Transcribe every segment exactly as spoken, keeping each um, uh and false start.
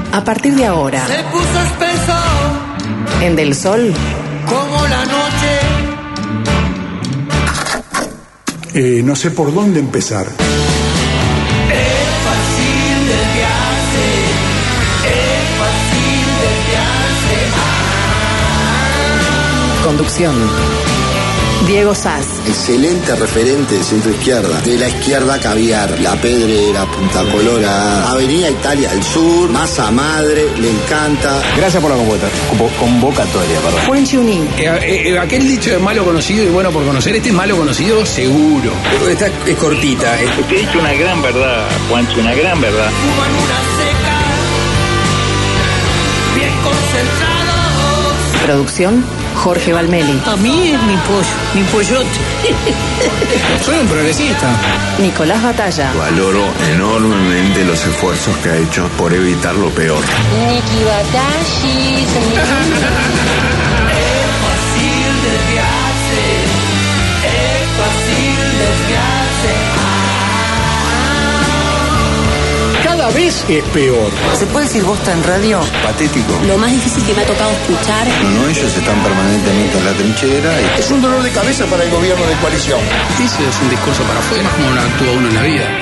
A partir de ahora, se puso espeso en Del Sol, como la noche. Eh, no sé por dónde empezar. Es fácil desviarse, es fácil desviarse. conducción, Diego Sass. Excelente referente de centro izquierda. De la izquierda Caviar, La Pedrera, Punta Colora, Avenida Italia del Sur, Masa Madre, le encanta. Gracias por la convocatoria, convocatoria perdón. Juan Chiuní. Eh, eh, aquel dicho de malo conocido y bueno por conocer, este es malo conocido seguro. Esta es cortita. Es... Te he dicho una gran verdad, Juancho, una gran verdad. Fuman una seca, bien concentrados. Producción, Jorge Valmeli. A mí es mi pollo, mi pollote. Soy un progresista. Nicolás Batalla. Valoro enormemente los esfuerzos que ha hecho por evitar lo peor. Niki Batashi. Es fácil desviarse, es fácil desviarse. Cada vez es peor. ¿Se puede decir bosta en radio? Patético. Lo más difícil que me ha tocado escuchar. No, no, ellos están permanentemente en la trinchera. Y... Es un dolor de cabeza para el gobierno de coalición. Ese es un discurso para afuera, como no actúa uno en la vida.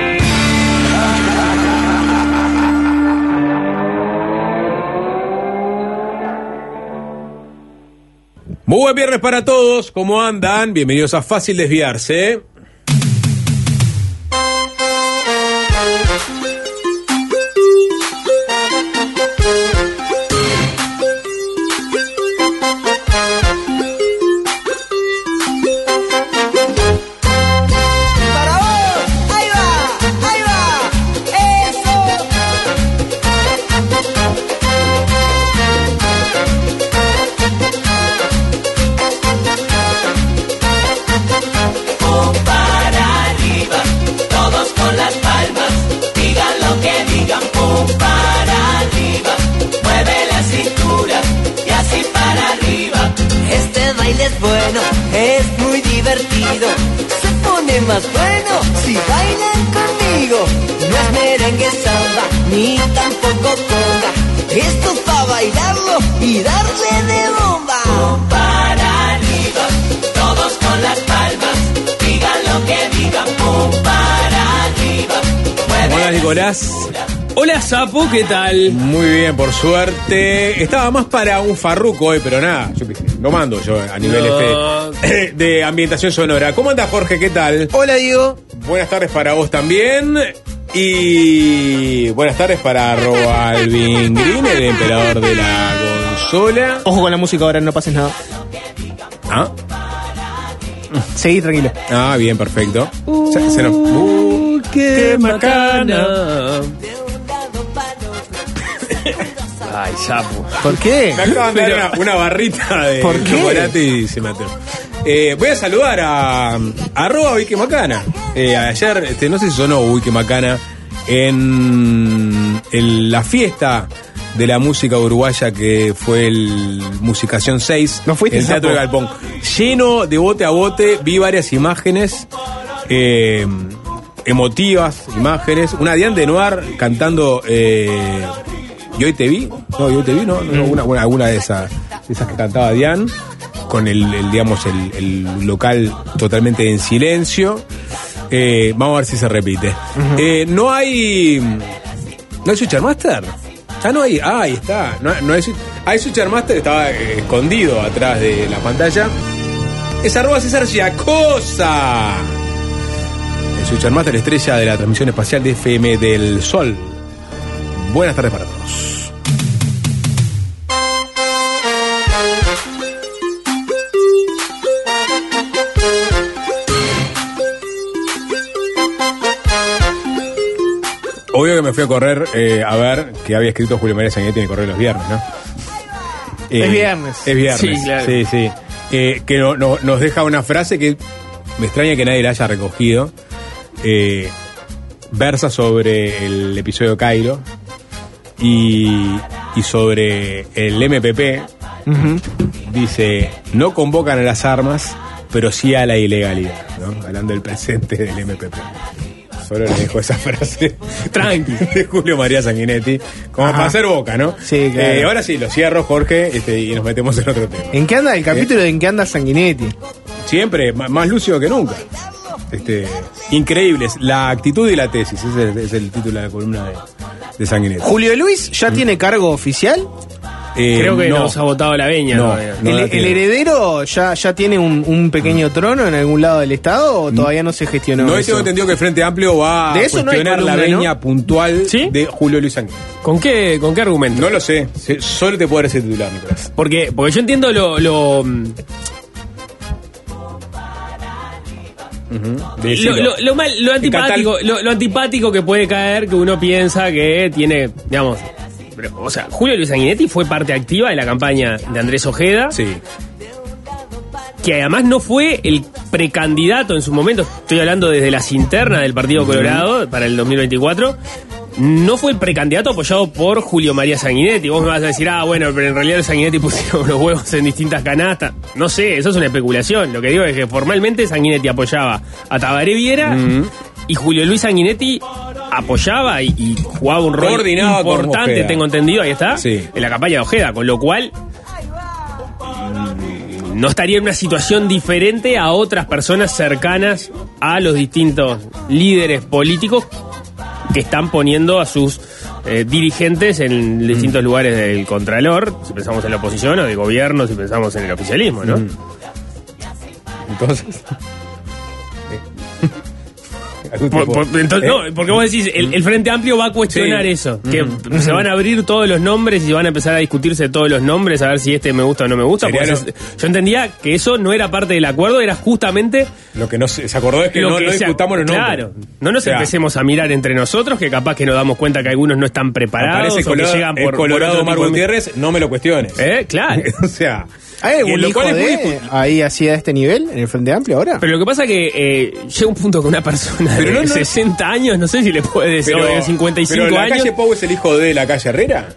Muy buen viernes para todos, ¿cómo andan? Bienvenidos a Fácil Desviarse. Bueno, es muy divertido, se pone más bueno si bailan conmigo. No es merengue samba, ni tampoco conga. Esto es pa' bailarlo y darle de bomba. Para arriba, todos con las palmas, digan lo que digan. Pum para arriba. Hola Nicolás. Hola Sapo, ¿qué tal? Muy bien, por suerte. Estaba más para un farruco hoy, pero nada, yo lo mando yo a nivel no. este, de ambientación sonora. ¿Cómo andas, Jorge? ¿Qué tal? Hola, Diego. Buenas tardes para vos también. Y buenas tardes para arroba Alvin Green, el emperador de la consola. Ojo con la música ahora, no pases nada. ¿Ah? Seguí tranquilo. Ah, bien, perfecto. Uh, se, se nos... uh, ¡Qué macana! Ay, Sapo. ¿Por qué? Me acaban de dar una, una barrita de ¿Por qué? chocolate y se mató. Eh, voy a saludar a, a arroba Wiki Macana. Eh, ayer, este, no sé si sonó Wiki Macana en, en la fiesta de la música uruguaya que fue el Musicación seis. ¿No fuiste, en el Teatro de Galpón. Lleno de bote a bote, vi varias imágenes. Eh, emotivas imágenes. Una Diane de Noir cantando eh, Yo hoy te vi. No, yo hoy te vi, no, no, una, una, alguna de esas, de esas que cantaba Diane. Con el, el digamos, el, el local totalmente en silencio. Eh, vamos a ver si se repite. Uh-huh. Eh, no hay. ¿No hay Switcher Master? Ya no hay. Ah, ahí está. No, no hay, hay Switcher Master, estaba eh, escondido atrás de la pantalla. Es arroba César Giacosa. El Switcher Master, estrella de la transmisión espacial de F M del Sol. Buenas tardes para todos. Obvio que me fui a correr eh, a ver que había escrito Julio María Sanguinetti en el correo los viernes, ¿no? Eh, es viernes. Es viernes. Sí, claro. Sí, sí. Eh, que no, no, nos deja una frase que me extraña que nadie la haya recogido. Eh, versa sobre el episodio Cairo y, y sobre el M P P. Uh-huh. Dice, no convocan a las armas, pero sí a la ilegalidad, ¿no? Hablando del presente del M P P. solo le dejo esa frase. Tranqui. De Julio María Sanguinetti. Como Ajá. para hacer boca, ¿no? Sí, claro. Eh, ahora sí, lo cierro, Jorge, este, y nos metemos en otro tema. ¿En qué anda el capítulo de En qué anda Sanguinetti? Siempre, m- más lúcido que nunca. Este, increíbles. La actitud y la tesis. Ese es, es el título de la columna de, de Sanguinetti. ¿Julio Luis ya tiene cargo oficial? Eh, Creo que no. nos ha botado la veña. No. todavía. No ¿El, la el tiene. heredero ya, ya tiene un, un pequeño trono en algún lado del Estado o todavía no se gestionó No, eso? tengo entendido que el Frente Amplio va De a eso no hay cuestionar la columna, veña ¿no? puntual ¿Sí? de Julio Luis Sanguinetti. ¿Con qué, ¿Con qué argumento? No lo sé, se- solo te puedo dar ese titular, Nicolás. Porque, porque yo entiendo lo, lo, De lo, lo, lo mal, lo antipático, Catal- lo, lo antipático que puede caer que uno piensa que tiene, digamos, pero, o sea, Julio Luis Sanguinetti fue parte activa de la campaña de Andrés Ojeda, Sí. que además no fue el precandidato en su momento, estoy hablando desde las internas del Partido Colorado para el dos mil veinticuatro, no fue el precandidato apoyado por Julio María Sanguinetti. Vos me vas a decir, ah, bueno, pero en realidad los Sanguinetti pusieron los huevos en distintas canastas. No sé, eso es una especulación. Lo que digo es que formalmente Sanguinetti apoyaba a Tabaré Viera y Julio Luis Sanguinetti apoyaba y, y jugaba un rol Coordinaba con importante, Ojeda. tengo entendido, ahí está, Sí. en la campaña de Ojeda, con lo cual no estaría en una situación diferente a otras personas cercanas a los distintos líderes políticos que están poniendo a sus eh, dirigentes en distintos lugares del Contralor, si pensamos en la oposición o de gobierno, si pensamos en el oficialismo, ¿no? Mm. Entonces. ¿Algún Por- tipo- por- entonces, ¿Eh? no, porque vos decís, el, el Frente Amplio va a cuestionar Sí. eso, que Mm. se van a abrir todos los nombres y se van a empezar a discutirse todos los nombres, a ver si este me gusta o no me gusta. Sería porque lo- se- yo entendía que eso no era parte del acuerdo, era justamente Lo que no se, se acordó es que lo no, que no se- discutamos los nombres. Claro, no nos O sea, empecemos a mirar entre nosotros, que capaz que nos damos cuenta que algunos no están preparados Aparece o que Colorado, llegan el por, por Colorado otro Omar tipo de- Gutiérrez, no me lo cuestiones. ¿Eh? Claro. O sea, ¿Hay y algún lo hijo cual es muy de discu- ahí así a este nivel, en el Frente Amplio ahora? Pero lo que pasa que eh, llega un punto que una persona Pero de no, no- sesenta años, no sé si le puede decir, o de cincuenta y cinco pero la años. calle Pau es el hijo de la calle Herrera.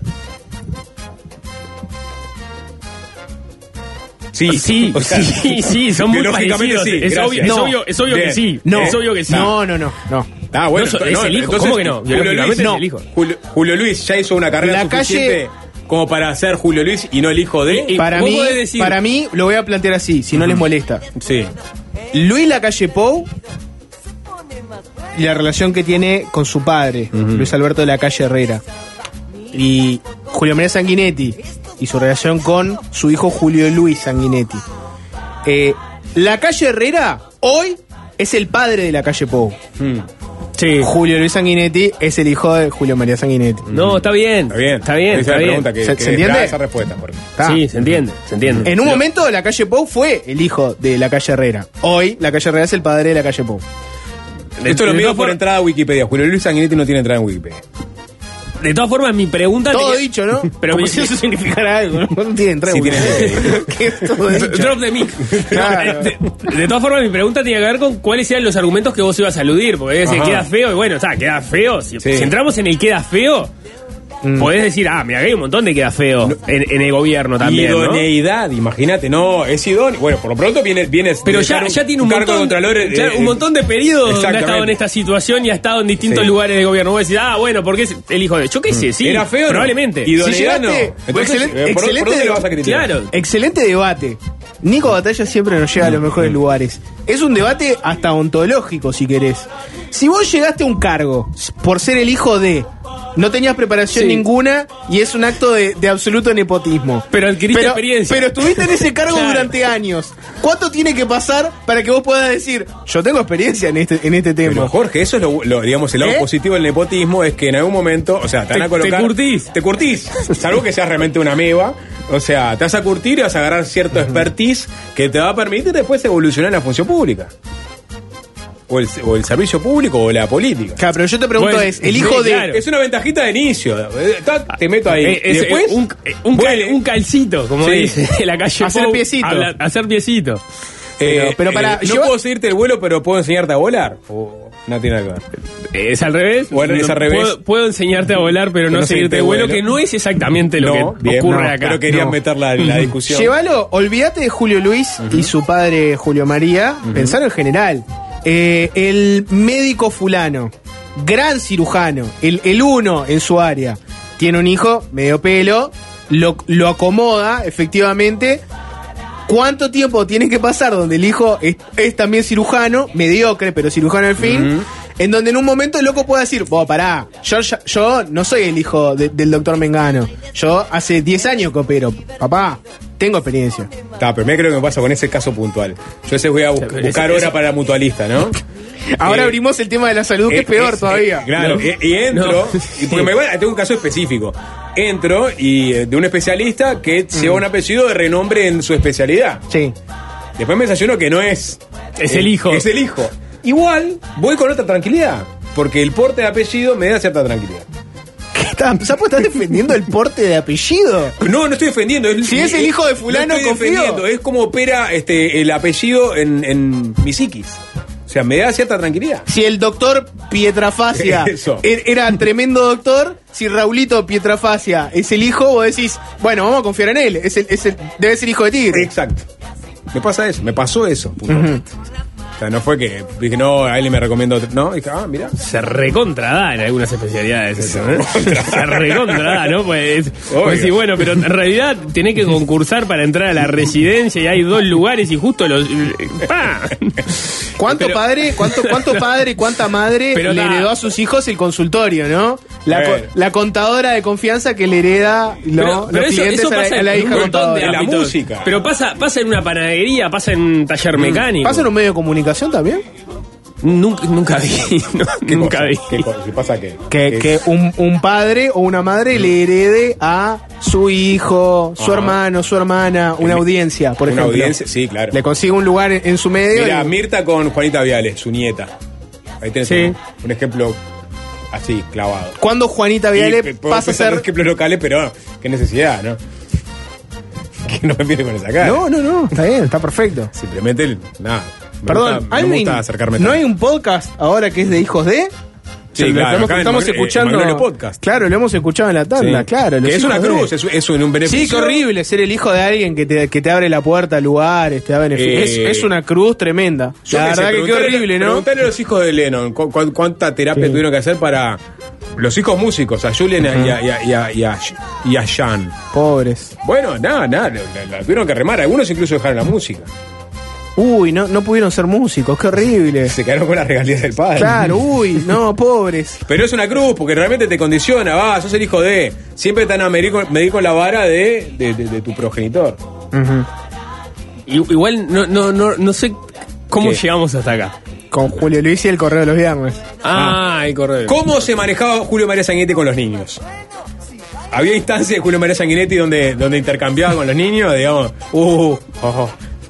Sí, Sí, o sea, sí, sí, son muy biológicamente parecidos. sí, es, gracias. obvio, es, No. obvio, es obvio que Bien. sí. No, es obvio que sí. No, no, no, no. Ah, bueno, No, es el hijo. entonces, ¿Cómo que no? Julio Biológicamente Luis, es el hijo. Julio, Julio Luis ya hizo una carrera La calle- suficiente como para ser Julio Luis y no el hijo de. Y- Para vos mí, podés decir- para mí, lo voy a plantear así, si no les molesta. Sí. Luis Lacalle Pou y la relación que tiene con su padre, Luis Alberto de la Calle Herrera. Y Julio María Sanguinetti y su relación con su hijo Julio Luis Sanguinetti. Eh, la Calle Herrera hoy es el padre de la Calle Pou. Sí. Julio Luis Sanguinetti es el hijo de Julio María Sanguinetti. No, está bien. Está bien. Está bien, Esa está es la bien. pregunta que, ¿Se- que se esperaba entiende? esa respuesta. porque- Está. Sí, se entiende, se entiende. En un Lo- momento la Calle Pou fue el hijo de la Calle Herrera. Hoy la Calle Herrera es el padre de la Calle Pou. Esto lo de mido todas por for- entrada a Wikipedia. Julio Luis Sanguinetti no tiene entrada en Wikipedia. De todas formas, mi pregunta... Todo tenía- dicho, ¿no? Pero Como mi- si eso significara algo, ¿no? No tiene entrada. Sí en tiene Wikipedia. ¿Qué es todo dicho? Drop de mic. Claro. De, de todas formas, mi pregunta tenía que ver con cuáles eran los argumentos que vos ibas a aludir. Porque decir, Ajá. queda feo, y bueno, o sea, queda feo. Si, Sí. si entramos en el queda feo, Mm. podés decir, ah, mira, que hay un montón de queda feo en, en el gobierno también, ¿no? Idoneidad, imagínate, no, es idóneo. Bueno, por lo pronto viene, viene Pero de ya, dejar ya tiene un cargo de montón, contralor, eh, ya eh, un montón de periodos donde ha estado exactamente. en esta situación y ha estado en distintos Sí. lugares de gobierno. Vos decís, ah, bueno, porque es el hijo de... Yo qué sé, sí. ¿Era feo o no? Probablemente. Idoneidad Si llegaste- no. Entonces, excelente- eh, ¿por, por excelente dónde de- lo vas a criticar? Claro. Excelente debate. Nico Batalla siempre nos lleva a los mejores lugares. Es un debate hasta ontológico, si querés. Si vos llegaste a un cargo por ser el hijo de... No tenías preparación Sí. ninguna y es un acto de, de absoluto nepotismo. Pero adquiriste experiencia. Pero estuviste en ese cargo Claro. durante años. ¿Cuánto tiene que pasar para que vos puedas decir, yo tengo experiencia en este, en este tema? Pero Jorge, eso es lo, lo, digamos, el lado ¿Eh? positivo del nepotismo, es que en algún momento, o sea, te, Te- van a colocar... te curtís. Te curtís, salvo que seas realmente una ameba, o sea, te vas a curtir y vas a agarrar cierto expertise que te va a permitir después evolucionar en la función pública. O el, o el servicio público o la política. Claro, pero yo te pregunto Bueno, es, el sí, hijo de... claro. Es una ventajita de inicio. Eh, ta- Te meto ahí. Eh, y es, después, eh, un, eh, un, cal- vuelve. un calcito, como Sí. dice la calle Hacer Pou, piecito. habla- hacer piecito. Pero- Eh, pero para- eh, no lleva- puedo seguirte el vuelo, pero puedo enseñarte a volar. O no tiene nada que ver. ¿Es al revés? Bueno, es No, al revés. Puedo, puedo enseñarte a volar, pero no, no seguirte de vuelo, que no es exactamente lo No, que bien, ocurre no, acá. pero querían No. meter la, la discusión. Llévalo, olvídate de Julio Luis y su padre Julio María, pensalo en general. Eh, el médico fulano, gran cirujano, el, el uno en su área, tiene un hijo medio pelo, lo, lo acomoda efectivamente. ¿Cuánto tiempo tiene que pasar donde el hijo es, es también cirujano, mediocre, pero cirujano al fin? Uh-huh. En donde en un momento el loco puede decir, vos, pará, yo, yo, yo no soy el hijo de, del doctor Mengano. Yo hace diez años que opero. Papá, tengo experiencia. Está, pero me creo que me pasa con ese caso puntual. Yo ese voy a bu- buscar hora para la mutualista, ¿no? Ahora eh, abrimos el tema de la salud, que es, es peor es, todavía. Es, claro, no. y, y entro, no. y porque me, tengo un caso específico. Entro y de un especialista que mm. lleva un apellido de renombre en su especialidad. Sí. Después me desayuno que no es... Es el hijo. Es el hijo. Igual voy con otra tranquilidad, porque el porte de apellido me da cierta tranquilidad. ¿Qué estás? ¿Sapo estás defendiendo el porte de apellido? No, no estoy defendiendo. Es, si es el hijo de fulano, no estoy confío. defendiendo. Es como opera este, el apellido en, en mi psiquis. O sea, me da cierta tranquilidad. Si el doctor Pietrafacia era tremendo doctor, si Raulito Pietrafacia es el hijo, vos decís, bueno, vamos a confiar en él. Es el, es el, debe ser hijo de Tigre. Exacto. Me pasa eso, me pasó eso. Uh-huh. O sea, no fue que dije, no, a él me recomiendo. No, dije, ah, mira. Se recontrada en algunas especialidades eso, ¿eh? Se recontrada, ¿no? Pues, pues sí, bueno, pero en realidad tenés que concursar para entrar a la residencia y hay dos lugares y justo los. ¡Pah! ¿Cuánto pero, padre, cuánto, cuánto padre y cuánta madre le ta, heredó a sus hijos el consultorio, ¿no? La, co, la contadora de confianza que le hereda lo, pero, pero los eso, clientes eso pasa a la, a la hija contadora. De la música. Pero pasa, pasa en una panadería, pasa en un taller mecánico. ¿Pasa en un medio de comunicación también? Nunca, nunca vi. No, nunca cosa? vi. ¿Qué, ¿Qué pasa qué? Que, ¿Qué que un, un padre o una madre mm. le herede a su hijo, su Ajá. hermano, su hermana, una el, audiencia, por una ejemplo. Una audiencia, sí, claro. Le consigue un lugar en, en su medio. Mira, y... Mirta con Juanita Viale, su nieta. Ahí tenés sí. un, un ejemplo así, clavado. ¿Cuándo Juanita Viale y, pasa a ser... ejemplos locales, pero qué necesidad, ¿no? Que no me viene con esa cara. No, no, no, está bien, está perfecto. Simplemente, nada. Me Perdón, gusta, me gusta acercarme ¿no tanto. hay un podcast ahora que es de hijos de? Sí, lo claro, estamos, estamos en, escuchando. En podcast. Claro, lo hemos escuchado en la tanda, sí. claro. Que es una cruz, de... es, es un, un beneficio. Sí, qué horrible ser el hijo de alguien que te, que te abre la puerta a lugares, te da beneficio. Eh, es, es una cruz tremenda. La verdad que qué horrible, ¿no? Preguntale a los hijos de Lennon cu cu cuánta terapia sí. tuvieron que hacer para los hijos músicos, a Julian uh-huh. y, a, y, a, y, a, y, a, y a Jan. Pobres. Bueno, nada, nada, la, la, la tuvieron que remar. Algunos incluso dejaron la música. Uy, no, no pudieron ser músicos, qué horrible. Se quedaron con las regalías del padre. Claro, uy, no, pobres. Pero es una cruz, porque realmente te condiciona, va, sos el hijo de. Siempre te van a medir con, medir con la vara de, de, de, de tu progenitor. Uh-huh. Igual no, no, no, no sé cómo ¿Qué? llegamos hasta acá. Con Julio Luis y el correo de los viernes. Ah, ah el correo. ¿Cómo se manejaba Julio María Sanguinetti con los niños? Había instancias de Julio María Sanguinetti donde, donde intercambiaba con los niños, digamos, uh, oh, oh.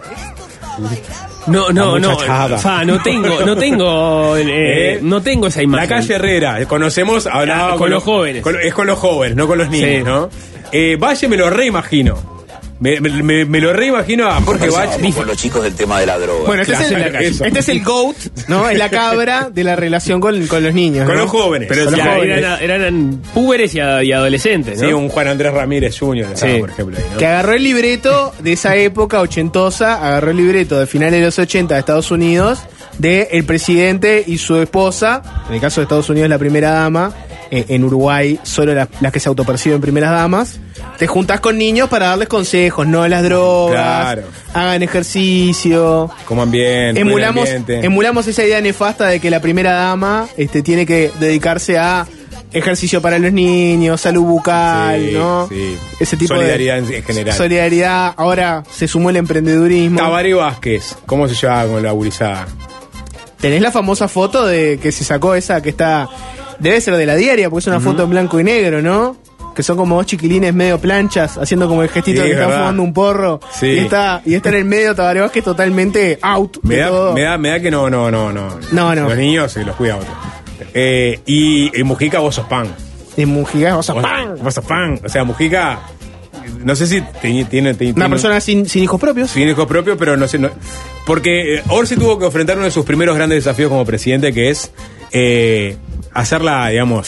No, no, no, fa, no tengo, no tengo, eh, ¿Eh? no tengo esa imagen. La calle Herrera, conocemos, hablaba ah, con, con los jóvenes. Con, es con los jóvenes, no con los niños, sí. ¿no? Eh, Valle me lo reimagino. Me, me, me lo reimagino a Jorge Valle. Con los chicos del tema de la droga. Bueno, este, claro, es, el, este es el GOAT, ¿no? Es la cabra de la relación con, con los niños. Con ¿no? los jóvenes. Pero con ya, los jóvenes. Eran, eran púberes y, a, y adolescentes, ¿no? Sí, un Juan Andrés Ramírez junior, sí. por ejemplo. Ahí, ¿no? Que agarró el libreto de esa época ochentosa, agarró el libreto de finales de los ochenta de Estados Unidos, de el presidente y su esposa, en el caso de Estados Unidos la primera dama, eh, en Uruguay solo las, las que se autoperciben primeras damas. Te juntás con niños para darles consejos, no las drogas, claro. hagan ejercicio, coman bien, emulamos, emulamos esa idea nefasta de que la primera dama este, tiene que dedicarse a ejercicio para los niños, salud bucal, sí, ¿no? Sí. Ese tipo solidaridad de en general. Solidaridad, ahora se sumó el emprendedurismo. Tabaré Vázquez, ¿cómo se llevaba con la gurizada? Tenés la famosa foto de que se sacó esa que está, debe ser de la diaria, porque es una uh-huh. foto en blanco y negro, ¿no? Que son como dos chiquilines medio planchas, haciendo como el gestito sí, de que están fumando un porro. Sí. Y está, y está en el medio Tabaré Vázquez totalmente out. Me da, todo. me da, me da que no, no, no, no. No, no. Los niños se los cuida otro. Eh, y en Mujica vos sos pan. En Mujica vos sos vos, pan. Vos sos pan. O sea, Mujica, no sé si tiene... tiene, tiene una persona sin, sin hijos propios. Sin hijos propios, pero no sé... No, porque eh, Orsi tuvo que enfrentar uno de sus primeros grandes desafíos como presidente, que es eh, hacerla, digamos...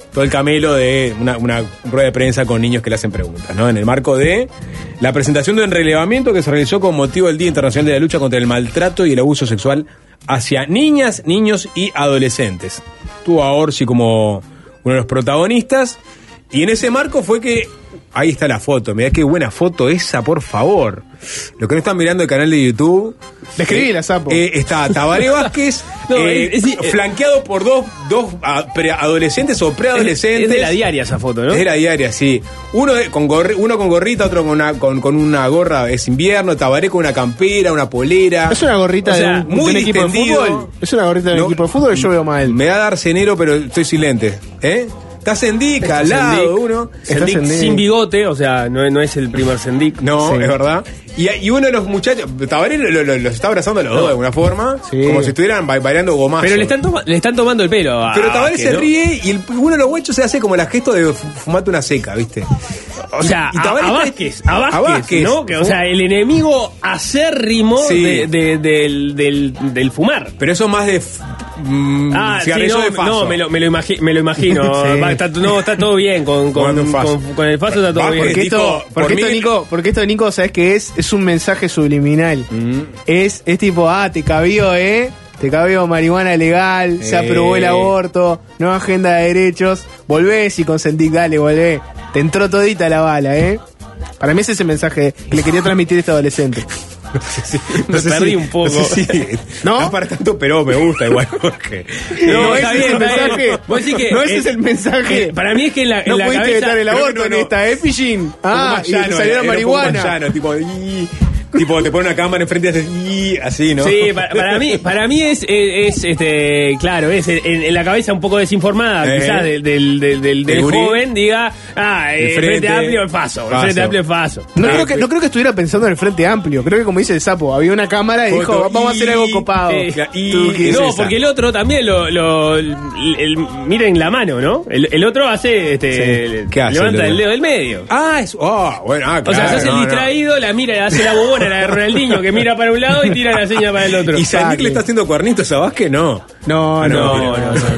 todo el camelo de una, una rueda de prensa con niños que le hacen preguntas, ¿no? En el marco de la presentación de un relevamiento que se realizó con motivo del Día Internacional de la Lucha contra el Maltrato y el Abuso Sexual hacia niñas, niños y adolescentes. Tuvo a Orsi como uno de los protagonistas y en ese marco fue que... Ahí está la foto, mirá qué buena foto esa, por favor. Los que no están mirando el canal de YouTube... Describí la Sapo. Eh, está Tabaré Vázquez, no, eh, es, es, flanqueado por dos, dos adolescentes o preadolescentes. Es de la diaria esa foto, ¿no? Es de la diaria, sí. Uno de, con, gorri, uno con gorrita, otro con una, con, con una gorra, es invierno. Tabaré con una campera, una polera. ¿Es una gorrita o sea, de un, muy de un equipo de fútbol? ¿Es una gorrita de un no, equipo de fútbol o yo veo mal? Me da a dar cenero, pero estoy sin lentes. ¿Eh? Está Sendik al lado, uno. Sendik sin bigote, o sea, no, no es el primer Sendik. No, sí. Es verdad. Y, y uno de los muchachos, Tabaré los lo, lo, lo está abrazando a los dos de alguna forma, sí. Como si estuvieran bailando gomazo. Pero le están, toma, le están tomando el pelo. A, Pero Tabaré se ¿no? ríe y el, uno de los guachos se hace como el gesto de fumarte una seca, ¿viste? O sea, y, y a, a Vázquez, a Vázquez, a Vázquez, ¿no? Que, o sea, el enemigo acérrimo sí. de, de, de, del, del, del fumar. Pero eso más de... Mm, ah, sí, no, de faso. no, me lo, me lo, imagi- me lo imagino. Sí. Va, está, no, está todo bien con, con, con, con el faso, está todo Va, bien. Porque esto, porque por esto mí... Nico, porque esto, Nico, ¿sabes qué es? Es un mensaje subliminal. Mm. Es, es tipo, ah, te cabió, ¿eh? Te cabió marihuana legal, eh. se aprobó el aborto, nueva agenda de derechos. Volvés y consentís, dale, volvé. Te entró todita la bala, ¿eh? Para mí ese es el mensaje que le quería transmitir a este adolescente. No sé si, no me sé perdí si, un poco. No, sé si, ¿No? no para tanto, pero me gusta igual. Porque, no, no ese es el mensaje. Que no, ese es el mensaje. Eh, para mí es que en la, no en la pudiste cabeza... vetar el aborto no, no, en esta, ¿eh, Pillín? Ah, y llano, salió la marihuana. Llano, tipo, y, tipo, te pone una cámara enfrente y haces y, así, ¿no? Sí, para, para mí, para mí es, es, es este, claro, es en, en la cabeza un poco desinformada, eh, quizás del, del, del, del, del joven, diga, ah, el, el frente, frente amplio el faso, faso, el frente amplio el faso. No, ah, creo que, no creo que estuviera pensando en el frente amplio, creo que como dice el Sapo, había una cámara y dijo, vamos a hacer algo copado. Eh, y, no, porque el otro también lo, lo el, el, miren la mano, ¿no? El, el otro hace, este, sí. ¿Qué hace levanta el, el dedo del medio. Ah, es, oh, bueno, ah, claro. O sea, se hace no, el distraído, no. la mira, hace la bobona, la de Ronaldinho, que mira para un lado y tira la seña para el otro. ¿Y Sendik le está haciendo cuernitos a Vázquez? No. No, no, no, no, no, no.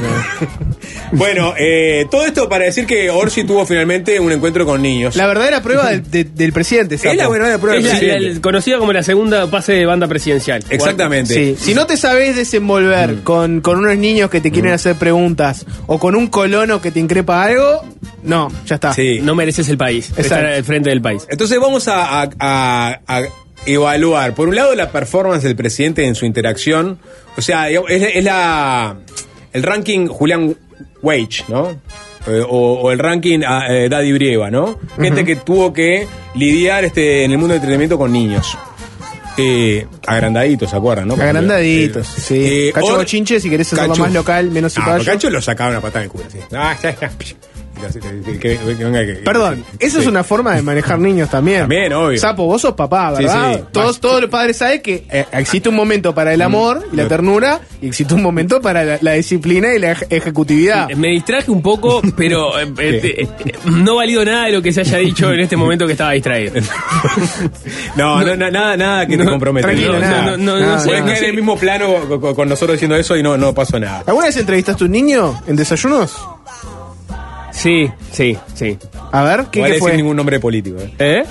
Bueno, eh, todo esto para decir que Orsi tuvo finalmente un encuentro con niños. La verdadera prueba del, de, del presidente, ¿sabes? Es la verdadera prueba del presidente. La, la, conocida como la segunda pase de banda presidencial. Exactamente. Sí. Si no te sabés desenvolver mm. con, con unos niños que te quieren mm. hacer preguntas o con un colono que te increpa algo, no, ya está. Sí. No mereces el país. Exacto. Estar al frente del país. Entonces vamos a, a, a, a evaluar, por un lado, la performance del presidente en su interacción. O sea, es, es la el ranking Julián Wage, ¿no? Eh, o, o el ranking eh, Daddy Brieva, ¿no? Gente uh-huh. que tuvo que lidiar este en el mundo del entretenimiento con niños. Eh, agrandaditos, ¿se acuerdan? ¿No? Agrandaditos, eh, sí. Eh, Cacho Bochinche, si querés hacerlo más local, menos ah, Cacho lo sacaba una patada en el culo, sí. Ah, ya, ya. Que, que, que venga, que, Perdón, que, eso sí. es una forma de manejar niños también. También, obvio. Sapo, vos sos papá, ¿verdad? Sí, sí. Todos, todos los padres saben que eh, existe un momento para el amor mm. y la ternura y existe un momento para la, la disciplina y la ej- ejecutividad. Me distraje un poco, pero eh, eh, eh, no valido nada de lo que se haya dicho en este momento que estaba distraído. no, no, no, nada, nada que no, te comprometa. Tranquilo, no, nada. No, no, nada, no sé, nada. que en el mismo plano con, con nosotros diciendo eso y no, no pasó nada. ¿Alguna vez entrevistaste a un niño en desayunos? Sí, sí, sí. A ver, ¿qué, no ¿qué fue? Sin ningún nombre político. ¿Eh? ¿Eh?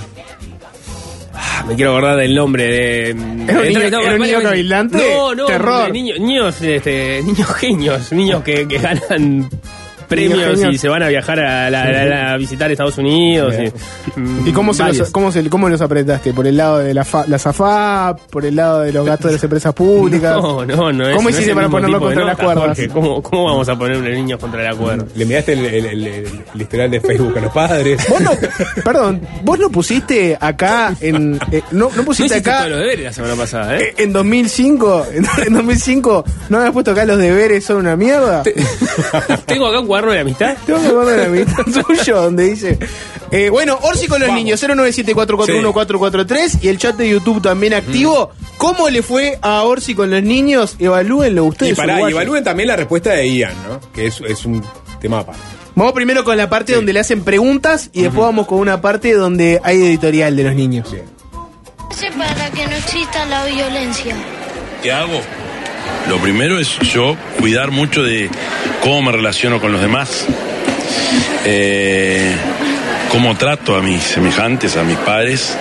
Ah, me quiero acordar del nombre de... ¿Era un niño, ¿era un niño cavilante? No, no, terror. Niños, niños, este, niños genios, niños que, que ganan premios y se van a viajar a, la, a, a visitar Estados Unidos. ¿Y, ¿Y cómo, se los, cómo, se, cómo los apretaste? ¿Por el lado de la, fa, la SAFAP? ¿Por el lado de los gastos de las empresas públicas? No, no, no. ¿Cómo es, hiciste no para ponerlo contra las cuerdas? ¿Cómo, ¿Cómo vamos a poner a niños contra la cuerda? Le miraste el, el, el, el, el historial de Facebook a los padres. Vos no, perdón, vos no pusiste acá en... Eh, no, no pusiste no acá... todos los deberes la semana pasada, ¿eh? En dos mil cinco, en dos mil cinco, ¿no habías puesto acá los deberes son una mierda? ¿Tengo acá un cuaderno de amistad? Tengo un cuaderno de amistad tuyo donde dice... Eh, bueno, Orsi con los Vamos. niños, cero nueve siete cuatro cuatro uno cuatro cuatro tres y el chat de YouTube también activo. Mm. ¿Cómo le fue a Orsi con los niños? Evalúenlo ustedes. Y, pará, y evalúen también la respuesta de Ian, ¿no? Que es, es un tema aparte. Vamos primero con la parte sí. donde le hacen preguntas y después uh-huh. vamos con una parte donde hay editorial de los niños. Sí. Para que no exista la violencia. ¿Qué hago? Lo primero es yo cuidar mucho de cómo me relaciono con los demás. eh, cómo trato a mis semejantes, a mis padres.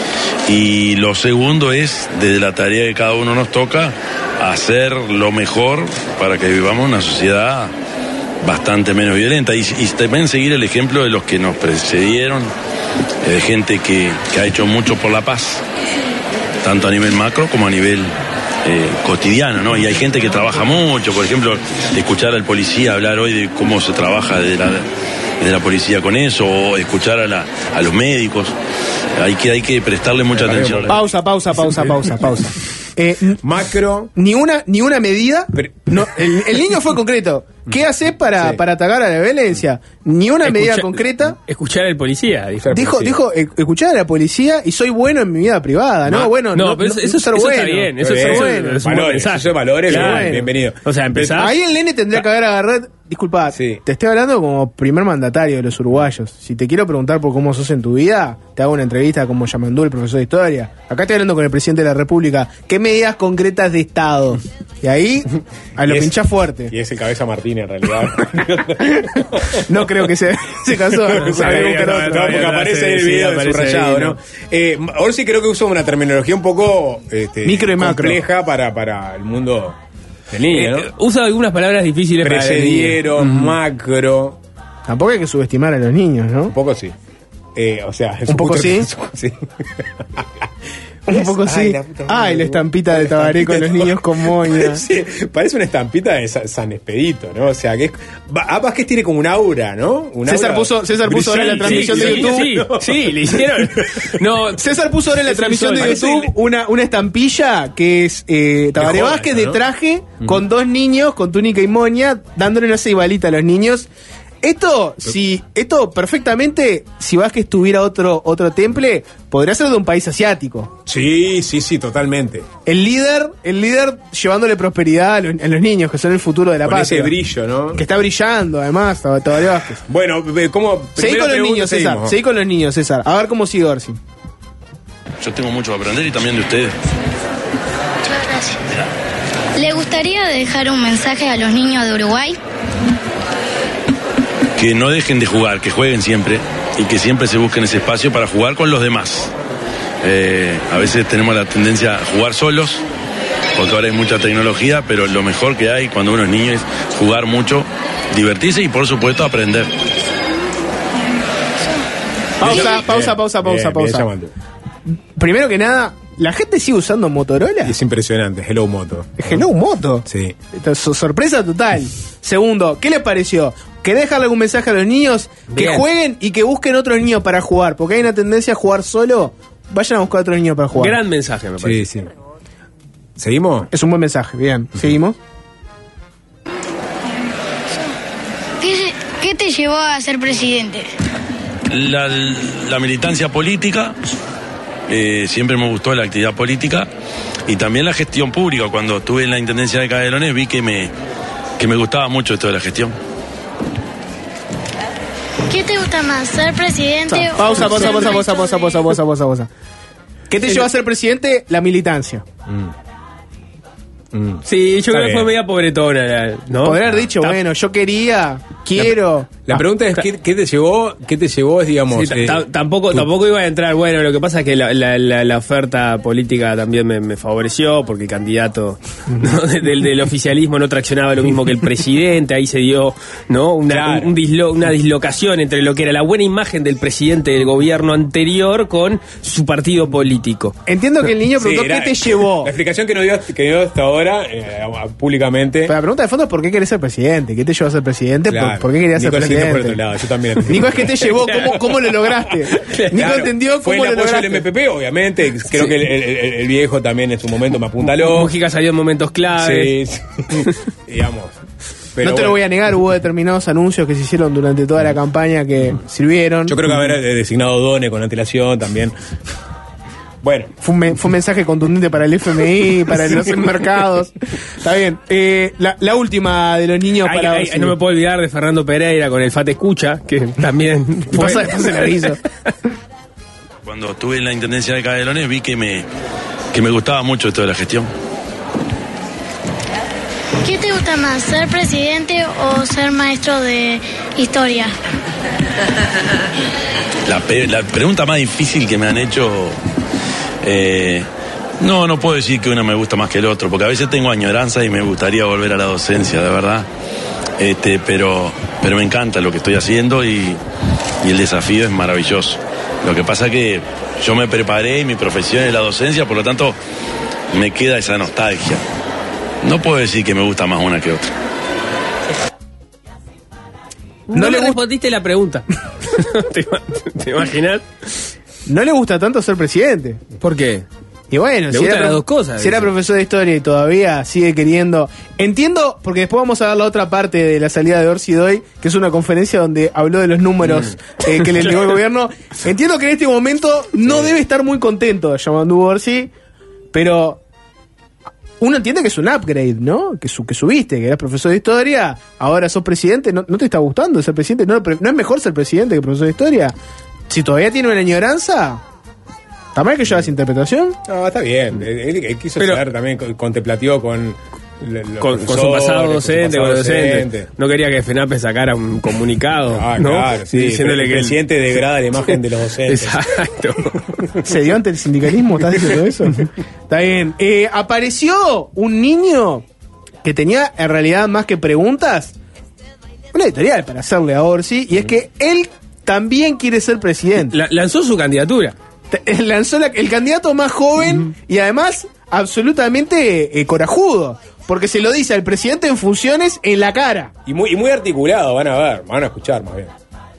Y lo segundo es, desde la tarea que cada uno nos toca, hacer lo mejor para que vivamos una sociedad bastante menos violenta y, y también seguir el ejemplo de los que nos precedieron, de gente que, que ha hecho mucho por la paz, tanto a nivel macro como a nivel eh, cotidiano, ¿no? Y hay gente que trabaja mucho, por ejemplo, escuchar al policía hablar hoy de cómo se trabaja desde la, desde la policía con eso, o escuchar a, la, a los médicos, hay que, hay que prestarle mucha atención. Pausa, pausa, pausa, pausa, pausa. Eh, Macro. Ni una, ni una medida. No, el, el niño fue concreto. ¿Qué haces para, Sí. para atacar a la violencia? Ni una Escucha- medida concreta. Escuchar al policía. Dijo, Dijo, dijo, eh, escuchar a la policía y soy bueno en mi vida privada, ¿no? No, bueno, no, pero eso- eso- ser eso bueno. está bien, eso- ser eso- bueno. eso es un buen Valores, mensaje. eso es valores, Claro. bien, bienvenido. O sea, empezás. Ahí el nene tendría que haber agarrado. Disculpa, te estoy hablando como primer mandatario de los uruguayos. Si te quiero preguntar por cómo sos en tu vida, te hago una entrevista como Yamandú, el profesor de historia. Acá estoy hablando con el presidente de la República. ¿Qué medidas concretas de Estado? Y ahí, a lo Y es- pinchás fuerte. Y es el Cabeza Martínez, en realidad. No creo que se, se casó. No, Sabe buscar no, otro. no, porque aparece ahí el sí, video de aparece subrayado, ahí, ¿no? ¿no? Eh, Orsi creo que usa una terminología un poco este, Micro y macro. compleja para, para el mundo del niño, ¿no? Eh, usa algunas palabras difíciles para el niño. Precedieron, macro. Tampoco hay que subestimar a los niños, ¿no? Un poco sí. Eh, o sea, es Un poco sí. sí. Un poco Ay, sí. la puta madre. Ay, la estampita de Tabaré con los niños con moña. Parece, parece una estampita de Sa- San Expedito, ¿no? O sea, que es. va- Además que tiene como un aura, ¿no? Un César aura puso- César puso ahora en la brillante. transmisión de YouTube. Sí, No. sí, le hicieron. No, César puso ahora en la Es un transmisión sol. de YouTube una, una estampilla que es eh, Tabaré joda, Vázquez ¿no? de traje con dos niños con túnica y moña dándole una ceibalita a los niños. Esto, si, esto perfectamente, si Vázquez tuviera otro, otro temple, podría ser de un país asiático. Sí, sí, sí, totalmente. El líder, el líder llevándole prosperidad a los, a los niños, que son el futuro de la Con patria. ese brillo, ¿no? Que está brillando, además, Tabaré Vázquez. Bueno, ve- ¿cómo? Seguí primera con los pregunta, niños, César. seguimos. Seguí con los niños, César. A ver cómo sigue Orsi. Yo tengo mucho que aprender y también de ustedes. Muchas gracias. ¿Le gustaría dejar un mensaje a los niños de Uruguay? Que no dejen de jugar, que jueguen siempre y que siempre se busquen ese espacio para jugar con los demás. Eh, a veces tenemos la tendencia a jugar solos, porque ahora hay mucha tecnología, pero lo mejor que hay cuando uno es niño es jugar mucho, divertirse y por supuesto aprender. Pausa, pausa, Bien, pausa, pausa, bien, bien, pausa. llamando. Primero que nada, ¿la gente sigue usando Motorola? Es impresionante, Hello Moto. Hello Moto. Sí. Esto es sorpresa total. Segundo, ¿qué les pareció? ¿Querés dejarle algún mensaje a los niños? Que Bien. jueguen y que busquen otros niños para jugar. Porque hay una tendencia a jugar solo. Vayan a buscar otros niños para jugar. gran mensaje, me parece. Sí, sí. ¿Seguimos? Es un buen mensaje. Bien, seguimos. ¿Qué, qué te llevó a ser presidente? La, la militancia política, eh, siempre me gustó la actividad política y también la gestión pública. Cuando estuve en la Intendencia de Canelones vi que me, que me gustaba mucho esto de la gestión. ¿Qué te gusta más, ser presidente o Pausa, pausa, ser pausa, pausa, maestro pausa, de- pausa, pausa, pausa, pausa. ¿Qué te lleva a ser presidente? La militancia. Sí, yo Está creo que bien. fue media pobretona, la- ¿no? Podría haber dicho, Ta- bueno, yo quería, quiero. La pregunta es, ¿qué, qué te llevó? ¿Qué te llevó? Es, digamos... Sí, ta- eh, ta- tampoco, tu- tampoco iba a entrar. Bueno, lo que pasa es que la, la- la- la oferta política también me, me favoreció porque el candidato ¿no? del, del oficialismo no traccionaba lo mismo que el presidente. Ahí se dio no una, Claro. un- un dislo- una dislocación entre lo que era la buena imagen del presidente del gobierno anterior con su partido político. Entiendo que el niño Sí, preguntó era- qué te llevó. La explicación que nos dio, que dio hasta ahora, eh, públicamente... Pero la pregunta de fondo es ¿por qué querés ser presidente? ¿Qué te llevó a ser presidente? ¿Por- Claro. ¿Por, qué querías ser Nico lo entendió por otro presidente? lado, yo también. Nico, es que te llevó, ¿cómo, cómo lo lograste? Nico Claro, entendió fue cómo el lo apoyo lograste. del M P P, obviamente. Creo Sí. que el, el- el- el viejo también en su momento me apuntaló. Mujica salió en momentos clave. Sí, sí. Digamos. Pero no te bueno, lo voy a negar, hubo determinados anuncios que se hicieron durante toda la campaña que sirvieron. Yo creo que haber eh, designado Done con antelación también. Bueno. Fue un, me- fue un mensaje contundente para el F M I, para los mercados. Está bien. Eh, la, la última de los niños Ay, para... ay, Orsi. no me puedo olvidar de Fernando Pereira con el Fate Escucha, que también fue- Pasa, pasa el aviso. Cuando estuve en la Intendencia de Canelones vi que me, que me gustaba mucho esto de la gestión. ¿Qué ¿Qué te gusta más, ser presidente o ser maestro de historia? La, pe- la pregunta más difícil que me han hecho... Eh, no, no puedo decir que una me gusta más que el otro, porque a veces tengo añoranza y me gustaría volver a la docencia, de verdad. Este, pero, pero me encanta lo que estoy haciendo y, y el desafío es maravilloso. Lo que pasa que yo me preparé y mi profesión es la docencia, por lo tanto me queda esa nostalgia. No puedo decir que me gusta más una que otra. No, no le respondiste la pregunta. ¿Te, ¿Te imaginas? No le gusta tanto ser presidente. ¿Por qué? Y bueno, le si gustan era, las dos cosas. Si era profesor de historia y todavía sigue queriendo... Entiendo, porque después vamos a ver la otra parte de la salida de Orsi Doy, que es una conferencia donde habló de los números mm. eh, que le entregó el gobierno. Entiendo que en este momento no sí. debe estar muy contento llamando a Orsi, pero uno entiende que es un upgrade, ¿no? Que, su, que subiste, que eras profesor de historia, ahora sos presidente. ¿No, no te está gustando ser presidente? ¿No, ¿No es mejor ser presidente que profesor de historia? Si todavía tiene una añoranza... ¿Está mal que yo haga esa interpretación? No, está bien. Él, él quiso Pero, ser también contemplativo con... Con, con su pasado docente, con, su pasado con docente. No quería que FENAPE sacara un comunicado, ah, ¿no? Claro, sí, diciéndole que el presidente degrada la imagen de los docentes. Exacto. ¿Se dio ante el sindicalismo? ¿Estás diciendo eso? Está bien. Eh, apareció un niño que tenía, en realidad, más que preguntas, una editorial para hacerle a Orsi, y es que él también quiere ser presidente. La, lanzó su candidatura. Lanzó la, el candidato más joven uh-huh. y además absolutamente eh, corajudo, porque se lo dice al presidente en funciones en la cara. Y muy, y muy articulado, van a ver, van a escuchar más bien.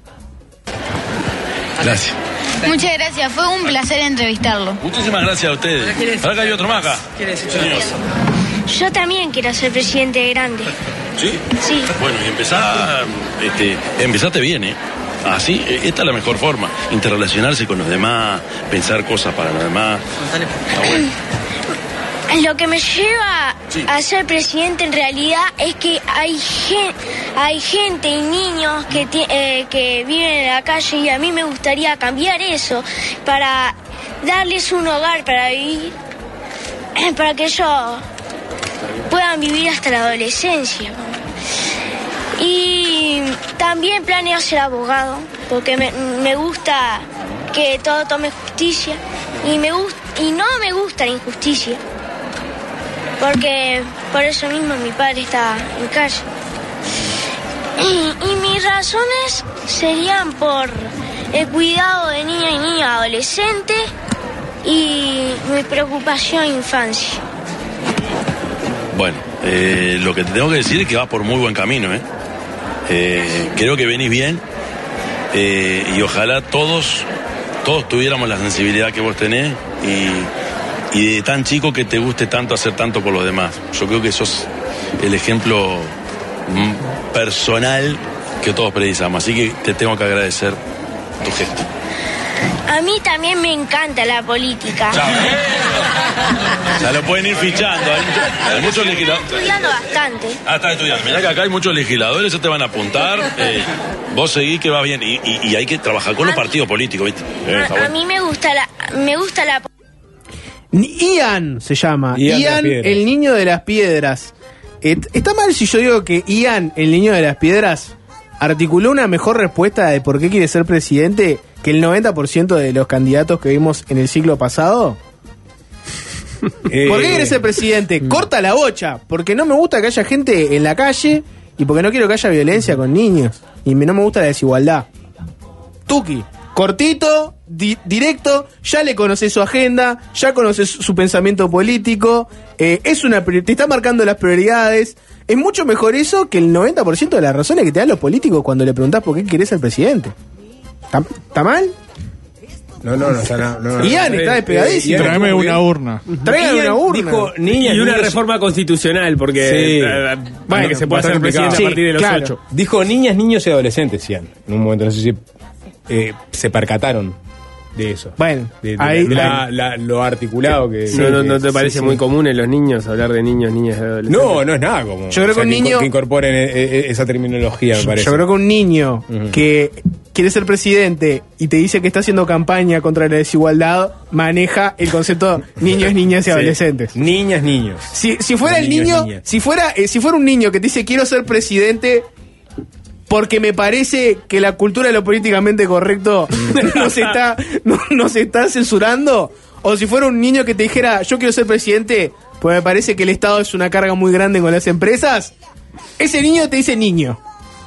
Gracias. Muchas gracias, fue un placer entrevistarlo. Muchísimas gracias a ustedes. Ahora que hay otro más acá. Yo también quiero ser presidente grande. ¿Sí? Sí. Bueno, y empezá, este, empezaste bien, ¿eh? Así, esta es la mejor forma. Interrelacionarse con los demás, pensar cosas para los demás. Está bueno. Lo que me lleva sí. a ser presidente en realidad es que hay, gen, hay gente y niños que, eh, que viven en la calle y a mí me gustaría cambiar eso para darles un hogar para vivir, para que ellos puedan vivir hasta la adolescencia. Y también planeo ser abogado, porque me, me gusta que todo tome justicia y, me gust, y no me gusta la injusticia, porque por eso mismo mi padre está en calle. Y, y mis razones serían por el cuidado de niñas y niños adolescentes y mi preocupación infancia. Bueno, eh, lo que te tengo que decir es que vas por muy buen camino, ¿eh? Eh, creo que venís bien eh, y ojalá todos todos tuviéramos la sensibilidad que vos tenés y, y de tan chico que te guste tanto hacer tanto por los demás. Yo creo que sos el ejemplo personal que todos precisamos, así que te tengo que agradecer tu gesto. A mí también me encanta la política. Ya lo pueden ir fichando. Hay, hay muchos legisladores. Estoy estudiando bastante. Ah, estás estudiando. Mirá que acá hay muchos legisladores, se te van a apuntar. Eh, vos seguís que va bien. Y, y, y hay que trabajar con a los mí, partidos políticos, ¿viste? Eh, a, bueno. a mí me gusta la... Me gusta la... Ian se llama. Ian, Ian el niño de las piedras. Eh, ¿Está mal si yo digo que Ian, el niño de las piedras, articuló una mejor respuesta de por qué quiere ser presidente que el noventa por ciento de los candidatos que vimos en el siglo pasado? Eh, ¿Por qué quiere ser presidente? Corta la bocha, porque no me gusta que haya gente en la calle y porque no quiero que haya violencia con niños y no me gusta la desigualdad. Tuki, cortito, di- directo, ya le conoces su agenda, ya conoces su pensamiento político, eh, es una te está marcando las prioridades. Es mucho mejor eso que el noventa por ciento de las razones que te dan los políticos cuando le preguntás por qué querés ser presidente. ¿Está, ¿está mal? No, no, no está no, no, Ian no, está despegadísimo. Tráeme una urna. Tráigame una urna. Dijo niña y una niños, reforma constitucional, porque sí. uh, bueno, que se pueda ser presidente sí, a partir de los claro. ocho. Dijo niñas, niños y adolescentes, Ian. En un momento, no sé si eh, se percataron. de eso. Bueno, de, de ahí, la- de la- ahí. la- lo articulado que... no, no, ¿no te sí, parece sí. muy común en los niños hablar de niños, niñas y adolescentes? No, no es nada común. Yo creo que un inco- niño- que incorporen eh, eh, esa terminología, me Yo, parece. yo creo que un niño Ujú. que quiere ser presidente y te dice que está haciendo campaña contra la desigualdad, maneja el concepto niños, niñas y Sí. adolescentes. Niñas, niños. Si, si fuera el Niños, niño, niñas. si fuera, eh, si fuera un niño que te dice quiero ser presidente porque me parece que la cultura de lo políticamente correcto no se está, no, no se está censurando, o si fuera un niño que te dijera yo quiero ser presidente porque me parece que el Estado es una carga muy grande con las empresas, ese niño te dice niño.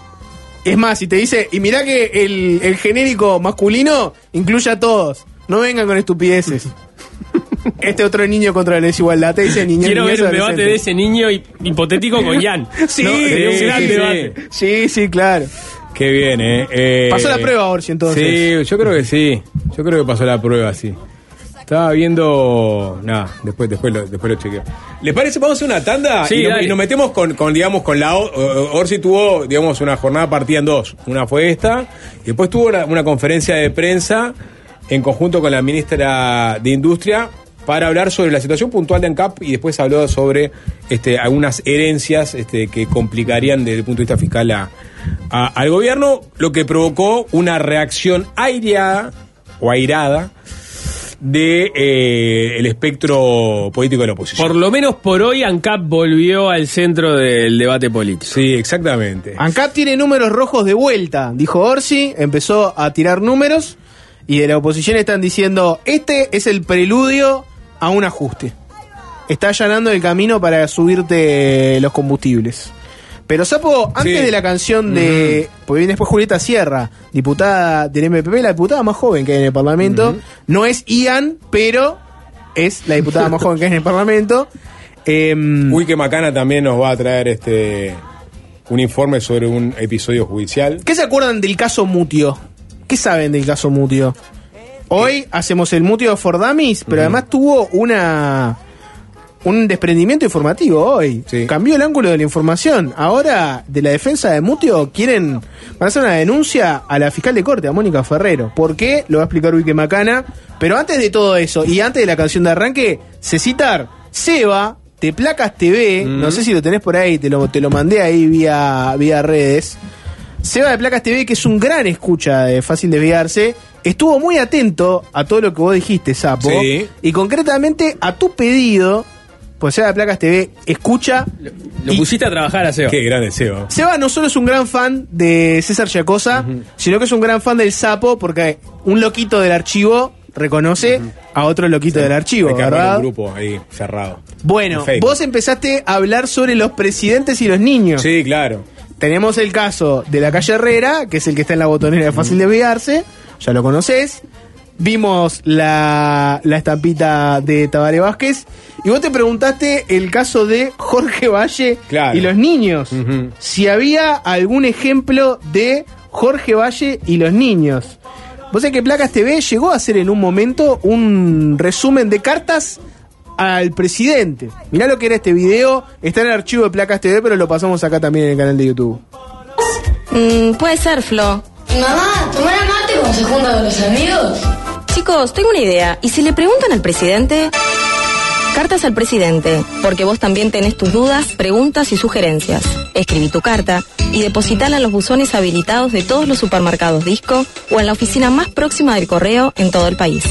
Es más, si te dice, y mirá que el, el genérico masculino incluye a todos, no vengan con estupideces. Este otro niño contra la desigualdad te dice niño. Quiero niñas, ver un debate de adolescentes. ese niño hi- hipotético con Ian. Sí, ¿no? Sería un sí, gran sí, debate. Sí, sí, claro. Qué bien, ¿eh? Eh, Pasó la prueba, Orsi, entonces. Sí, yo creo que sí. Yo creo que pasó la prueba, sí. Estaba viendo... Nada, después, después, lo, después lo chequeo. ¿Les parece? Vamos a hacer una tanda Sí, y, nos, dale. y nos metemos con, con, digamos, con la... O- O- Orsi tuvo, digamos, una jornada partida en dos. Una fue esta, y después tuvo una, una conferencia de prensa en conjunto con la ministra de Industria para hablar sobre la situación puntual de ANCAP, y después habló sobre este, algunas herencias este, que complicarían desde el punto de vista fiscal a, a- al gobierno, lo que provocó una reacción aireada o airada de eh, el espectro político de la oposición. Por lo menos por hoy ANCAP volvió al centro del debate político. Sí, exactamente. ANCAP tiene números rojos de vuelta, dijo Orsi, empezó a tirar números y de la oposición están diciendo, este es el preludio a un ajuste. Está allanando el camino para subirte los combustibles. Pero Sapo, antes Sí. de la canción de... Ujú. Porque viene después Julieta Sierra, diputada del M P P, la diputada más joven que hay en el Parlamento. Ujú. No es Ian, pero es la diputada más joven que hay en el Parlamento. Em, Uy, que Macana también nos va a traer este un informe sobre un episodio judicial. ¿Qué se acuerdan del caso Mutio? ¿Qué saben del caso Mutio? Hoy hacemos el Mutio for Dummies, pero además tuvo una un desprendimiento informativo hoy. Sí. Cambió el ángulo de la información. Ahora, de la defensa de Mutio, quieren van a hacer una denuncia a la fiscal de corte, a Mónica Ferrero. ¿Por qué? Lo va a explicar Uike Macana. Pero antes de todo eso, y antes de la canción de arranque, se citar Seba, de Placas T V, Mm. no sé si lo tenés por ahí, te lo, te lo mandé ahí vía, vía redes. Seba de Placas T V, que es un gran escucha de Fácil Desviarse, estuvo muy atento a todo lo que vos dijiste, Sapo. Sí. Y concretamente a tu pedido, pues Seba de Placas T V escucha. Lo y pusiste a trabajar a Seba. Qué gran deseo. Seba no solo es un gran fan de César Yacosa, sino que es un gran fan del Sapo, porque un loquito del archivo reconoce a otro loquito del archivo, Hay que armar ¿verdad? un grupo ahí cerrado. Bueno, En Facebook. vos empezaste a hablar sobre los presidentes y los niños. Sí, claro. Tenemos el caso de la calle Herrera, que es el que está en la botonera de Fácil Desviarse, ya lo conocés. Vimos la, la estampita de Tabaré Vázquez. Y vos te preguntaste el caso de Jorge Valle Claro. y los niños. Ujú. Si había algún ejemplo de Jorge Valle y los niños. Vos sabés que Placas T V llegó a hacer en un momento un resumen de cartas al presidente. Mirá lo que era este video. Está en el archivo de Placas T V, pero lo pasamos acá también en el canal de YouTube. Mm, puede ser, Flo. Mamá, ¿tomar mate cuando se junta con los amigos? Chicos, tengo una idea. ¿Y si le preguntan al presidente? Cartas al presidente, porque vos también tenés tus dudas, preguntas y sugerencias. Escribí tu carta y depositala en los buzones habilitados de todos los supermercados Disco o en la oficina más próxima del correo en todo el país.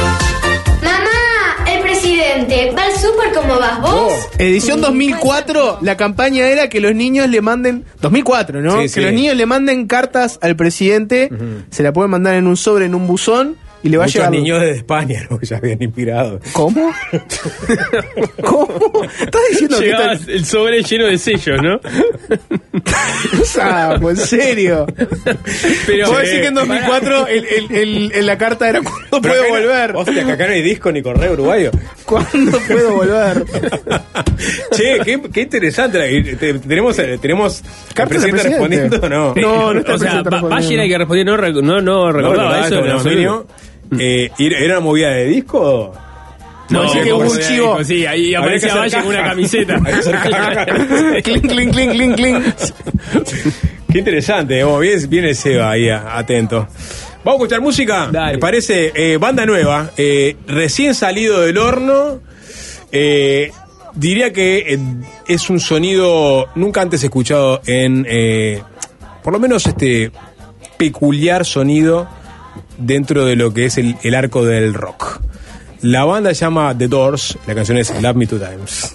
Mamá, el presidente, ¿va al súper como vas vos? Edición dos mil cuatro, la campaña era que los niños le manden... dos mil cuatro, ¿no? Sí, que sí. los niños le manden cartas al presidente, se la pueden mandar en un sobre, en un buzón, y le va Muchos a llegar... niños desde España, ¿no? Que ya habían inspirado. ¿Cómo? ¿Cómo? ¿Estás diciendo que Llegaba está... el sobre lleno de sellos, ¿no? Sapo, en serio. Pero, Vos eh, decís que en dos mil cuatro el, el, el, el- la carta era ¿cuándo puedo volver? Hostia, que acá no hay disco ni correo uruguayo. ¿Cuándo puedo volver? Che, qué, qué interesante. la- te- Tenemos, eh, tenemos el Cartas del presidente presidente. respondiendo, ¿no? No, no está O sea, el presidente Ba- respondiendo. Valle era el que respondía, no, rec- no, no recordaba recordaba eso. esto, en no, absoluto. Eh, ¿Era una movida de disco? No, sí que hubo un como chivo. sea, Sí, ahí Habría que aparece hacer Valle con una caja. camiseta. Hay que hacer caja. Clink, clink, clink, clink, clink. Qué interesante, oh, bien, bien el Seba ahí, a- atento. Vamos a escuchar música. Dale. ¿Te parece? Eh, banda nueva, eh, recién salido del horno. Eh, diría que eh, es un sonido nunca antes escuchado en, eh, por lo menos este peculiar sonido dentro de lo que es el, el arco del rock. La banda se llama The Doors, la canción es Love Me Two Times.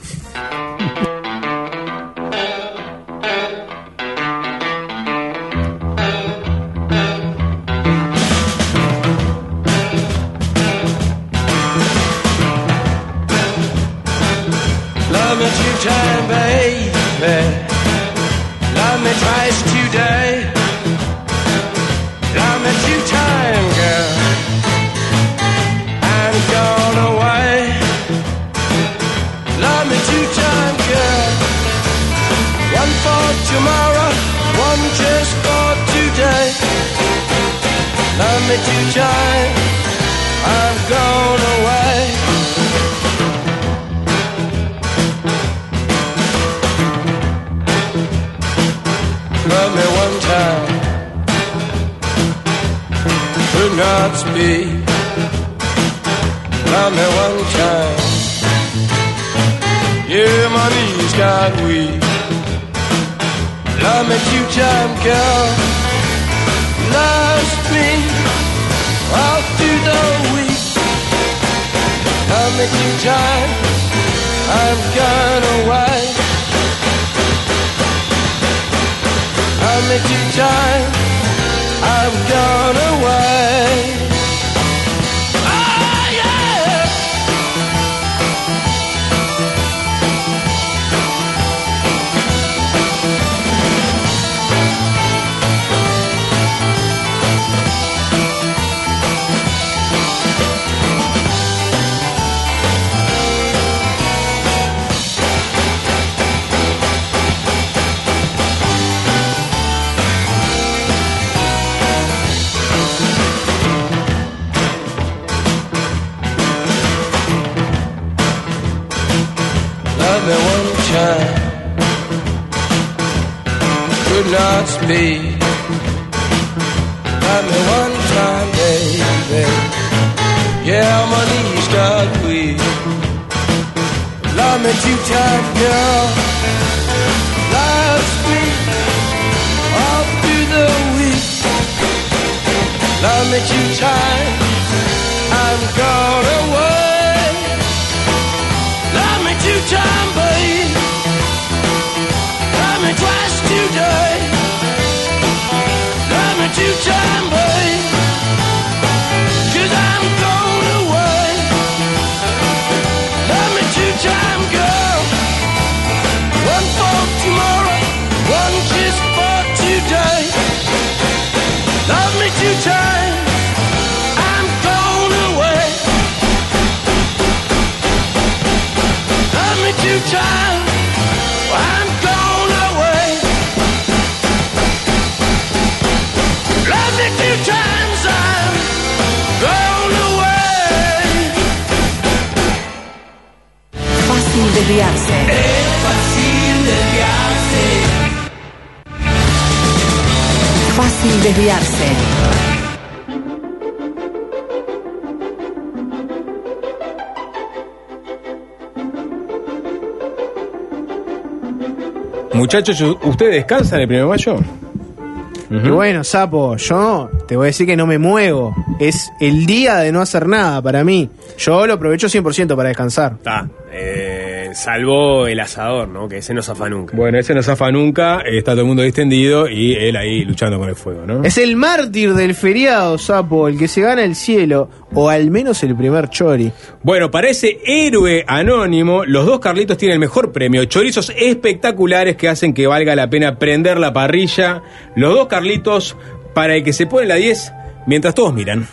Love me two times, baby. Love me twice today. Love me two times, girl. I'm gone away. Love me two times, girl. One for tomorrow, one just for today. Love me two times. I'm gone away. Love me one time, could not speak. Love me one time, yeah, my knees got weak. Love me two times, girl. Lost me all through the week. Love me two times, I'm gone away. Love me two times, I've gone away. Oh yeah. Love me one time, could not speak. Love me one time, baby. Yeah, my knees got weak. Love me two times, girl. Lost me all through the week. Love me two times, I'm gone away. Love me two times, babe. Love me twice today. Love me two times, babe. 'Cause I'm going away. Love me two times, girl. One for tomorrow, one just for today. Love me two times, I'm going away. Love me two times, I'm going away. Love me two times, I'm going away. Fácil desviarse. Es fácil desviarse. Fácil desviarse. Muchachos, ¿ustedes descansan el primero de mayo? Y bueno, Sapo, yo te voy a decir que no me muevo. Es el día de no hacer nada para mí. Yo lo aprovecho cien por ciento para descansar. Está, eh, salvo el asador, ¿no? Que ese no zafa nunca. Bueno, ese no zafa nunca, eh, está todo el mundo distendido y él ahí luchando con el fuego, ¿no? Es el mártir del feriado, Sapo, el que se gana el cielo, o al menos el primer chori. Bueno, para ese héroe anónimo, los dos Carlitos tienen el mejor premio. Chorizos espectaculares que hacen que valga la pena prender la parrilla. Los dos Carlitos para el que se pone la diez mientras todos miran.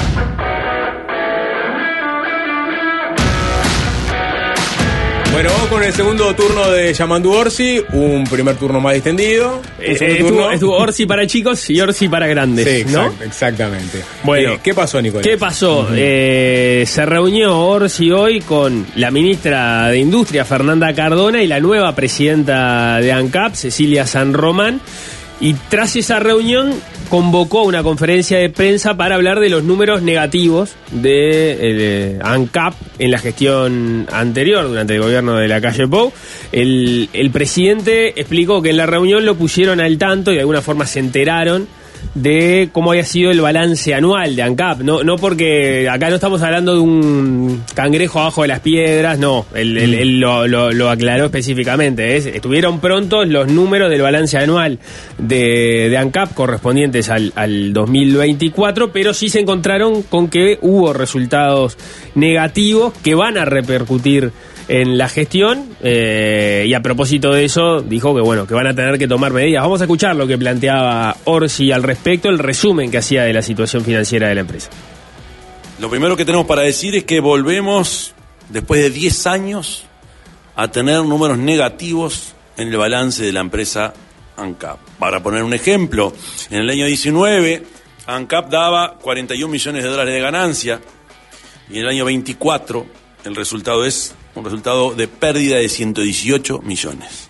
Bueno, vamos a con el segundo turno de Yamandu Orsi, un primer turno más distendido. Eh, eh, estuvo, estuvo Orsi para chicos y Orsi para grandes, sí, exact, ¿no? Exactamente. Bueno, eh, ¿qué pasó, Nicolás? ¿Qué pasó? Uh-huh. eh, se reunió Orsi hoy con la ministra de Industria, Fernanda Cardona, y la nueva presidenta de ANCAP, Cecilia San Román. Y tras esa reunión convocó una conferencia de prensa para hablar de los números negativos de eh, ANCAP en la gestión anterior, durante el gobierno de la calle Pou. El, el presidente explicó que en la reunión lo pusieron al tanto y de alguna forma se enteraron de cómo había sido el balance anual de ANCAP. No, no porque acá no estamos hablando de un cangrejo abajo de las piedras, no, él, él, él lo, lo, lo aclaró específicamente. Es, estuvieron prontos los números del balance anual de, de ANCAP correspondientes al, al dos mil veinticuatro, pero sí se encontraron con que hubo resultados negativos que van a repercutir en la gestión, eh, y a propósito de eso dijo que bueno, que van a tener que tomar medidas. Vamos a escuchar lo que planteaba Orsi al respecto, el resumen que hacía de la situación financiera de la empresa. Lo primero que tenemos para decir es que volvemos, después de diez años, a tener números negativos en el balance de la empresa ANCAP. Para poner un ejemplo, en el año diecinueve, ANCAP daba cuarenta y un millones de dólares de ganancia, y en el año veinticuatro el resultado es un resultado de pérdida de ciento dieciocho millones.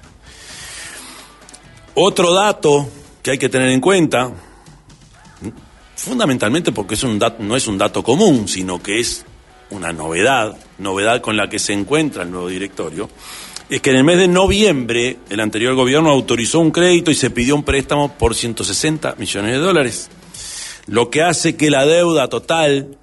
Otro dato que hay que tener en cuenta, fundamentalmente porque es un dato, no es un dato común, sino que es una novedad, novedad con la que se encuentra el nuevo directorio, es que en el mes de noviembre el anterior gobierno autorizó un crédito y se pidió un préstamo por ciento sesenta millones de dólares, lo que hace que la deuda total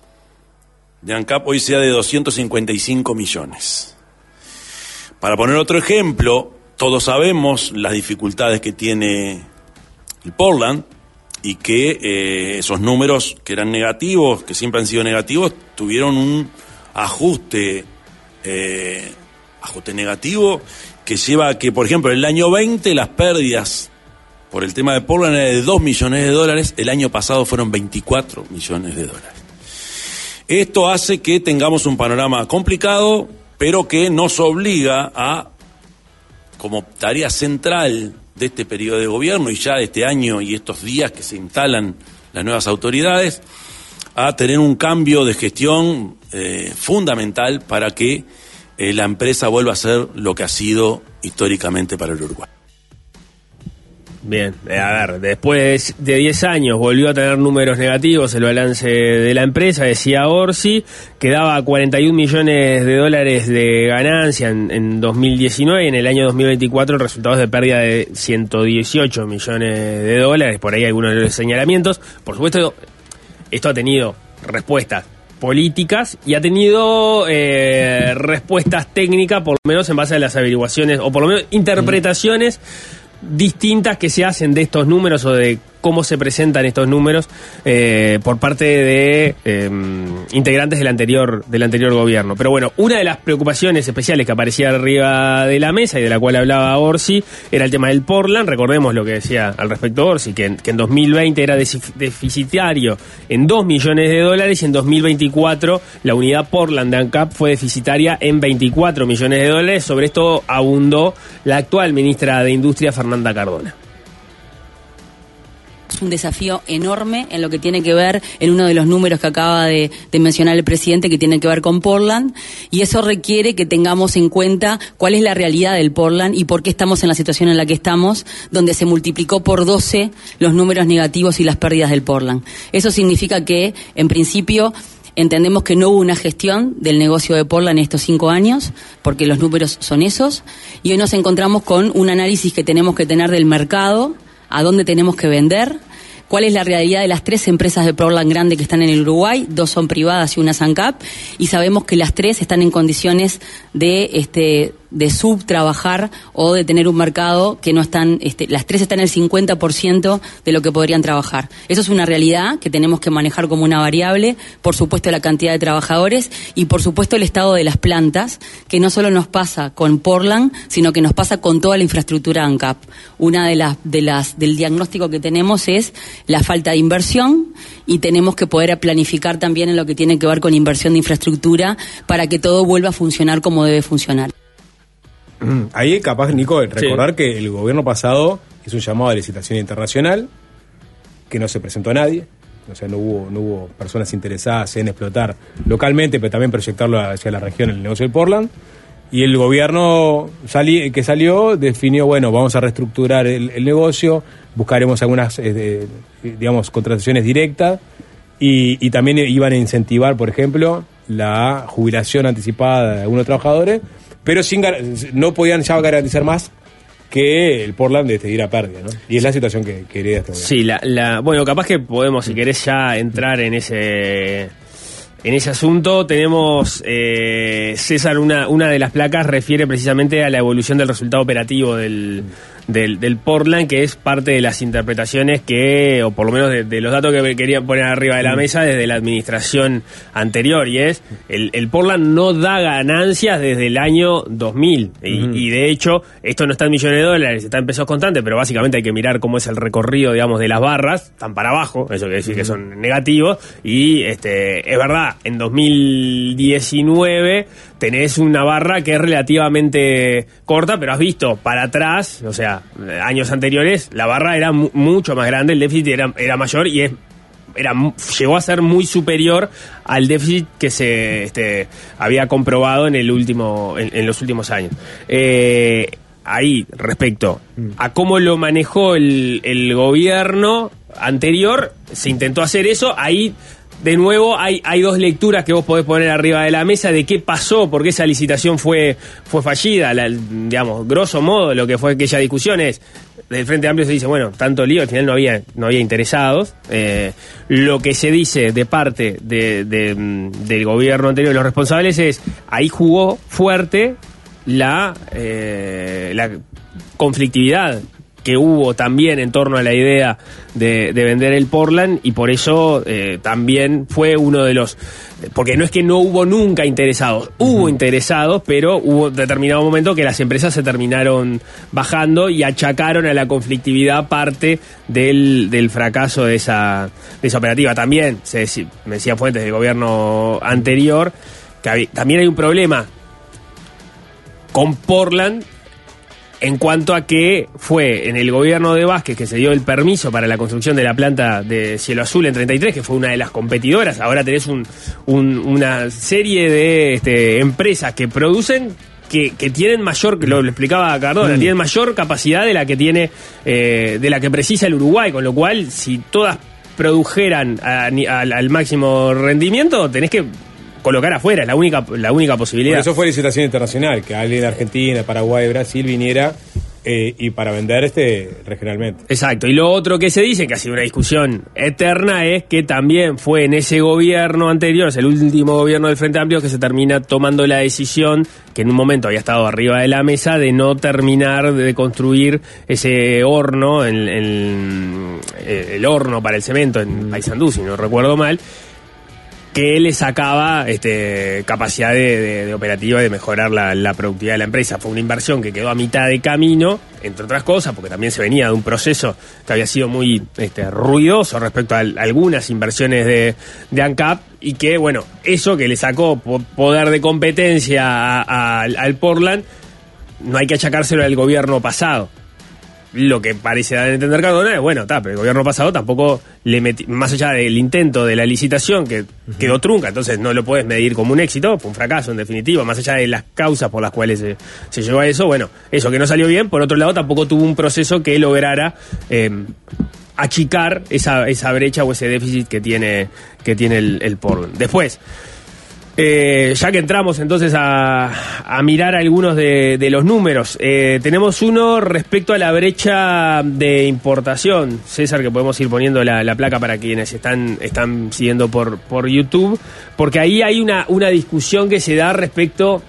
de ANCAP hoy sea de doscientos cincuenta y cinco millones. Para poner otro ejemplo, todos sabemos las dificultades que tiene el Portland y que eh, esos números que eran negativos, que siempre han sido negativos, tuvieron un ajuste eh, ajuste negativo que lleva a que, por ejemplo, en el año veinte las pérdidas por el tema de Portland eran de dos millones de dólares, el año pasado fueron veinticuatro millones de dólares. Esto hace que tengamos un panorama complicado, pero que nos obliga a, como tarea central de este periodo de gobierno y ya de este año y estos días que se instalan las nuevas autoridades, a tener un cambio de gestión eh, fundamental para que eh, la empresa vuelva a ser lo que ha sido históricamente para el Uruguay. Bien, a ver, después de diez años volvió a tener números negativos el balance de la empresa, decía Orsi, que daba cuarenta y un millones de dólares de ganancia en, en dos mil diecinueve, y en el año dos mil veinticuatro el resultado es de pérdida de ciento dieciocho millones de dólares, por ahí algunos de los señalamientos. Por supuesto, esto ha tenido respuestas políticas y ha tenido eh, respuestas técnicas, por lo menos en base a las averiguaciones, o por lo menos interpretaciones distintas que se hacen de estos números o de cómo se presentan estos números eh, por parte de eh, integrantes del anterior del anterior gobierno. Pero bueno, una de las preocupaciones especiales que aparecía arriba de la mesa y de la cual hablaba Orsi era el tema del Portland. Recordemos lo que decía al respecto Orsi, que en, que en dos mil veinte era deficitario en dos millones de dólares y en dos mil veinticuatro la unidad Portland de ANCAP fue deficitaria en veinticuatro millones de dólares. Sobre esto abundó la actual ministra de Industria, Fernanda Cardona. Es un desafío enorme en lo que tiene que ver, en uno de los números que acaba de, de mencionar el presidente, que tiene que ver con Portland, y eso requiere que tengamos en cuenta cuál es la realidad del Portland y por qué estamos en la situación en la que estamos, donde se multiplicó por doce los números negativos y las pérdidas del Portland. Eso significa que, en principio, entendemos que no hubo una gestión del negocio de Portland en estos cinco años, porque los números son esos, y hoy nos encontramos con un análisis que tenemos que tener del mercado, a dónde tenemos que vender, cuál es la realidad de las tres empresas de Portland grande que están en el Uruguay, dos son privadas y una es ANCAP, y sabemos que las tres están en condiciones de este de subtrabajar o de tener un mercado que no están, este, las tres están en el cincuenta por ciento de lo que podrían trabajar. Eso es una realidad que tenemos que manejar como una variable, por supuesto la cantidad de trabajadores y por supuesto el estado de las plantas, que no solo nos pasa con Portland, sino que nos pasa con toda la infraestructura ANCAP. Una de las, de las, del diagnóstico que tenemos es la falta de inversión y tenemos que poder planificar también en lo que tiene que ver con inversión de infraestructura para que todo vuelva a funcionar como debe funcionar. Ahí es capaz, Nico, recordar Sí. que el gobierno pasado hizo un llamado a licitación internacional, que no se presentó a nadie, o sea, no hubo, no hubo personas interesadas en explotar localmente, pero también proyectarlo hacia la región el negocio del Portland. Y el gobierno sali- que salió definió, bueno, vamos a reestructurar el, el negocio, buscaremos algunas, eh, de, digamos, contrataciones directas, y, y también iban a incentivar, por ejemplo, la jubilación anticipada de algunos trabajadores, pero sin gar- no podían ya garantizar más que el Portland de diera pérdida, ¿no? Y es la situación que, que hereda este gobierno. Sí, la, la, bueno, capaz que podemos, si querés, ya entrar en ese en ese asunto. Tenemos, eh, César, una, una de las placas refiere precisamente a la evolución del resultado operativo del, del, del Portland, que es parte de las interpretaciones que, o por lo menos de, de los datos que querían poner arriba de la mesa desde la administración anterior, y es, el, el Portland no da ganancias desde el año dos mil, y, uh-huh. y de hecho, esto no está en millones de dólares, está en pesos constantes, pero básicamente hay que mirar cómo es el recorrido, digamos, de las barras, están para abajo, eso quiere decir uh-huh. que son negativos, y este es verdad, en dos mil diecinueve tenés una barra que es relativamente corta, pero has visto para atrás, o sea, años anteriores, la barra era mu- mucho más grande, el déficit era, era mayor y es era llegó a ser muy superior al déficit que se este, había comprobado en el último en, en los últimos años. Eh, ahí, respecto a cómo lo manejó el, el gobierno anterior, se intentó hacer eso. Ahí, de nuevo, hay, hay dos lecturas que vos podés poner arriba de la mesa de qué pasó, por qué esa licitación fue, fue fallida. La, digamos, grosso modo, lo que fue aquella discusión es, del Frente Amplio se dice, bueno, tanto lío, al final no había, no había interesados. Eh, lo que se dice de parte de, de, del gobierno anterior, de los responsables, es, ahí jugó fuerte la, eh, la conflictividad que hubo también en torno a la idea de, de vender el Portland, y por eso eh, también fue uno de los... Porque no es que no hubo nunca interesados, hubo uh-huh. interesados, pero hubo determinado momento que las empresas se terminaron bajando y achacaron a la conflictividad parte del, del fracaso de esa, de esa operativa. También, se decía, me decían fuentes del gobierno anterior, que había, también hay un problema con Portland, en cuanto a que fue en el gobierno de Vázquez que se dio el permiso para la construcción de la planta de Cielo Azul en treinta y tres, que fue una de las competidoras. Ahora tenés un, un, una serie de este, empresas que producen, que, que tienen mayor, lo, lo explicaba Cardona, mm. tienen mayor capacidad de la que tiene, eh, de la que precisa el Uruguay, con lo cual, si todas produjeran a, a, al máximo rendimiento, tenés que colocar afuera, es la única, la única posibilidad. Por eso fue licitación internacional, que alguien de Argentina, Paraguay, Brasil viniera eh, y para vender este regionalmente. Exacto, y lo otro que se dice, que ha sido una discusión eterna, es que también fue en ese gobierno anterior, es el último gobierno del Frente Amplio, que se termina tomando la decisión, que en un momento había estado arriba de la mesa, de no terminar de construir ese horno, el, el, el horno para el cemento en Paysandú, si no recuerdo mal, que le sacaba este, capacidad de, de, de operativa y de mejorar la, la productividad de la empresa. Fue una inversión que quedó a mitad de camino, entre otras cosas, porque también se venía de un proceso que había sido muy este, ruidoso respecto a, a algunas inversiones de, de ANCAP, y que, bueno, eso que le sacó poder de competencia a, a, al Portland, no hay que achacárselo al gobierno pasado. Lo que parece dar a entender Cardona es, bueno, está, pero el gobierno pasado tampoco le meti, más allá del intento de la licitación, que uh-huh. quedó trunca, entonces no lo puedes medir como un éxito, fue un fracaso en definitiva, más allá de las causas por las cuales se, se llegó a eso, bueno, eso que no salió bien. Por otro lado, tampoco tuvo un proceso que lograra eh, achicar esa, esa brecha o ese déficit que tiene, que tiene el, el Portland. Después, Eh, ya que entramos entonces a, a mirar algunos de, de los números, eh, tenemos uno respecto a la brecha de importación, César, que podemos ir poniendo la, la placa para quienes están, están siguiendo por, por YouTube, porque ahí hay una, una discusión que se da respecto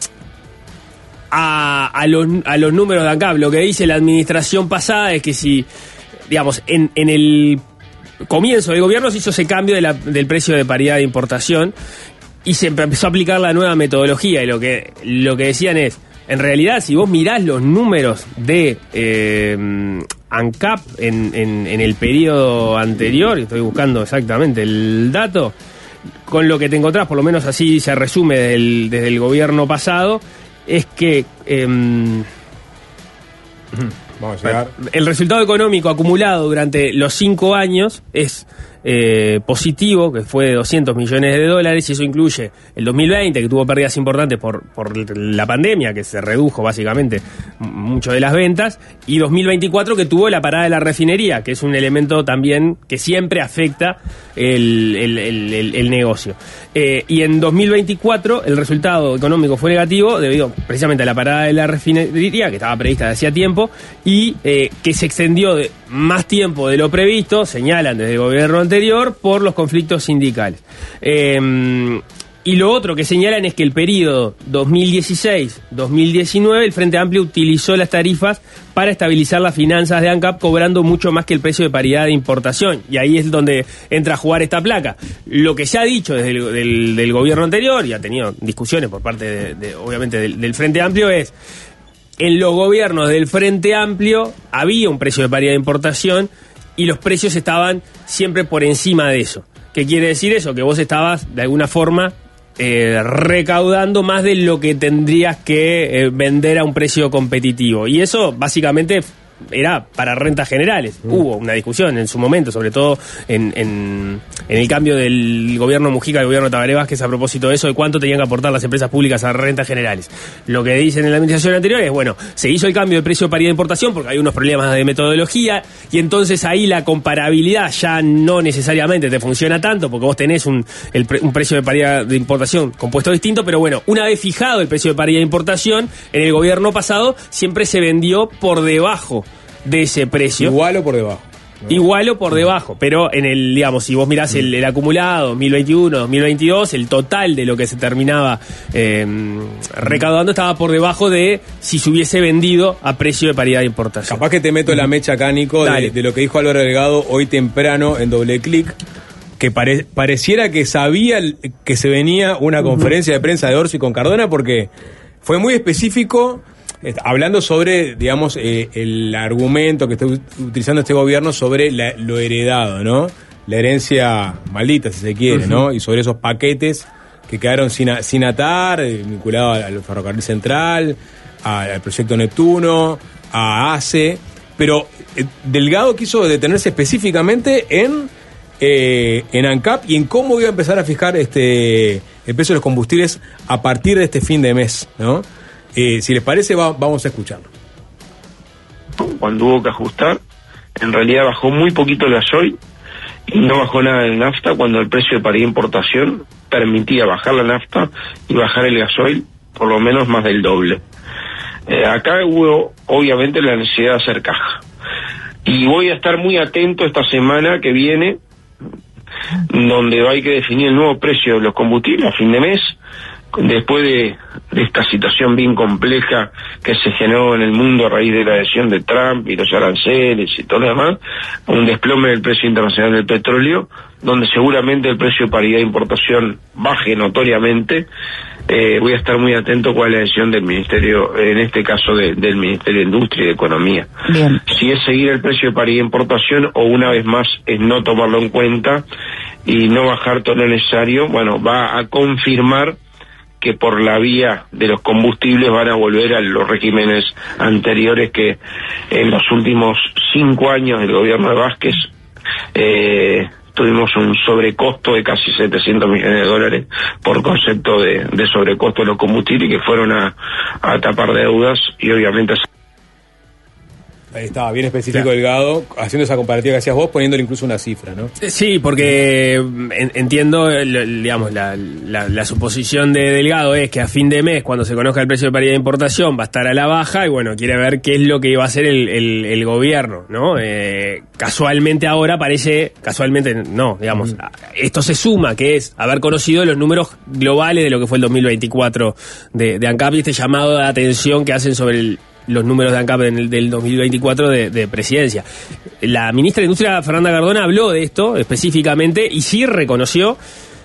a, a, los, a los números de ANCAP. Lo que dice la administración pasada es que si, digamos, en, en el comienzo del gobierno se hizo ese cambio de la, del precio de paridad de importación, y se empezó a aplicar la nueva metodología, y lo que lo que decían es, en realidad, si vos mirás los números de eh, ANCAP en, en, en el periodo anterior, estoy buscando exactamente el dato, con lo que te encontrás, por lo menos así se resume desde el, desde el gobierno pasado, es que eh, Vamos a llegar. el resultado económico acumulado durante los cinco años es eh, positivo, que fue de doscientos millones de dólares, y eso incluye el dos mil veinte, que tuvo pérdidas importantes por, por la pandemia, que se redujo básicamente mucho de las ventas, y dos mil veinticuatro, que tuvo la parada de la refinería, que es un elemento también que siempre afecta el, el, el, el, el negocio. Eh, y en dos mil veinticuatro el resultado económico fue negativo debido precisamente a la parada de la refinería, que estaba prevista desde hacía tiempo, y eh, que se extendió de más tiempo de lo previsto, señalan desde el gobierno anterior, por los conflictos sindicales. Eh, y lo otro que señalan es que el periodo dos mil dieciséis dos mil diecinueve el Frente Amplio utilizó las tarifas para estabilizar las finanzas de ANCAP, cobrando mucho más que el precio de paridad de importación. Y ahí es donde entra a jugar esta placa. Lo que se ha dicho desde el del, del gobierno anterior, y ha tenido discusiones por parte, de, de, obviamente, del, del Frente Amplio, es: en los gobiernos del Frente Amplio había un precio de paridad de importación y los precios estaban siempre por encima de eso. ¿Qué quiere decir eso? Que vos estabas, de alguna forma, eh, recaudando más de lo que tendrías que eh, vender a un precio competitivo. Y eso, básicamente, era para rentas generales. Mm. Hubo una discusión en su momento, sobre todo en, en, en el cambio del gobierno Mujica al gobierno Tabaré Vázquez, a propósito de eso, de cuánto tenían que aportar las empresas públicas a rentas generales. Lo que dicen en la administración anterior es, bueno, se hizo el cambio de precio de paridad de importación porque hay unos problemas de metodología, y entonces ahí la comparabilidad ya no necesariamente te funciona tanto, porque vos tenés un, el, un precio de paridad de importación compuesto distinto, pero bueno, una vez fijado el precio de paridad de importación, en el gobierno pasado siempre se vendió por debajo de ese precio. Igual o por debajo. ¿No? Igual o por debajo, pero en el, digamos, si vos mirás el, el acumulado dos mil veintiuno dos mil veintidós, el total de lo que se terminaba eh, recaudando estaba por debajo de si se hubiese vendido a precio de paridad de importación. Capaz que te meto la mecha, Cánico, de, de lo que dijo Álvaro Delgado hoy temprano en Doble Clic, que pare, pareciera que sabía que se venía una conferencia de prensa de Orsi con Cardona, porque fue muy específico, hablando sobre, digamos, eh, el argumento que está utilizando este gobierno sobre la, lo heredado, ¿no? La herencia maldita, si se quiere, uh-huh. ¿no? Y sobre esos paquetes que quedaron sin, a, sin atar, eh, vinculados al ferrocarril central, a, al proyecto Neptuno, a ACE. Pero eh, Delgado quiso detenerse específicamente en, eh, en ANCAP y en cómo iba a empezar a fijar este, el precio de los combustibles a partir de este fin de mes, ¿no? Eh, si les parece, va, vamos a escucharlo. Cuando hubo que ajustar, en realidad bajó muy poquito el gasoil y no bajó nada el nafta, cuando el precio de paridad de importación permitía bajar la nafta y bajar el gasoil por lo menos más del doble. Eh, acá hubo obviamente la necesidad de hacer caja. Y voy a estar muy atento esta semana que viene, donde hay que definir el nuevo precio de los combustibles a fin de mes, después de, de esta situación bien compleja que se generó en el mundo a raíz de la adhesión de Trump y los aranceles y todo lo demás, un desplome del precio internacional del petróleo, donde seguramente el precio de paridad de importación baje notoriamente. Eh, voy a estar muy atento cuál es la decisión del Ministerio, en este caso de, del Ministerio de Industria y de Economía. Bien. Si es seguir el precio de paridad de importación o una vez más es no tomarlo en cuenta y no bajar todo lo necesario, bueno, va a confirmar que por la vía de los combustibles van a volver a los regímenes anteriores que en los últimos cinco años del gobierno de Vázquez eh, tuvimos un sobrecosto de casi setecientos millones de dólares por concepto de, de sobrecosto de los combustibles, que fueron a, a tapar deudas y obviamente... Ahí estaba, bien específico, claro. Delgado, haciendo esa comparativa que hacías vos, poniéndole incluso una cifra, ¿no? Sí, porque en, entiendo, el, digamos, la, la, la suposición de Delgado es que a fin de mes, cuando se conozca el precio de paridad de importación, va a estar a la baja y, bueno, quiere ver qué es lo que iba a hacer el, el, el gobierno, ¿no? Eh, casualmente ahora parece, casualmente no, digamos, mm. esto se suma, que es haber conocido los números globales de lo que fue el dos mil veinticuatro de, de ANCAP y este llamado de atención que hacen sobre el los números de ANCAP en el, del dos mil veinticuatro de, de presidencia. La ministra de Industria, Fernanda Cardona, habló de esto específicamente y sí reconoció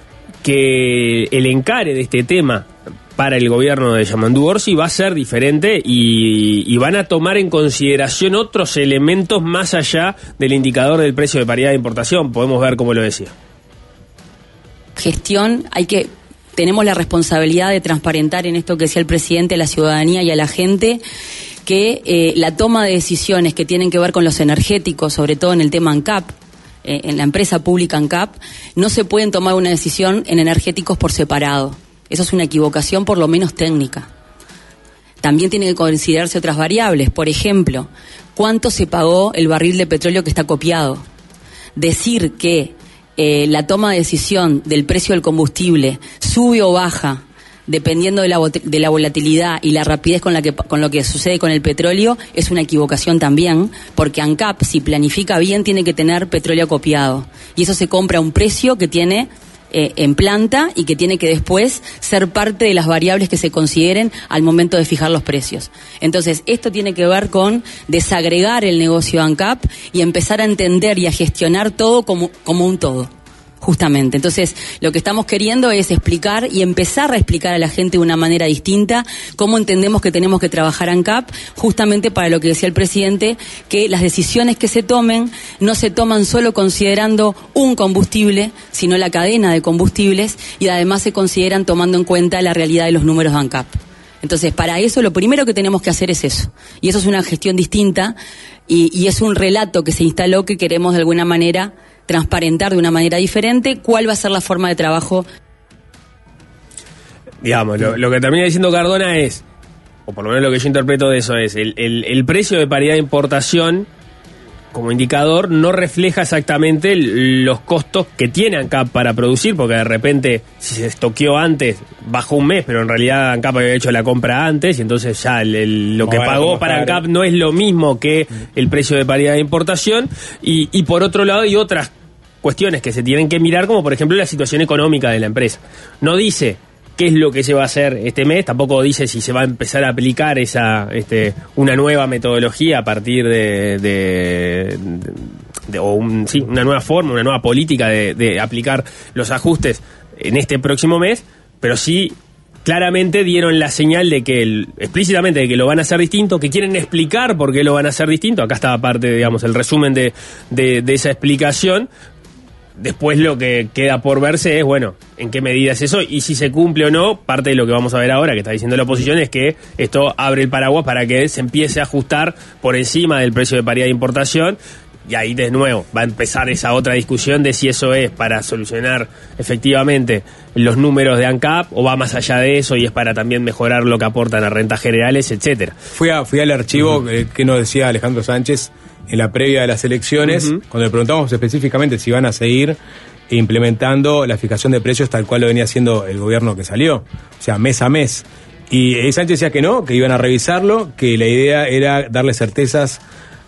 que el encare de este tema para el gobierno de Yamandu Orsi va a ser diferente y, y van a tomar en consideración otros elementos más allá del indicador del precio de paridad de importación. Podemos ver cómo lo decía. Gestión, hay que tenemos la responsabilidad de transparentar en esto que decía el presidente a la ciudadanía y a la gente, que eh, la toma de decisiones que tienen que ver con los energéticos, sobre todo en el tema ANCAP, eh, en la empresa pública ANCAP, no se pueden tomar una decisión en energéticos por separado. Eso es una equivocación por lo menos técnica. También tienen que considerarse otras variables. Por ejemplo, ¿cuánto se pagó el barril de petróleo que está copiado? Decir que eh, la toma de decisión del precio del combustible sube o baja dependiendo de la, de la volatilidad y la rapidez con la que con lo que sucede con el petróleo es una equivocación también, porque ANCAP, si planifica bien, tiene que tener petróleo copiado. Y eso se compra a un precio que tiene eh, en planta y que tiene que después ser parte de las variables que se consideren al momento de fijar los precios. Entonces, esto tiene que ver con desagregar el negocio ANCAP y empezar a entender y a gestionar todo como, como un todo. Justamente. Entonces, lo que estamos queriendo es explicar y empezar a explicar a la gente de una manera distinta cómo entendemos que tenemos que trabajar ANCAP, justamente para lo que decía el presidente, que las decisiones que se tomen no se toman solo considerando un combustible, sino la cadena de combustibles, y además se consideran tomando en cuenta la realidad de los números de ANCAP. Entonces, para eso lo primero que tenemos que hacer es eso. Y eso es una gestión distinta y, y es un relato que se instaló que queremos de alguna manera transparentar de una manera diferente cuál va a ser la forma de trabajo. Digamos, lo, lo que termina diciendo Cardona es, o por lo menos lo que yo interpreto de eso es, el, el, el precio de paridad de importación como indicador no refleja exactamente el, los costos que tiene ANCAP para producir, porque de repente si se estoqueó antes bajó un mes, pero en realidad ANCAP había hecho la compra antes y entonces ya el, el, lo que pagó para ANCAP no es lo mismo que el precio de paridad de importación. Y, y por otro lado hay otras cuestiones que se tienen que mirar, como por ejemplo la situación económica de la empresa. No dice qué es lo que se va a hacer este mes, tampoco dice si se va a empezar a aplicar esa este una nueva metodología a partir de, de, de, de o un, sí, una nueva forma, una nueva política de, de aplicar los ajustes en este próximo mes, pero sí claramente dieron la señal de que el, explícitamente de que lo van a hacer distinto, que quieren explicar por qué lo van a hacer distinto. Acá está parte, digamos, el resumen de, de, de esa explicación. Después lo que queda por verse es, bueno, en qué medida es eso y si se cumple o no. Parte de lo que vamos a ver ahora, que está diciendo la oposición, es que esto abre el paraguas para que se empiece a ajustar por encima del precio de paridad de importación. Y ahí de nuevo va a empezar esa otra discusión de si eso es para solucionar efectivamente los números de ANCAP o va más allá de eso y es para también mejorar lo que aportan a rentas generales, etcétera. Fui, a, fui al archivo uh-huh. eh, que nos decía Alejandro Sánchez en la previa de las elecciones, uh-huh. cuando le preguntamos específicamente si van a seguir implementando la fijación de precios tal cual lo venía haciendo el gobierno que salió, o sea, mes a mes. Y eh, Sánchez decía que no, que iban a revisarlo, que la idea era darle certezas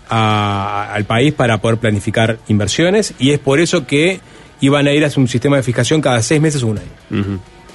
a, al país para poder planificar inversiones, y es por eso que iban a ir a un sistema de fijación cada seis meses o un año. Uh-huh.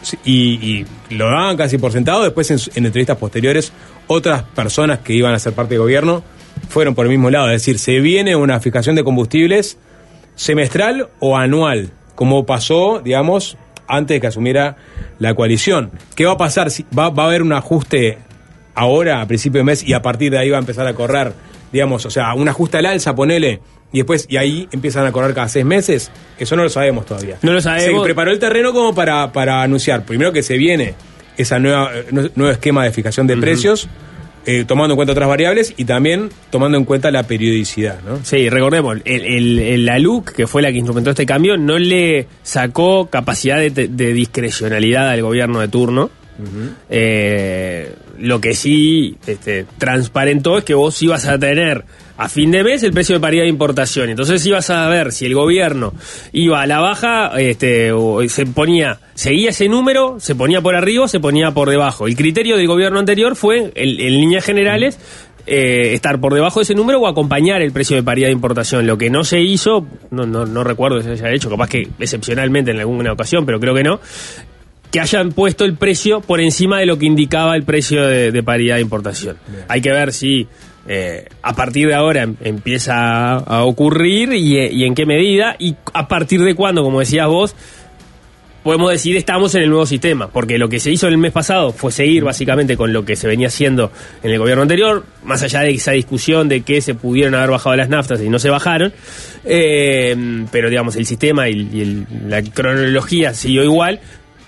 Y, y lo daban casi por sentado. Después en, en entrevistas posteriores otras personas que iban a ser parte del gobierno fueron por el mismo lado, es decir, se viene una fijación de combustibles semestral o anual, como pasó, digamos, antes de que asumiera la coalición. ¿Qué va a pasar? ¿Va, va a haber un ajuste ahora, a principio de mes, y a partir de ahí va a empezar a correr, digamos, o sea, un ajuste al alza, ponele, y después, y ahí empiezan a correr cada seis meses? Eso no lo sabemos todavía. No lo sabemos. Se preparó el terreno como para, para anunciar, primero que se viene ese nueva, nuevo esquema de fijación de uh-huh. precios, Eh, tomando en cuenta otras variables y también tomando en cuenta la periodicidad, ¿no? Sí, recordemos, el, el, el, la L U C, que fue la que instrumentó este cambio, no le sacó capacidad de, de discrecionalidad al gobierno de turno. Uh-huh. Eh, lo que sí este, transparentó es que vos ibas a tener a fin de mes el precio de paridad de importación. Entonces ibas a ver si el gobierno iba a la baja, este, o se ponía, seguía ese número, se ponía por arriba o se ponía por debajo. El criterio del gobierno anterior fue, en, en líneas generales, eh, estar por debajo de ese número o acompañar el precio de paridad de importación. Lo que no se hizo, no, no, no recuerdo que se haya hecho, capaz que excepcionalmente en alguna ocasión, pero creo que no, que hayan puesto el precio por encima de lo que indicaba el precio de, de paridad de importación. Bien. Hay que ver si eh, a partir de ahora em, empieza a, a ocurrir y, y en qué medida y a partir de cuándo, como decías vos, podemos decir estamos en el nuevo sistema, porque lo que se hizo el mes pasado fue seguir básicamente con lo que se venía haciendo en el gobierno anterior, más allá de esa discusión de que se pudieron haber bajado las naftas y no se bajaron, eh, pero digamos el sistema y, y el, la cronología siguió igual.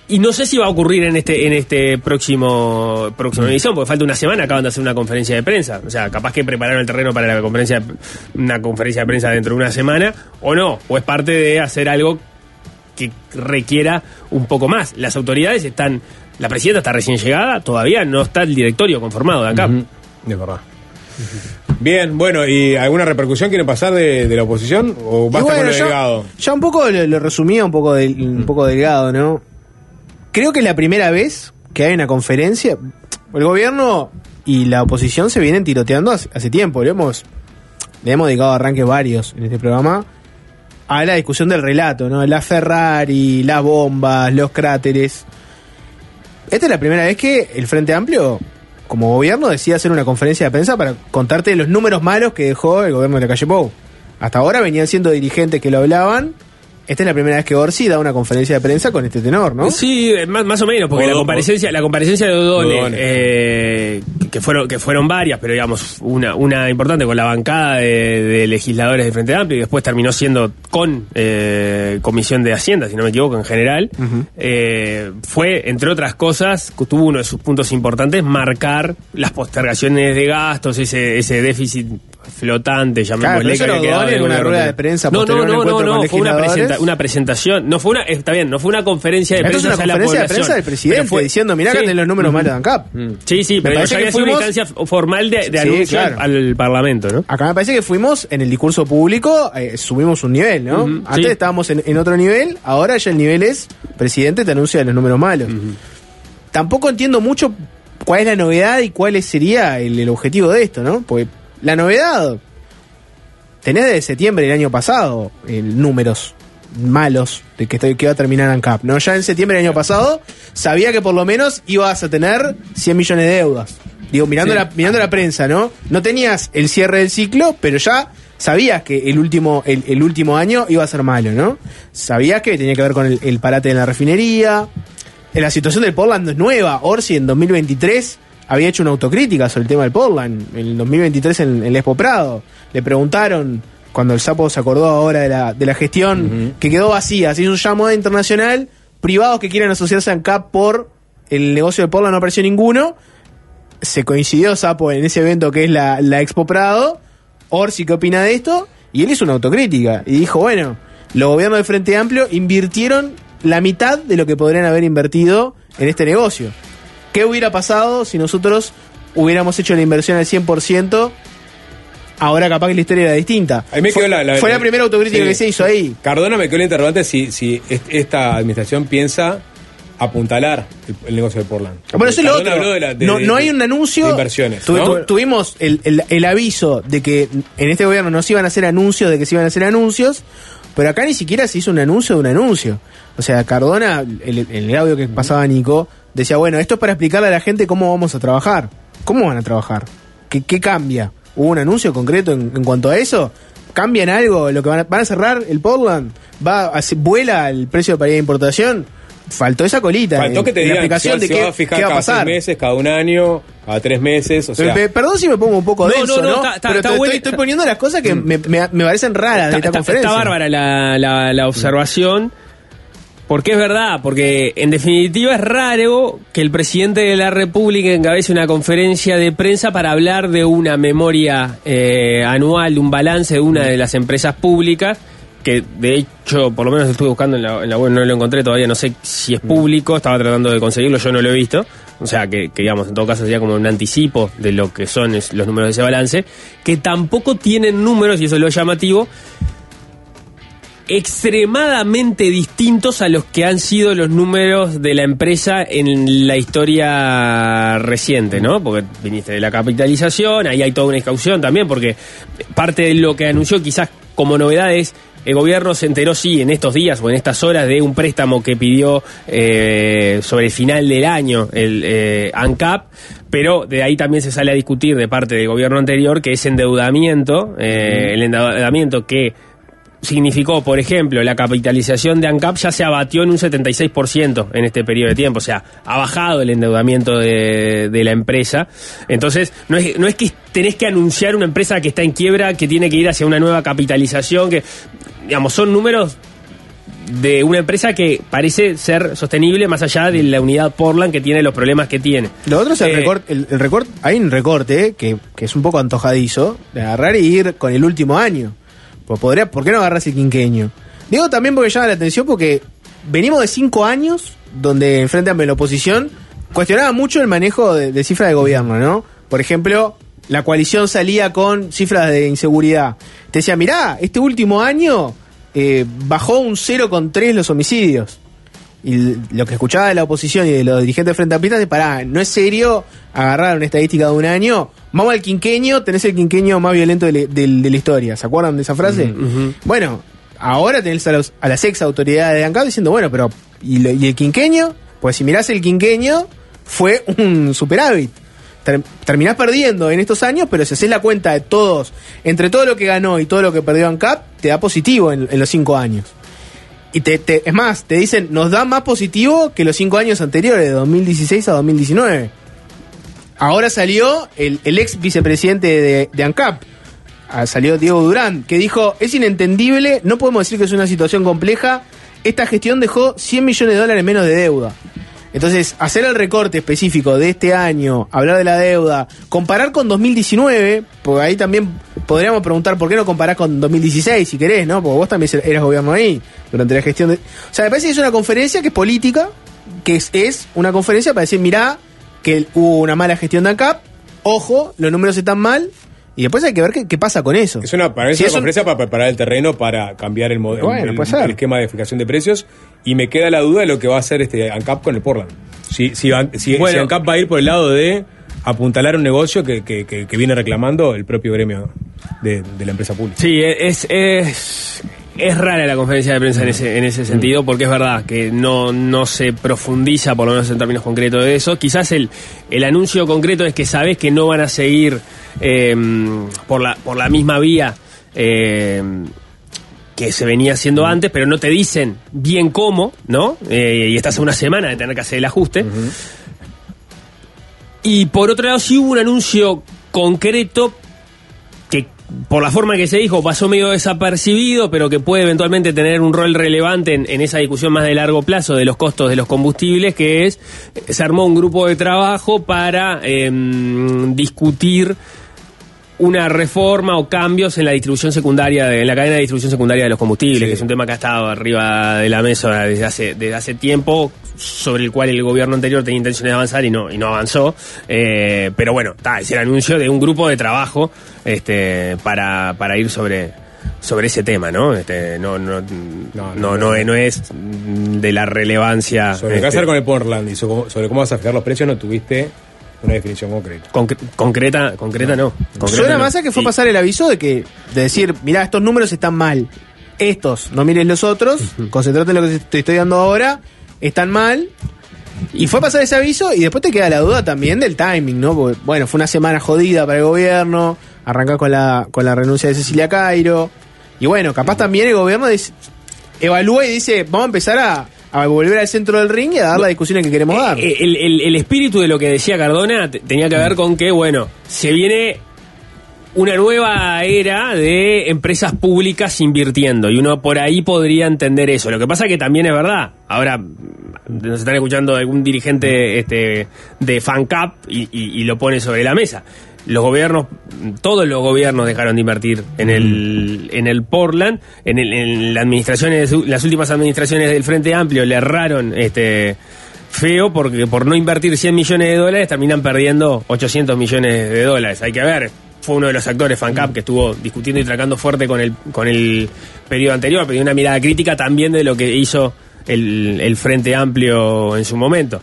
Y no sé si va a ocurrir en este en este próximo próxima edición, porque falta una semana, acaban de hacer una conferencia de prensa. O sea, capaz que prepararon el terreno para la conferencia una conferencia de prensa dentro de una semana, o no, o es parte de hacer algo que requiera un poco más. Las autoridades están, la presidenta está recién llegada, todavía no está el directorio conformado de ANCAP. Uh-huh. De verdad. Uh-huh. Bien, bueno, ¿y alguna repercusión quiere pasar de, de la oposición? ¿O basta bueno, con lo ya, delegado? Ya un poco lo, lo resumía, un poco, del, un poco delgado, ¿no? Creo que es la primera vez que hay una conferencia. El gobierno y la oposición se vienen tiroteando hace, hace tiempo. Le hemos, le hemos dedicado arranques varios en este programa a la discusión del relato, ¿no? La Ferrari, las bombas, los cráteres. Esta es la primera vez que el Frente Amplio, como gobierno, decide hacer una conferencia de prensa para contarte los números malos que dejó el gobierno de la calle Pou. Hasta ahora venían siendo dirigentes que lo hablaban. Esta es la primera vez que Orsi da una conferencia de prensa con este tenor, ¿no? Sí, más, más o menos, porque Odo, la comparecencia, la comparecencia de O'Donnell, O'Donnell. Eh, que fueron, que fueron varias, pero digamos, una, una importante con la bancada de, de legisladores del Frente Amplio, y después terminó siendo con eh, Comisión de Hacienda, si no me equivoco, en general. Uh-huh. eh, fue, entre otras cosas, tuvo uno de sus puntos importantes, marcar las postergaciones de gastos, ese, ese déficit flotante, llamémosle. Claro, que había en una rueda de prensa. No, no, no, no, no, fue una, presenta, una presentación. presentación, no fue una, está bien, no fue una conferencia de Esto prensa. Es una conferencia de prensa del presidente fue, diciendo, mirá sí, que tenés los números mm, malos de ANCAP. Mm. Sí, sí, pero ya había sido una instancia formal de, de sí, anuncio claro. al Parlamento, ¿no? Acá me parece que fuimos en el discurso público, eh, subimos un nivel, ¿no? Uh-huh, Antes sí. estábamos en, en otro nivel, ahora ya el nivel es, presidente te anuncia los números malos. Uh-huh. Tampoco entiendo mucho cuál es la novedad y cuál sería el, el objetivo de esto, ¿no? Porque la novedad, tenés desde septiembre del año pasado eh, números malos de que, estoy, que va a terminar ANCAP, ¿no? Ya en septiembre del año pasado sabía que por lo menos ibas a tener cien millones de deudas. Digo, mirando, sí. la, mirando la prensa, ¿no? No tenías el cierre del ciclo, pero ya sabías que el último, el, el último año iba a ser malo, ¿no? Sabías que tenía que ver con el, el parate de la refinería. La situación del Portland no es nueva. Orsi en dos mil veintitrés había hecho una autocrítica sobre el tema del Portland. En el dos mil veintitrés en, en el Expo Prado. Le preguntaron, cuando el Sapo se acordó ahora de la, de la gestión, uh-huh. que quedó vacía. Se hizo un llamado internacional. Privados que quieran asociarse a ANCAP por el negocio del Portland no apareció ninguno. Se coincidió Sapo en ese evento que es la, la Expo Prado. Orsi, ¿qué opina de esto? Y él hizo una autocrítica y dijo, bueno, los gobiernos del Frente Amplio invirtieron la mitad de lo que podrían haber invertido en este negocio. ¿Qué hubiera pasado si nosotros hubiéramos hecho la inversión al cien por ciento? Ahora capaz que la historia era distinta. Ahí me fue, quedó la, la, fue la primera autocrítica sí. que se hizo ahí. Cardona me quedó el interrogante si, si esta administración piensa apuntalar el, el negocio de Portland. Bueno, eso es lo otro. De la, de, no, no hay un anuncio. De inversiones. Tu, ¿no? tu, tuvimos el, el, el aviso de que en este gobierno no se iban a hacer anuncios, de que se iban a hacer anuncios, pero acá ni siquiera se hizo un anuncio de un anuncio. O sea, Cardona, el, el audio que pasaba Nico, decía, bueno, esto es para explicarle a la gente cómo vamos a trabajar. ¿Cómo van a trabajar? ¿Qué, qué cambia? ¿Hubo un anuncio concreto en, en cuanto a eso? ¿Cambian algo? ¿Lo que van a, van a cerrar el Portland? ¿Va a, ¿Vuela el precio de paridad de importación? Faltó esa colita. Faltó en, que te en digan, la aplicación si de qué, va a fijar qué va a pasar. Cada seis meses, cada un año, cada tres meses, o sea... Pe, perdón si me pongo un poco no, denso, no, ¿no? no está, está, pero está te, bueno, estoy, estoy poniendo las cosas que mm. me, me, me parecen raras está, de esta está, conferencia. Está bárbara la, la, la observación, porque es verdad, porque en definitiva es raro que el presidente de la República encabece una conferencia de prensa para hablar de una memoria eh, anual, de un balance de una de las empresas públicas, que de hecho, por lo menos estuve buscando en la, en la web, no lo encontré todavía, no sé si es público, estaba tratando de conseguirlo, yo no lo he visto, o sea que, que digamos, en todo caso sería como un anticipo de lo que son es, los números de ese balance, que tampoco tienen números, y eso es lo llamativo, extremadamente distintos a los que han sido los números de la empresa en la historia reciente, ¿no? Porque viniste de la capitalización, ahí hay toda una excaución también, porque parte de lo que anunció quizás como novedad es el gobierno se enteró, sí, en estos días o en estas horas de un préstamo que pidió eh, sobre el final del año el eh, ANCAP, pero de ahí también se sale a discutir de parte del gobierno anterior que ese endeudamiento, eh, el endeudamiento que significó, por ejemplo, la capitalización de ANCAP ya se abatió en un setenta y seis por ciento en este periodo de tiempo, o sea, ha bajado el endeudamiento de, de la empresa. Entonces, no es, no es que tenés que anunciar una empresa que está en quiebra, que tiene que ir hacia una nueva capitalización, que, digamos, son números de una empresa que parece ser sostenible más allá de la unidad Portland que tiene los problemas que tiene. Lo otro es el Eh, recorte, el, el recorte, hay un recorte que, que es un poco antojadizo, de agarrar y ir con el último año. Pues podría, ¿por qué no agarrarse el quinquenio? Digo también porque llama la atención porque venimos de cinco años donde en Frente Amplio en la oposición cuestionaba mucho el manejo de, de cifras de gobierno, ¿no? Por ejemplo, la coalición salía con cifras de inseguridad. Te decía, mirá, este último año eh, bajó un cero coma tres los homicidios. Y lo que escuchaba de la oposición y de los dirigentes de Frente Amplio es, pará, no es serio agarrar una estadística de un año, vamos al quinquenio, tenés el quinquenio más violento de, de, de la historia. ¿Se acuerdan de esa frase? Uh-huh. Bueno, ahora tenés a, los, a las ex autoridades de ANCAP diciendo, bueno, pero ¿y, lo, ¿y el quinquenio? Pues si mirás el quinquenio, fue un superávit. Ter, terminás perdiendo en estos años, pero si haces la cuenta de todos, entre todo lo que ganó y todo lo que perdió ANCAP, te da positivo en, en los cinco años. Y te, te, es más, te dicen, nos da más positivo que los cinco años anteriores, de dos mil dieciséis a dos mil diecinueve. Ahora salió el, el ex vicepresidente de, de ANCAP, ah, salió Diego Durán, que dijo, es inentendible, no podemos decir que es una situación compleja, esta gestión dejó cien millones de dólares menos de deuda. Entonces, hacer el recorte específico de este año, hablar de la deuda, comparar con dos mil diecinueve, porque ahí también podríamos preguntar por qué no comparás con dos mil dieciséis, si querés, ¿no? Porque vos también eras gobierno ahí, durante la gestión de... O sea, me parece que es una conferencia que es política, que es, es una conferencia para decir, mirá, que hubo una mala gestión de ANCAP, ojo, los números están mal, y después hay que ver qué, qué pasa con eso. Es una, para Si una es un- conferencia para preparar el terreno para cambiar el, modelo, Bueno, el, puede ser. el esquema de fijación de precios. Y me queda la duda de lo que va a hacer este ANCAP con el Portland. Si, si, An- si, Bueno. si ANCAP va a ir por el lado de apuntalar un negocio que, que, que, que viene reclamando el propio gremio de, de la empresa pública. Sí, es, es, es rara la conferencia de prensa en ese, en ese sentido, porque es verdad que no, no se profundiza, por lo menos en términos concretos, de eso. Quizás el, el anuncio concreto es que sabes que no van a seguir eh, por, la, por la misma vía eh, que se venía haciendo antes, pero no te dicen bien cómo, ¿no? Eh, y estás a una semana de tener que hacer el ajuste. Uh-huh. Y por otro lado, sí hubo un anuncio concreto que, por la forma que se dijo, pasó medio desapercibido, pero que puede eventualmente tener un rol relevante en, en esa discusión más de largo plazo de los costos de los combustibles, que es, se armó un grupo de trabajo para eh, discutir una reforma o cambios en la distribución secundaria, de, en la cadena de distribución secundaria de los combustibles, Sí. que es un tema que ha estado arriba de la mesa desde hace, desde hace tiempo, sobre el cual el gobierno anterior tenía intención de avanzar y no, y no avanzó. Eh, pero bueno, ta, es el anuncio de un grupo de trabajo este, para, para ir sobre, sobre ese tema, ¿no? Este, no, no, no, no, no, no es de la relevancia. Sobre qué este, hacer con el Portland y sobre, sobre cómo vas a fijar los precios no tuviste una definición concreta. concre- concreta, concreta no. Concreta Suena no. más a que fue Y- pasar el aviso de que de decir, mirá, estos números están mal. Estos, no mires los otros, concentrate en lo que te estoy dando ahora, están mal. Y fue pasar ese aviso y después te queda la duda también del timing, ¿no? Porque, bueno, fue una semana jodida para el gobierno, arrancar con la, con la renuncia de Cecilia Cairo. Y bueno, capaz también el gobierno dice- evalúa y dice, vamos a empezar a, a volver al centro del ring y a dar la discusión que queremos dar. Eh, El, el- el espíritu de lo que decía Cardona te- tenía que ver con que, bueno, se viene una nueva era de empresas públicas invirtiendo y uno por ahí podría entender eso. Lo que pasa que también es verdad. Ahora nos están escuchando algún dirigente este, de FANCAP y, y- y lo pone sobre la mesa. Los gobiernos, todos los gobiernos dejaron de invertir en el en el Portland, en, el, en las administraciones, las últimas administraciones del Frente Amplio le erraron este feo porque por no invertir cien millones de dólares terminan perdiendo ochocientos millones de dólares. Hay que ver, fue uno de los actores FANCAP que estuvo discutiendo y tracando fuerte con el con el periodo anterior, pero dio una mirada crítica también de lo que hizo el, el Frente Amplio en su momento.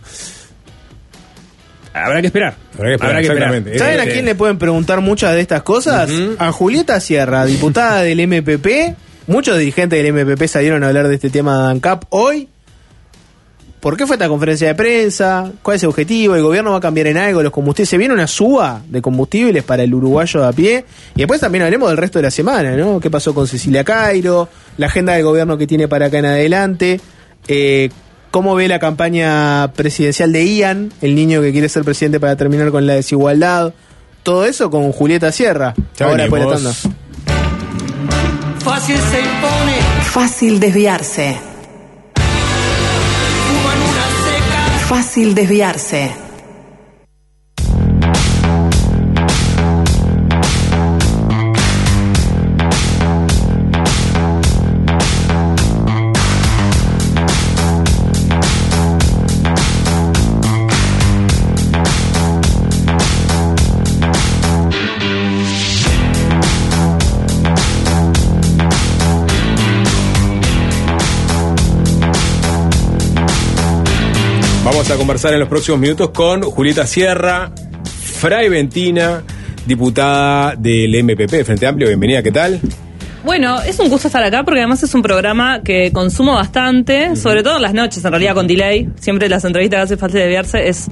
Habrá que esperar. Habrá que esperar, Habrá que esperar. exactamente. ¿Saben a Este- quién le pueden preguntar muchas de estas cosas? Ujú. A Julieta Sierra, diputada del M P P. Muchos dirigentes del M P P salieron a hablar de este tema de ANCAP hoy. ¿Por qué fue esta conferencia de prensa? ¿Cuál es el objetivo? ¿El gobierno va a cambiar en algo los combustibles? ¿Se viene una suba de combustibles para el uruguayo de a pie? Y después también hablemos del resto de la semana, ¿no? ¿Qué pasó con Cecilia Cairo? La agenda del gobierno que tiene para acá en adelante. Eh, ¿Cómo ve la campaña presidencial de Ian, el niño que quiere ser presidente para terminar con la desigualdad? Todo eso con Julieta Sierra. Ya ahora después de la venimos. tanda. Fácil se impone. Fácil desviarse. Fácil desviarse. Vamos a conversar en los próximos minutos con Julieta Sierra, fraiventina, diputada del M P P, Frente Amplio. Bienvenida, ¿qué tal? Bueno, es un gusto estar acá porque además es un programa que consumo bastante, uh-huh. sobre todo en las noches, en realidad con delay. Siempre las entrevistas que hace falta desviarse es...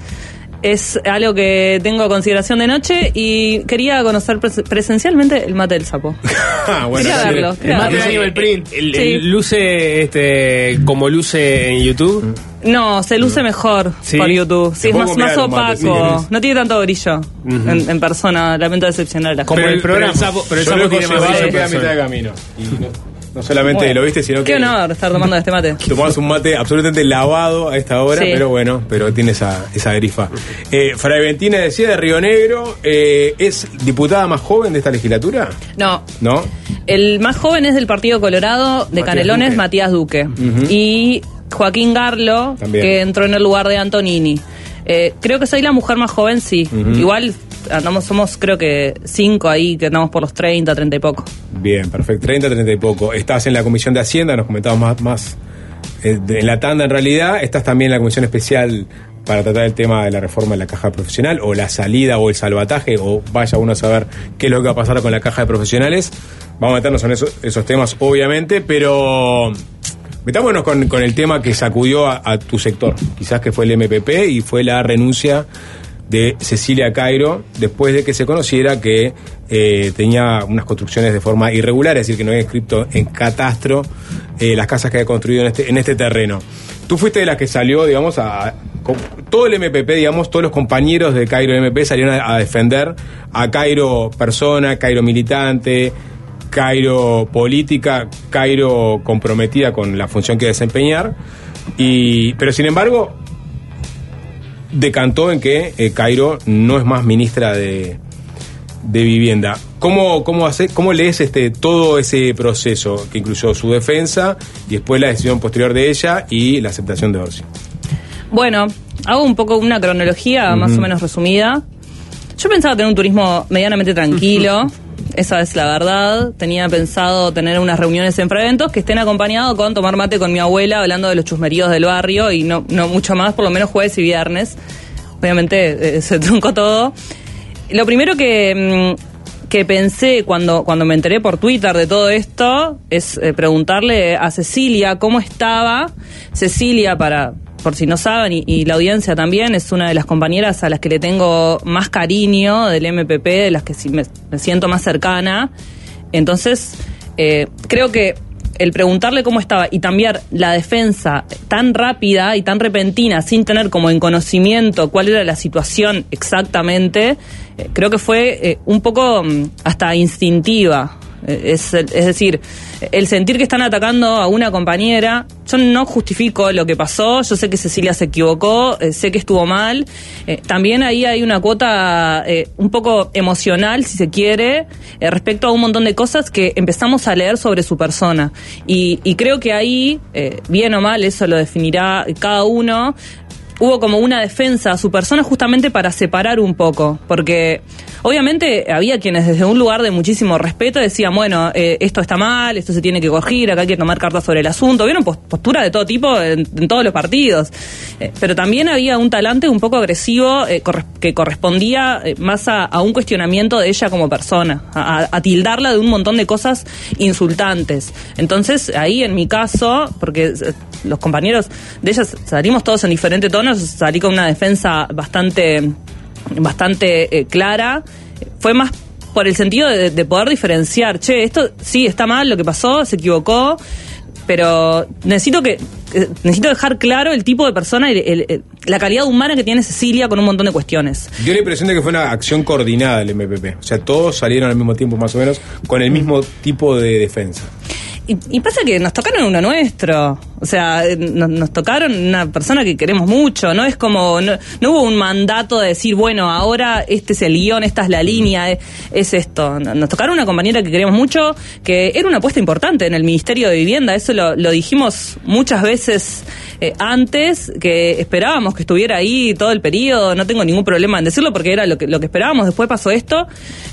Es algo que tengo a consideración de noche y quería conocer pres- presencialmente el mate del sapo. Ah, bueno, quería sí. verlo. El Quería mate verlo. de el print. El, el, el luce este, como luce en YouTube. No, se luce mejor ¿Sí? por YouTube. Sí, es más, más opaco. Mate, sí, no tiene tanto brillo uh-huh. en, en persona. Lamento decepcionar a la Como gente. el programa. Pero el sapo, pero el sapo tiene más sí. queda a mitad de camino. Y no, no solamente Bueno, lo viste, sino qué que... honor estar tomando este mate. Tomás un mate absolutamente lavado a esta hora, Sí. pero bueno, pero tiene esa, esa grifa. Eh, fraiventina decía de Río Negro, eh, ¿es diputada más joven de esta legislatura? No. ¿No? El más joven es del Partido Colorado de Matías Canelones, Duque. Matías Duque. Uh-huh. Y Joaquín Garlo, También. que entró en el lugar de Antonini. Eh, creo que soy la mujer más joven, sí. Uh-huh. Igual andamos, somos creo que cinco ahí, que andamos por los treinta, treinta y poco. Bien, perfecto. treinta, treinta y poco. Estás en la Comisión de Hacienda, nos comentabas más, más eh, de- en la tanda en realidad. Estás también en la Comisión Especial para tratar el tema de la reforma de la caja profesional, o la salida o el salvataje, o vaya uno a saber qué es lo que va a pasar con la caja de profesionales. Vamos a meternos en eso- esos temas, obviamente, pero metámonos con, con el tema que sacudió a, a tu sector. Quizás que fue el M P P y fue la renuncia de Cecilia Cairo después de que se conociera que eh, tenía unas construcciones de forma irregular, es decir, que no había inscrito en catastro eh, las casas que había construido en este, en este terreno. Tú fuiste de las que salió, digamos, a, con, todo el M P P, digamos, todos los compañeros de Cairo M P P salieron a, a defender a Cairo persona, Cairo militante, Cairo política, Cairo comprometida con la función que desempeñar, y pero sin embargo decantó en que eh, Cairo no es más ministra de, de Vivienda. ¿Cómo, cómo, hace, ¿Cómo lees este, todo ese proceso que incluyó su defensa y después la decisión posterior de ella y la aceptación de Orsi? Bueno, hago un poco una cronología Uh-huh. más o menos resumida. Yo pensaba tener un turismo medianamente tranquilo, esa es la verdad. Tenía pensado tener unas reuniones en Fraeventos que estén acompañados con tomar mate con mi abuela, hablando de los chusmeríos del barrio y no, no mucho más, por lo menos jueves y viernes. Obviamente eh, se truncó todo. Lo primero que, mm, que pensé cuando, cuando me enteré por Twitter de todo esto es eh, preguntarle a Cecilia cómo estaba. Cecilia, para... por si no saben, y, y la audiencia también, es una de las compañeras a las que le tengo más cariño del M P P, de las que sí me, me siento más cercana. Entonces, eh, creo que el preguntarle cómo estaba y cambiar la defensa tan rápida y tan repentina, sin tener como en conocimiento cuál era la situación exactamente, eh, creo que fue eh, un poco mm, hasta instintiva. Es, es decir, el sentir que están atacando a una compañera, yo no justifico lo que pasó, yo sé que Cecilia se equivocó, eh, sé que estuvo mal, eh, también ahí hay una cuota eh, un poco emocional, si se quiere, eh, respecto a un montón de cosas que empezamos a leer sobre su persona, y, y creo que ahí, eh, bien o mal, eso lo definirá cada uno. Hubo como una defensa a su persona justamente para separar un poco, porque obviamente había quienes desde un lugar de muchísimo respeto decían, bueno, eh, esto está mal, esto se tiene que corregir, acá hay que tomar cartas sobre el asunto. Vieron postura de todo tipo en, en todos los partidos, eh, pero también había un talante un poco agresivo eh, corre- que correspondía eh, más a, a un cuestionamiento de ella como persona, a, a tildarla de un montón de cosas insultantes. Entonces ahí en mi caso, porque eh, los compañeros de ella salimos todos en diferente tono, salí con una defensa bastante bastante eh, clara. Fue más por el sentido de, de poder diferenciar, che, esto sí está mal lo que pasó, se equivocó, pero necesito que eh, necesito dejar claro el tipo de persona y el, el, la calidad humana que tiene Cecilia con un montón de cuestiones. Dio la impresión de que fue una acción coordinada del M P P, o sea, todos salieron al mismo tiempo más o menos con el mismo tipo de defensa. Y, y pasa que nos tocaron uno nuestro. O sea, nos, nos tocaron una persona que queremos mucho. No es como, no, no hubo un mandato de decir, bueno, ahora este es el guión, esta es la línea, es, es esto. Nos tocaron una compañera que queremos mucho, que era una apuesta importante en el Ministerio de Vivienda. Eso lo, lo dijimos muchas veces eh, antes, que esperábamos que estuviera ahí todo el periodo. No tengo ningún problema en decirlo porque era lo que, lo que esperábamos. Después pasó esto.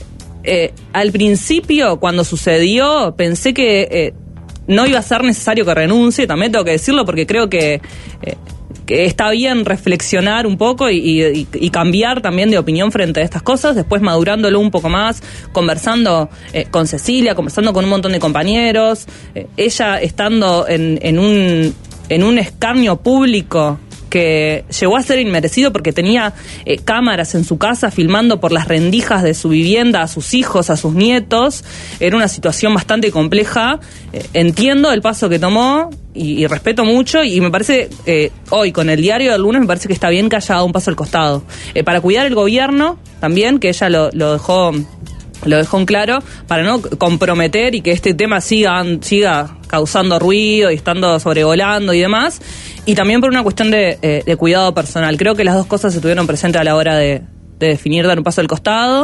Eh, al principio, cuando sucedió, pensé que eh, no iba a ser necesario que renuncie, también tengo que decirlo, porque creo que, eh, que está bien reflexionar un poco y, y, y cambiar también de opinión frente a estas cosas, después madurándolo un poco más, conversando eh, con Cecilia, conversando con un montón de compañeros, eh, ella estando en, en, un, en un escarnio público que llegó a ser inmerecido porque tenía eh, cámaras en su casa filmando por las rendijas de su vivienda a sus hijos, a sus nietos. Era una situación bastante compleja. Eh, entiendo el paso que tomó y, y respeto mucho, y me parece, eh, hoy con el diario del lunes, me parece que está bien que haya dado un paso al costado. Eh, para cuidar el gobierno también, que ella lo, lo dejó... lo dejó en claro, para no comprometer y que este tema siga, siga causando ruido y estando sobrevolando y demás, y también por una cuestión de, eh, de cuidado personal. Creo que las dos cosas se tuvieron presentes a la hora de, de definir dar un paso al costado,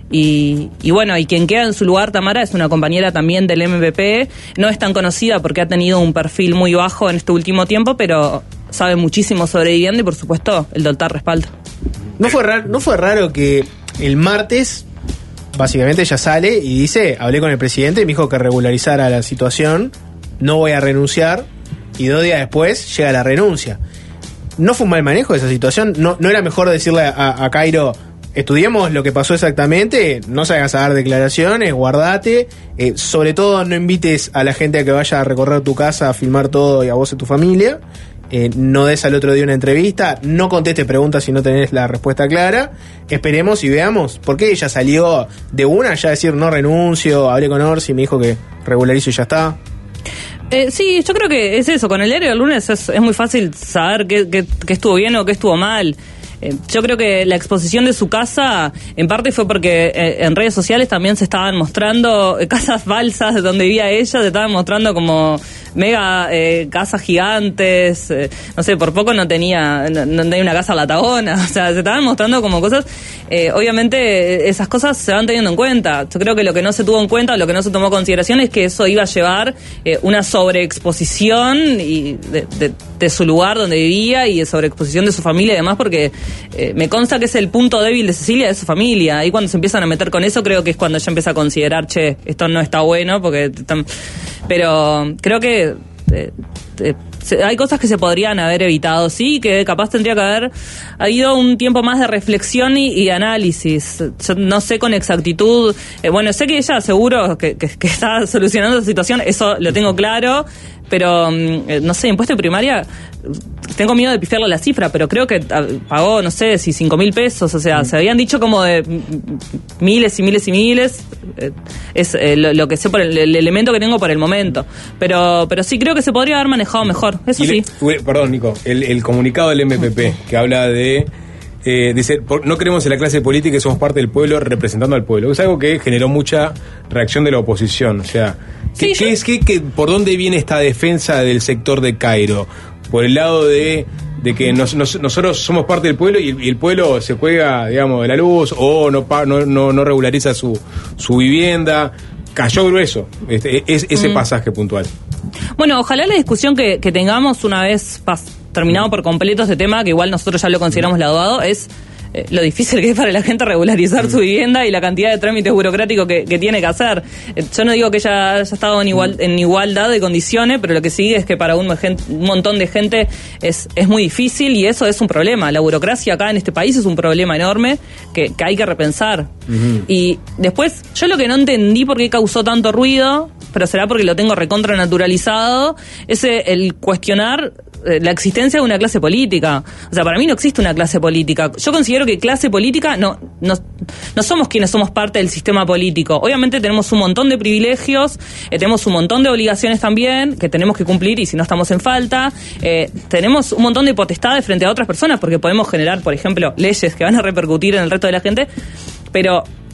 y, y bueno, y quien queda en su lugar, Tamara, es una compañera también del M P P, no es tan conocida porque ha tenido un perfil muy bajo en este último tiempo, pero sabe muchísimo sobre vivienda y por supuesto el total respaldo. ¿No fue raro, no fue raro que el martes básicamente ella sale y dice, hablé con el presidente y me dijo que regularizara la situación, no voy a renunciar, y dos días después llega la renuncia? ¿No fue un mal manejo de esa situación? ¿No, no era mejor decirle a, a Cairo, estudiemos lo que pasó exactamente, no se hagas a dar declaraciones, guardate, eh, sobre todo no invites a la gente a que vaya a recorrer tu casa, a filmar todo y a vos y tu familia? Eh, no des al otro día una entrevista, no conteste preguntas si no tenés la respuesta clara, esperemos y veamos. ¿Por qué ella salió de una ya a decir no renuncio, hablé con Orsi, me dijo que regularizo y ya está? Eh, sí, yo creo que es eso, con el diario del lunes es, es muy fácil saber qué, qué, qué estuvo bien o qué estuvo mal. Eh, yo creo que la exposición de su casa en parte fue porque eh, en redes sociales también se estaban mostrando eh, casas falsas de donde vivía ella, se estaban mostrando como mega eh, casas gigantes, eh, no sé, por poco no tenía no, no tenía una casa latagona, o sea, se estaban mostrando como cosas, eh, obviamente esas cosas se van teniendo en cuenta. Yo creo que lo que no se tuvo en cuenta, o lo que no se tomó en consideración, es que eso iba a llevar eh, una sobreexposición y de, de, de su lugar donde vivía y de sobreexposición de su familia y demás, porque eh, me consta que es el punto débil de Cecilia, de su familia. Ahí cuando se empiezan a meter con eso, creo que es cuando ella empieza a considerar, che, esto no está bueno, porque están... Pero creo que eh, eh, se, hay cosas que se podrían haber evitado, sí, que capaz tendría que haber habido un tiempo más de reflexión y, y análisis. Yo no sé con exactitud, eh, bueno, sé que ella seguro que, que, que está solucionando esa situación, eso lo tengo claro, pero eh, no sé, impuesto de primaria, tengo miedo de pifiarle la cifra, pero creo que pagó, no sé, si cinco mil pesos, o sea, mm. se habían dicho como de miles y miles y miles, eh, es eh, lo, lo que sé por el, el elemento que tengo por el momento, pero pero sí creo que se podría haber manejado mejor, eso sí. Le, perdón, Nico, el, el comunicado del M P P, que habla de... Eh, dice, por, no creemos en la clase política y somos parte del pueblo representando al pueblo. Es algo que generó mucha reacción de la oposición. O sea, ¿qué, sí, ¿qué es, qué, qué, ¿por dónde viene esta defensa del sector de Cairo? Por el lado de, de que nos, nos, nosotros somos parte del pueblo y el, y el pueblo se juega, digamos, de la luz, o no, no, no, no regulariza su, su vivienda. Cayó grueso este, es, ese mm. pasaje puntual. Bueno, ojalá la discusión que, que tengamos una vez pas- terminado por completo este tema, que igual nosotros ya lo consideramos laudado, es eh, lo difícil que es para la gente regularizar mm. su vivienda y la cantidad de trámites burocráticos que, que tiene que hacer. Eh, yo no digo que ella haya estado en, igual, mm. en igualdad de condiciones, pero lo que sí es que para un, un montón de gente es, es muy difícil, y eso es un problema. La burocracia acá en este país es un problema enorme que, que hay que repensar. Mm-hmm. Y después, yo lo que no entendí por qué causó tanto ruido, pero será porque lo tengo recontra naturalizado, es el cuestionar la existencia de una clase política. O sea, para mí no existe una clase política. Yo considero que clase política no, no, no somos quienes somos parte del sistema político. Obviamente tenemos un montón de privilegios, eh, tenemos un montón de obligaciones también que tenemos que cumplir, y si no estamos en falta, eh, tenemos un montón de potestades frente a otras personas, porque podemos generar, por ejemplo, leyes que van a repercutir en el resto de la gente, pero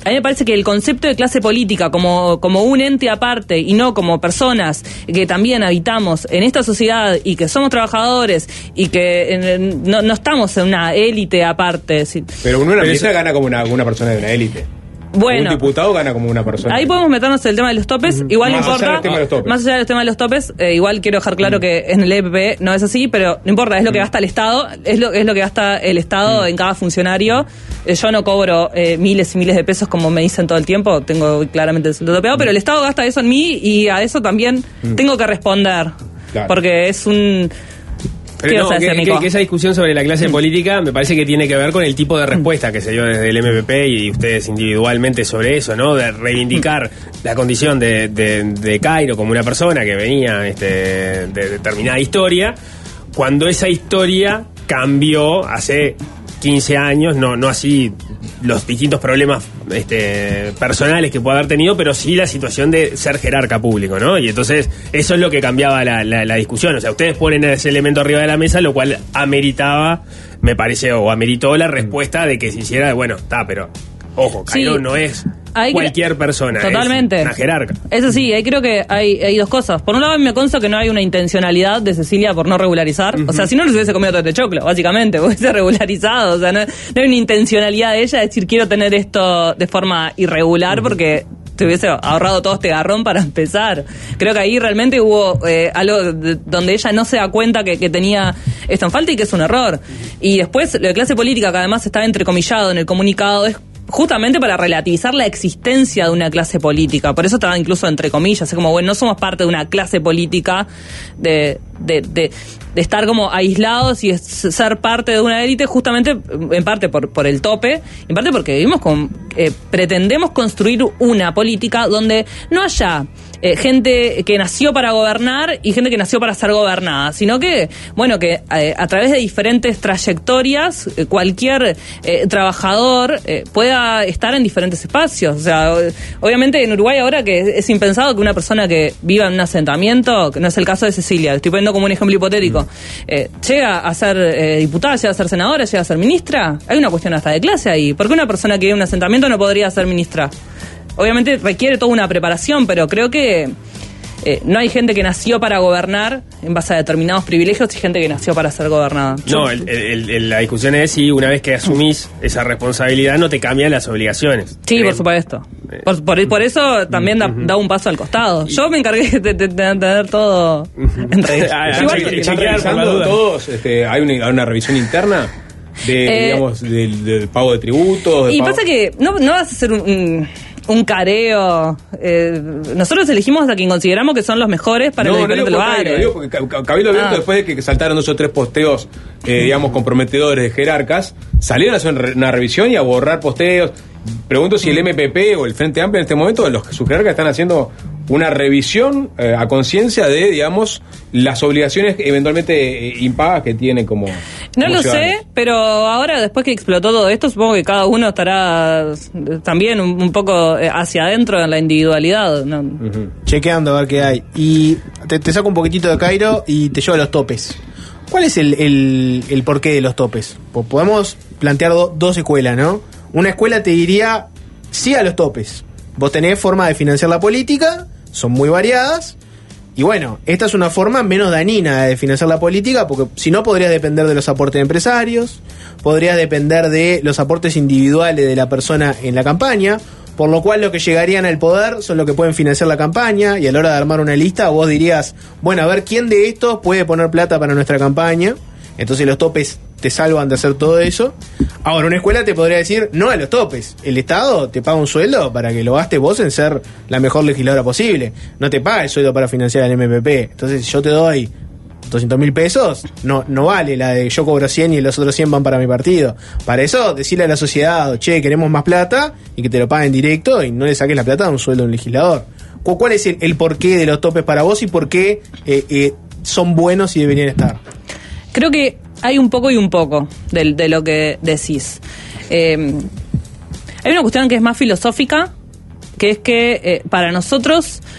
a mí me parece que el concepto de clase política como, como un ente aparte y no como personas que también habitamos en esta sociedad y que somos trabajadores y que eh, no, no estamos en una élite aparte. Sí. Pero una ministra gana como una, una persona de una élite. Bueno, un diputado gana como una persona. Ahí podemos meternos en el tema de los topes. Igual más no importa. Allá del tema de los topes. Más allá del tema de los topes, eh, igual quiero dejar claro mm. que en el E P P no es así, pero no importa, es lo que gasta el Estado, es lo, es lo que gasta el Estado mm. en cada funcionario. Eh, yo no cobro eh, miles y miles de pesos como me dicen todo el tiempo, tengo claramente el sueldo topeado, mm. pero el Estado gasta eso en mí y a eso también mm. tengo que responder. Claro. Porque es un... Pero no, que, que, que esa discusión sobre la clase política me parece que tiene que ver con el tipo de respuesta que se dio desde el M P P y ustedes individualmente sobre eso, ¿no? De reivindicar la condición de, de, de Cairo como una persona que venía este, de determinada historia, cuando esa historia cambió hace quince años, no, no así los distintos problemas este, personales que puede haber tenido, pero sí la situación de ser jerarca público, ¿no? Y entonces eso es lo que cambiaba la, la, la discusión. O sea, ustedes ponen ese elemento arriba de la mesa, lo cual ameritaba, me parece, o ameritó la respuesta de que se hiciera, bueno, está, pero ojo, Cairo sí. no es Hay cualquier persona, totalmente. Es una jerarca. Eso sí, ahí creo que hay, hay dos cosas. Por un lado, me consta que no hay una intencionalidad de Cecilia por no regularizar. Uh-huh. O sea, si no, no se hubiese comido todo este choclo, básicamente, hubiese regularizado. O sea, no, no hay una intencionalidad de ella de decir, quiero tener esto de forma irregular, uh-huh. porque te hubiese ahorrado todo este garrón para empezar. Creo que ahí realmente hubo eh, algo de, donde ella no se da cuenta que, que tenía esto en falta y que es un error. Y después, lo de clase política, que además está entrecomillado en el comunicado, es justamente para relativizar la existencia de una clase política. Por eso estaba incluso entre comillas, es como, bueno, no somos parte de una clase política de, de, de, de estar como aislados y ser parte de una élite, justamente en parte por, por el tope, en parte porque vivimos con, eh, pretendemos construir una política donde no haya Eh, gente que nació para gobernar y gente que nació para ser gobernada, sino que, bueno, que eh, a través de diferentes trayectorias eh, cualquier eh, trabajador eh, pueda estar en diferentes espacios. O sea, obviamente en Uruguay ahora que es impensado que una persona que viva en un asentamiento, que no es el caso de Cecilia, estoy poniendo como un ejemplo hipotético, eh, llega a ser eh, diputada, llega a ser senadora, llega a ser ministra. Hay una cuestión hasta de clase ahí. ¿Por qué una persona que vive en un asentamiento no podría ser ministra? Obviamente requiere toda una preparación, pero creo que eh, no hay gente que nació para gobernar en base a determinados privilegios y gente que nació para ser gobernada. No, el, el, el, la discusión es si una vez que asumís esa responsabilidad no te cambian las obligaciones. Sí, ¿creen? Por supuesto. Por, por, por eso también da, da un paso al costado. Yo me encargué de, de, de tener todo en revisando todos, este, hay una, una revisión interna de, eh, digamos, del, del pago de tributos. Y pago... pasa que no, no vas a hacer un... un un careo. Eh, nosotros elegimos a quien consideramos que son los mejores para no, los diferentes no lugares. Digo porque Cabildo Abierto, ah. después de que saltaron dos o tres posteos, eh, digamos, comprometedores de jerarcas, salieron a hacer una revisión y a borrar posteos. Pregunto si el M P P o el Frente Amplio en este momento, los sus jerarcas están haciendo una revisión eh, a conciencia de, digamos, las obligaciones eventualmente eh, impagas que tienen como... No como lo ciudadanos. sé, pero ahora después que explotó todo esto, supongo que cada uno estará también un, un poco hacia adentro en la individualidad, ¿no? Uh-huh. Chequeando a ver qué hay. Y te, te saco un poquitito de Cairo y te llevo a los topes. ¿Cuál es el, el, el porqué de los topes? Pues podemos plantear do, dos escuelas, ¿no? Una escuela te diría, sí a los topes. Vos tenés forma de financiar la política, son muy variadas, y bueno, esta es una forma menos dañina de financiar la política, porque si no podrías depender de los aportes de empresarios, podrías depender de los aportes individuales de la persona en la campaña, por lo cual los que llegarían al poder son los que pueden financiar la campaña, y a la hora de armar una lista vos dirías, bueno, a ver quién de estos puede poner plata para nuestra campaña. Entonces los topes te salvan de hacer todo eso. Ahora, una escuela te podría decir no a los topes. El Estado te paga un sueldo para que lo gastes vos en ser la mejor legisladora posible. No te paga el sueldo para financiar al M P P. Entonces, si yo te doy doscientos mil pesos, no, no vale la de yo cobro cien y los otros cien van para mi partido. Para eso, decirle a la sociedad, che, queremos más plata, y que te lo paguen directo y no le saques la plata a un sueldo a un legislador. ¿Cuál es el, el porqué de los topes para vos y por qué eh, eh, son buenos y deberían estar? Creo que hay un poco y un poco de, de lo que decís. Eh, hay una cuestión que es más filosófica, que es que eh, para nosotros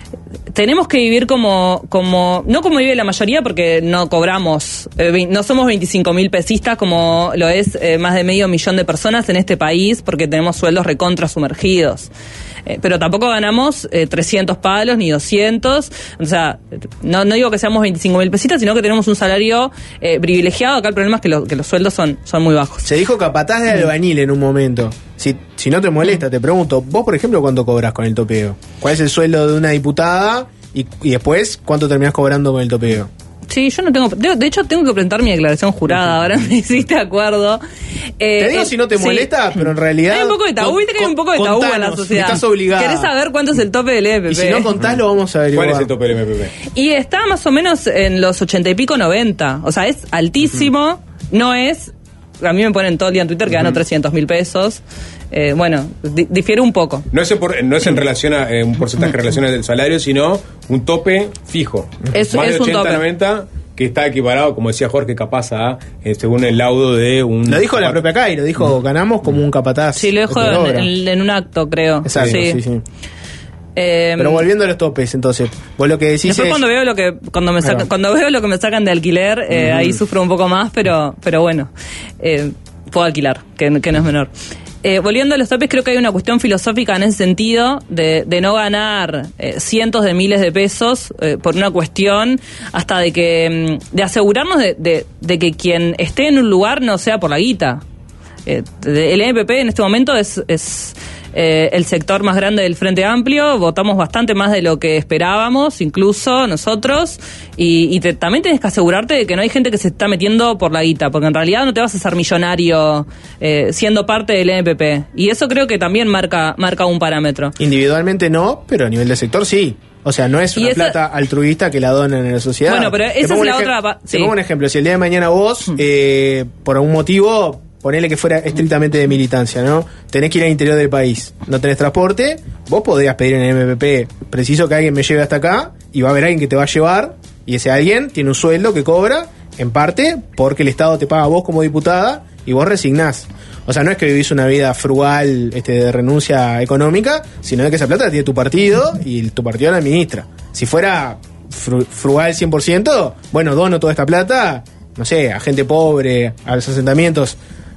tenemos que vivir como, como no como vive la mayoría, porque no cobramos, eh, no somos veinticinco mil pesistas como lo es eh, más de medio millón de personas en este país, porque tenemos sueldos recontra sumergidos. Eh, pero tampoco ganamos eh, trescientos palos ni doscientos, o sea, no, no digo que seamos veinticinco mil pesitas, sino que tenemos un salario eh, privilegiado. Acá el problema es que, lo, que los sueldos son, son muy bajos. Se dijo capataz de albañil en un momento. Si, si no te molesta, te pregunto, vos por ejemplo, ¿cuánto cobras con el topeo? ¿Cuál es el sueldo de una diputada? Y, y después, ¿cuánto terminás cobrando con el topeo? Sí, yo no tengo... De, de hecho, tengo que presentar mi declaración jurada, ahora me hiciste acuerdo. Eh, te digo eh, si no te molesta, sí. Pero en realidad... Hay un poco de tabú, viste que hay un poco de tabú en la sociedad. Estás obligada. ¿Querés saber cuánto es el tope del E P P? Y si no contás, lo vamos a averiguar. ¿Cuál es el tope del E P P? Y está más o menos en los ochenta y pico, noventa. O sea, es altísimo, uh-huh. No es... A mí me ponen todo el día en Twitter que uh-huh. gano trescientos mil pesos. Eh, bueno, di- difiere un poco. No es, por, no es en relación a eh, un porcentaje en relación al salario, sino un tope fijo. Es, más es de ochenta, un tope. noventa, que está equiparado, como decía Jorge, capaz a, eh, según el laudo de un... Lo dijo la propia Cai, lo dijo, ganamos como un capataz. Sí, lo dijo en, en, en un acto, creo. Exacto, sí, sí. sí. Eh, Pero volviendo a los topes, entonces, vos lo que decís después es... cuando veo lo que cuando me sacan, cuando veo lo que me sacan de alquiler, eh, uh-huh. ahí sufro un poco más, pero pero bueno, eh, puedo alquilar, que, que no es menor. Eh, volviendo a los topes, creo que hay una cuestión filosófica en ese sentido de, de no ganar eh, cientos de miles de pesos eh, por una cuestión hasta de que de asegurarnos de, de, de que quien esté en un lugar no sea por la guita. Eh, el E P P en este momento es, es eh, el sector más grande del Frente Amplio, votamos bastante más de lo que esperábamos, incluso nosotros, y, y te, también tienes que asegurarte de que no hay gente que se está metiendo por la guita, porque en realidad no te vas a hacer millonario eh, siendo parte del E P P, y eso creo que también marca, marca un parámetro. Individualmente no, pero a nivel de sector sí. O sea, no es una esa... plata altruista que la donan en la sociedad. Bueno, pero esa es la otra... Pa- sí. Te pongo un ejemplo, si el día de mañana vos, eh, por algún motivo... Ponele que fuera estrictamente de militancia, ¿no? Tenés que ir al interior del país, no tenés transporte, vos podrías pedir en el M P P, preciso que alguien me lleve hasta acá, y va a haber alguien que te va a llevar, y ese alguien tiene un sueldo que cobra, en parte, porque el Estado te paga a vos como diputada, y vos resignás. O sea, no es que vivís una vida frugal, este, de renuncia económica, sino de que esa plata la tiene tu partido, y tu partido la administra. Si fuera fru- frugal cien por ciento, bueno, dono toda esta plata, no sé, a gente pobre, a los asentamientos...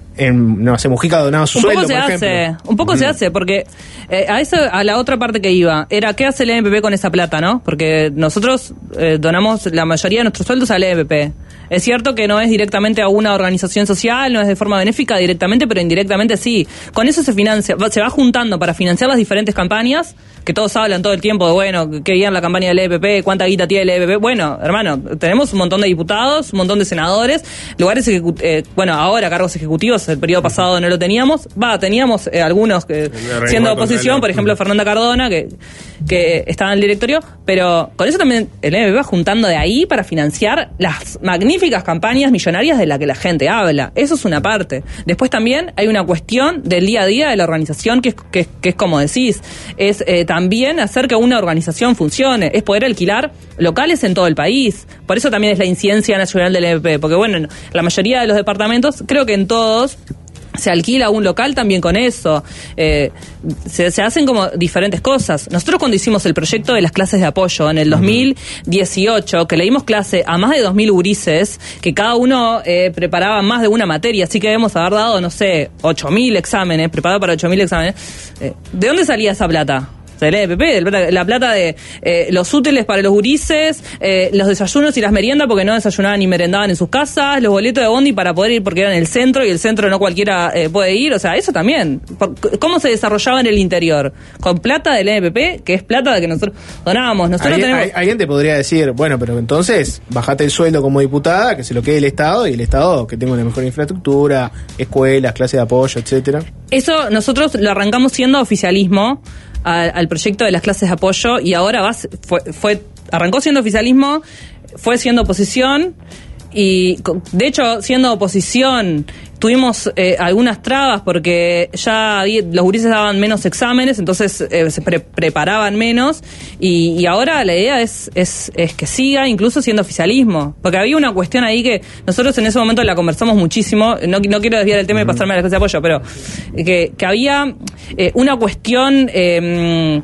En, no sé, Mujica ha donado su un sueldo, poco se por hace, ejemplo. un poco mm. se hace, porque eh, a eso, a la otra parte que iba, era ¿qué hace el E P P con esa plata, no? Porque nosotros eh, donamos la mayoría de nuestros sueldos al E P P. Es cierto que no es directamente a una organización social, no es de forma benéfica directamente, pero indirectamente sí. Con eso se financia, se va juntando para financiar las diferentes campañas, que todos hablan todo el tiempo de, bueno, qué bien la campaña del E P P, cuánta guita tiene el E P P. Bueno, hermano, tenemos un montón de diputados, un montón de senadores, lugares, ejecu- eh, bueno, ahora cargos ejecutivos, el periodo pasado no lo teníamos. Va, teníamos eh, algunos que siendo oposición, por ejemplo, Fernanda Cardona, que, que estaba en el directorio, pero con eso también el E P P va juntando de ahí para financiar las magníficas campañas millonarias de la que la gente habla. Eso es una parte. Después también hay una cuestión del día a día de la organización que es, que, que es como decís, es eh, también hacer que una organización funcione, es poder alquilar locales en todo el país. Por eso también es la incidencia nacional del E P P, porque bueno, la mayoría de los departamentos, creo que en todos se alquila un local también con eso. Eh, se, se hacen como diferentes cosas. Nosotros cuando hicimos el proyecto de las clases de apoyo en el dos mil dieciocho, que le dimos clase a más de dos mil gurises, que cada uno eh, preparaba más de una materia, así que debemos haber dado, no sé, ocho mil exámenes, preparado para ocho mil exámenes. Eh, ¿De dónde salía esa plata? Del E P P, la plata de eh, los útiles para los gurises, eh, los desayunos y las meriendas porque no desayunaban ni merendaban en sus casas, los boletos de bondi para poder ir porque era en el centro y el centro no cualquiera eh, puede ir, o sea, eso también. ¿Cómo se desarrollaba en el interior? Con plata del E P P, que es plata de que nosotros donábamos. Nosotros ¿Alguien, tenemos... alguien te podría decir, bueno, pero entonces bajate el sueldo como diputada, que se lo quede el Estado, y el Estado que tenga una mejor infraestructura, escuelas, clases de apoyo, etcétera. Eso nosotros lo arrancamos siendo oficialismo al, al proyecto de las clases de apoyo, y ahora va, fue, fue arrancó siendo oficialismo, fue siendo oposición, y de hecho siendo oposición tuvimos eh, algunas trabas porque ya había, los gurises daban menos exámenes, entonces eh, se pre- preparaban menos, y, y ahora la idea es, es, es que siga incluso siendo oficialismo, porque había una cuestión ahí que nosotros en ese momento la conversamos muchísimo, no, no quiero desviar el tema y pasarme a la clase de apoyo, pero que, que había eh, una cuestión... Eh,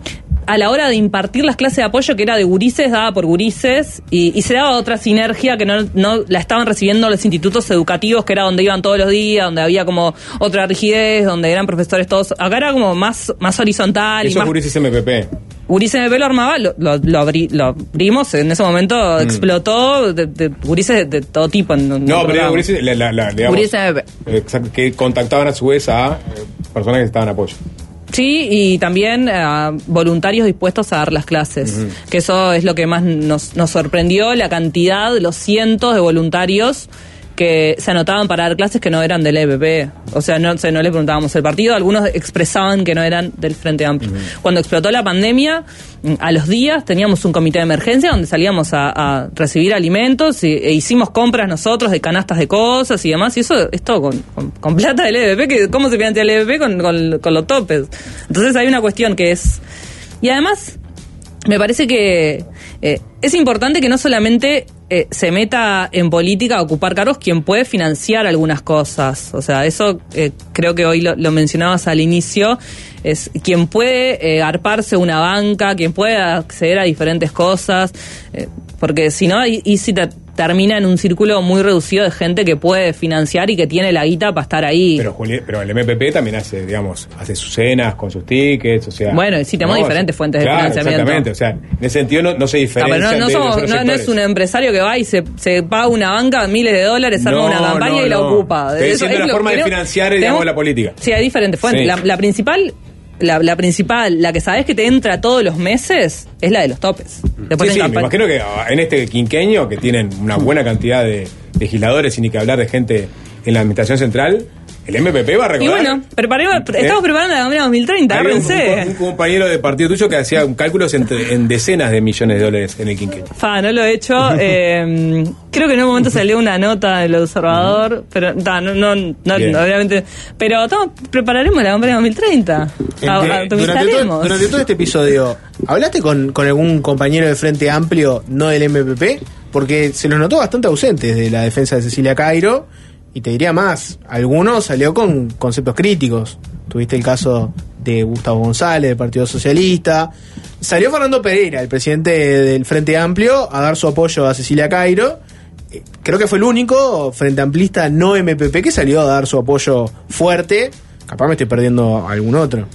a la hora de impartir las clases de apoyo, que era de gurises, daba por gurises, y, y se daba otra sinergia que no, no la estaban recibiendo los institutos educativos, que era donde iban todos los días, donde había como otra rigidez, donde eran profesores todos. Acá era como más, más horizontal. Esos y más gurises M P P. Gurises M P P lo armaba, lo, lo, lo, abri, lo abrimos, en ese momento mm. explotó de, de gurises de, de todo tipo. En, en no, pero gurises, la, la, la, digamos, gurises M P P. Exacto, que contactaban a su vez a eh, personas que estaban apoyo. Sí, y también uh, voluntarios dispuestos a dar las clases, uh-huh. que eso es lo que más nos, nos sorprendió, la cantidad, los cientos de voluntarios que se anotaban para dar clases que no eran del E P P. O sea, no, no le preguntábamos el partido, algunos expresaban que no eran del Frente Amplio. Uh-huh. Cuando explotó la pandemia, a los días teníamos un comité de emergencia donde salíamos a, a recibir alimentos y, e hicimos compras nosotros de canastas de cosas y demás, y eso es todo con, con, con plata del E P P, que ¿cómo se financia el E P P con, con, con los topes? Entonces hay una cuestión que es... Y además, me parece que eh, es importante que no solamente... Eh, se meta en política a ocupar cargos quien puede financiar algunas cosas. O sea, eso eh, creo que hoy lo, lo mencionabas al inicio, es quien puede eh, arparse una banca, quien puede acceder a diferentes cosas, eh, porque si no, y, y si te termina en un círculo muy reducido de gente que puede financiar y que tiene la guita para estar ahí. Pero Juli, pero el M P P también hace, digamos, hace sus cenas con sus tickets, o sea... Bueno, sí, tenemos no, diferentes fuentes claro, de financiamiento. Exactamente, o sea, en ese sentido no, no se diferencian no, pero no, no, de somos, los no, no es un empresario que va y se, se paga una banca, miles de dólares, arma no, una campaña no, y la no. ocupa. Estoy Eso diciendo es la forma de financiar, digamos, tenemos, la política. Sí, hay diferentes fuentes. Sí. La, la principal... La, la principal, la que sabés que te entra todos los meses, es la de los topes. Después sí, sí, me imagino que en este quinquenio, que tienen una buena cantidad de legisladores y ni que hablar de gente en la administración central, el M P P va a recordar... Y bueno, preparemos, ¿Eh? estamos preparando la campaña dos mil treinta, agárrense. Un, un, un compañero de partido tuyo que hacía cálculos entre, en decenas de millones de dólares en el quinquenio. Fa, no lo he hecho. eh, creo que en un momento salió una nota del Observador, uh-huh. pero ta, no, no, no, no obviamente. Pero tamo, prepararemos la campaña dos mil treinta. A, a, durante, todo, durante todo este episodio, ¿hablaste con, con algún compañero de Frente Amplio, no del M P P? Porque se los notó bastante ausentes de la defensa de Cecilia Cairo. Y te diría más, algunos salió con conceptos críticos. Tuviste el caso de Gustavo González, del Partido Socialista. Salió Fernando Pereira, el presidente del Frente Amplio, a dar su apoyo a Cecilia Cairo. Creo que fue el único frente amplista no M P P que salió a dar su apoyo fuerte. Capaz me estoy perdiendo algún otro.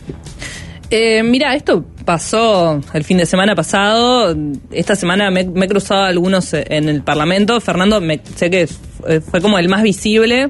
Eh, mira, esto pasó el fin de semana pasado. Esta semana me, me he cruzado algunos en el Parlamento. Fernando, me, sé que fue como el más visible.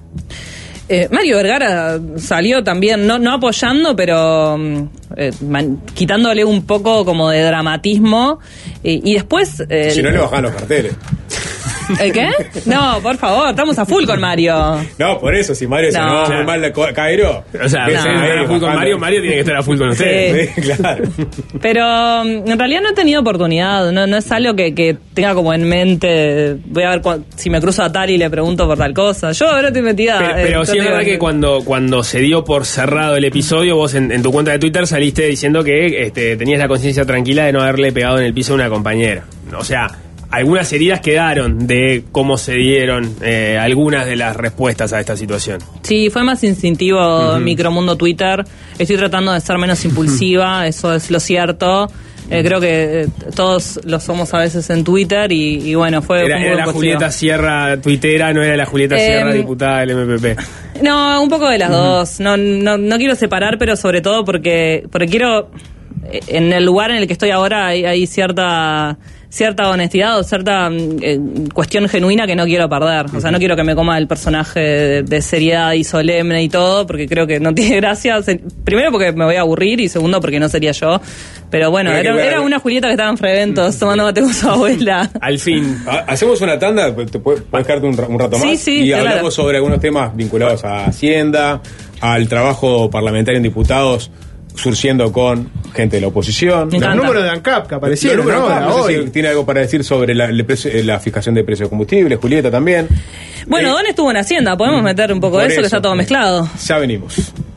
Eh, Mario Vergara salió también, no, no apoyando, pero eh, man, quitándole un poco como de dramatismo. Eh, y después... Eh, si no le bajan los carteles. ¿El qué? No, por favor, estamos a full con Mario. No, por eso, si Mario se no, no muy mal Cairo. O sea, no, no, a full con Mario, Mario tiene que estar a full con ustedes. Sí. Sí, claro. Pero en realidad no he tenido oportunidad, no, no es algo que, que tenga como en mente. Voy a ver cu- si me cruzo a tal y le pregunto por tal cosa. Yo ahora estoy metida. Pero, pero eh, sí es verdad que cuando, cuando se dio por cerrado el episodio, vos en, en tu cuenta de Twitter saliste diciendo que este, tenías la conciencia tranquila de no haberle pegado en el piso a una compañera. O sea, algunas heridas quedaron de cómo se dieron eh, algunas de las respuestas a esta situación. Sí, fue más instintivo uh-huh. Micromundo Twitter. Estoy tratando de ser menos impulsiva, eso es lo cierto. Eh, creo que eh, todos lo somos a veces en Twitter y, y bueno, fue... Era, fue era la positivo. Julieta Sierra tuitera, no era la Julieta eh, Sierra diputada del M P P. No, un poco de las uh-huh. dos. No, no, no quiero separar, pero sobre todo porque, porque quiero... En el lugar en el que estoy ahora hay, hay cierta... cierta honestidad o cierta eh, cuestión genuina que no quiero perder. O sea, no quiero que me coma el personaje de, de seriedad y solemne y todo, porque creo que no tiene gracia. Primero porque me voy a aburrir y segundo porque no sería yo. Pero bueno, Pero era, era una Julieta que estaba en Freventos tomando mate con su abuela. Al fin. Hacemos una tanda, te puedes quedarte un, un rato más sí, sí, y claro. hablamos sobre algunos temas vinculados a Hacienda, al trabajo parlamentario en diputados, surciendo con gente de la oposición. Los números de ANCAP que aparecieron, ¿no? ¿no? No sé si tiene algo para decir sobre la, precio, la fijación de precios de combustible, Julieta también. Bueno, eh, Don estuvo en Hacienda, podemos meter un poco de eso, eso, que está todo mezclado. Ya venimos.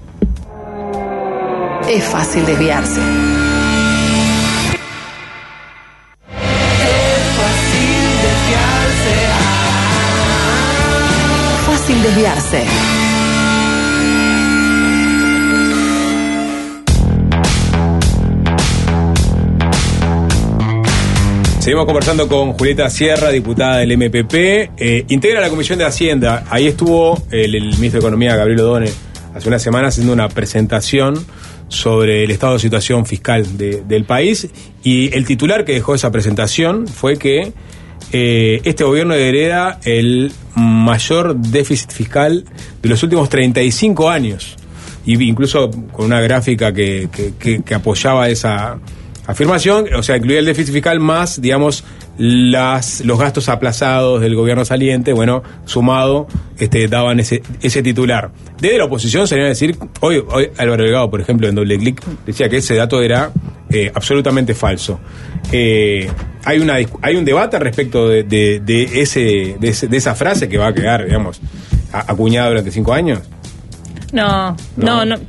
Es fácil desviarse. Es fácil desviarse. Fácil desviarse. Seguimos conversando con Julieta Sierra, diputada del M P P, eh, integra la Comisión de Hacienda. Ahí estuvo el, el ministro de Economía, Gabriel Odone, hace una semana haciendo una presentación sobre el estado de situación fiscal de, del país, y el titular que dejó esa presentación fue que eh, este gobierno hereda el mayor déficit fiscal de los últimos treinta y cinco años, y incluso con una gráfica que, que, que, que apoyaba esa afirmación, o sea, incluía el déficit fiscal más, digamos, las los gastos aplazados del gobierno saliente, bueno, sumado, este, daban ese ese titular. Desde la oposición se iba a decir, hoy, hoy Álvaro Delgado, por ejemplo, en Doble Clic, decía que ese dato era eh, absolutamente falso. Eh, hay una hay un debate al respecto de, de, de ese de, ese, de esa frase que va a quedar, digamos, acuñada durante cinco años. No, no, no. no.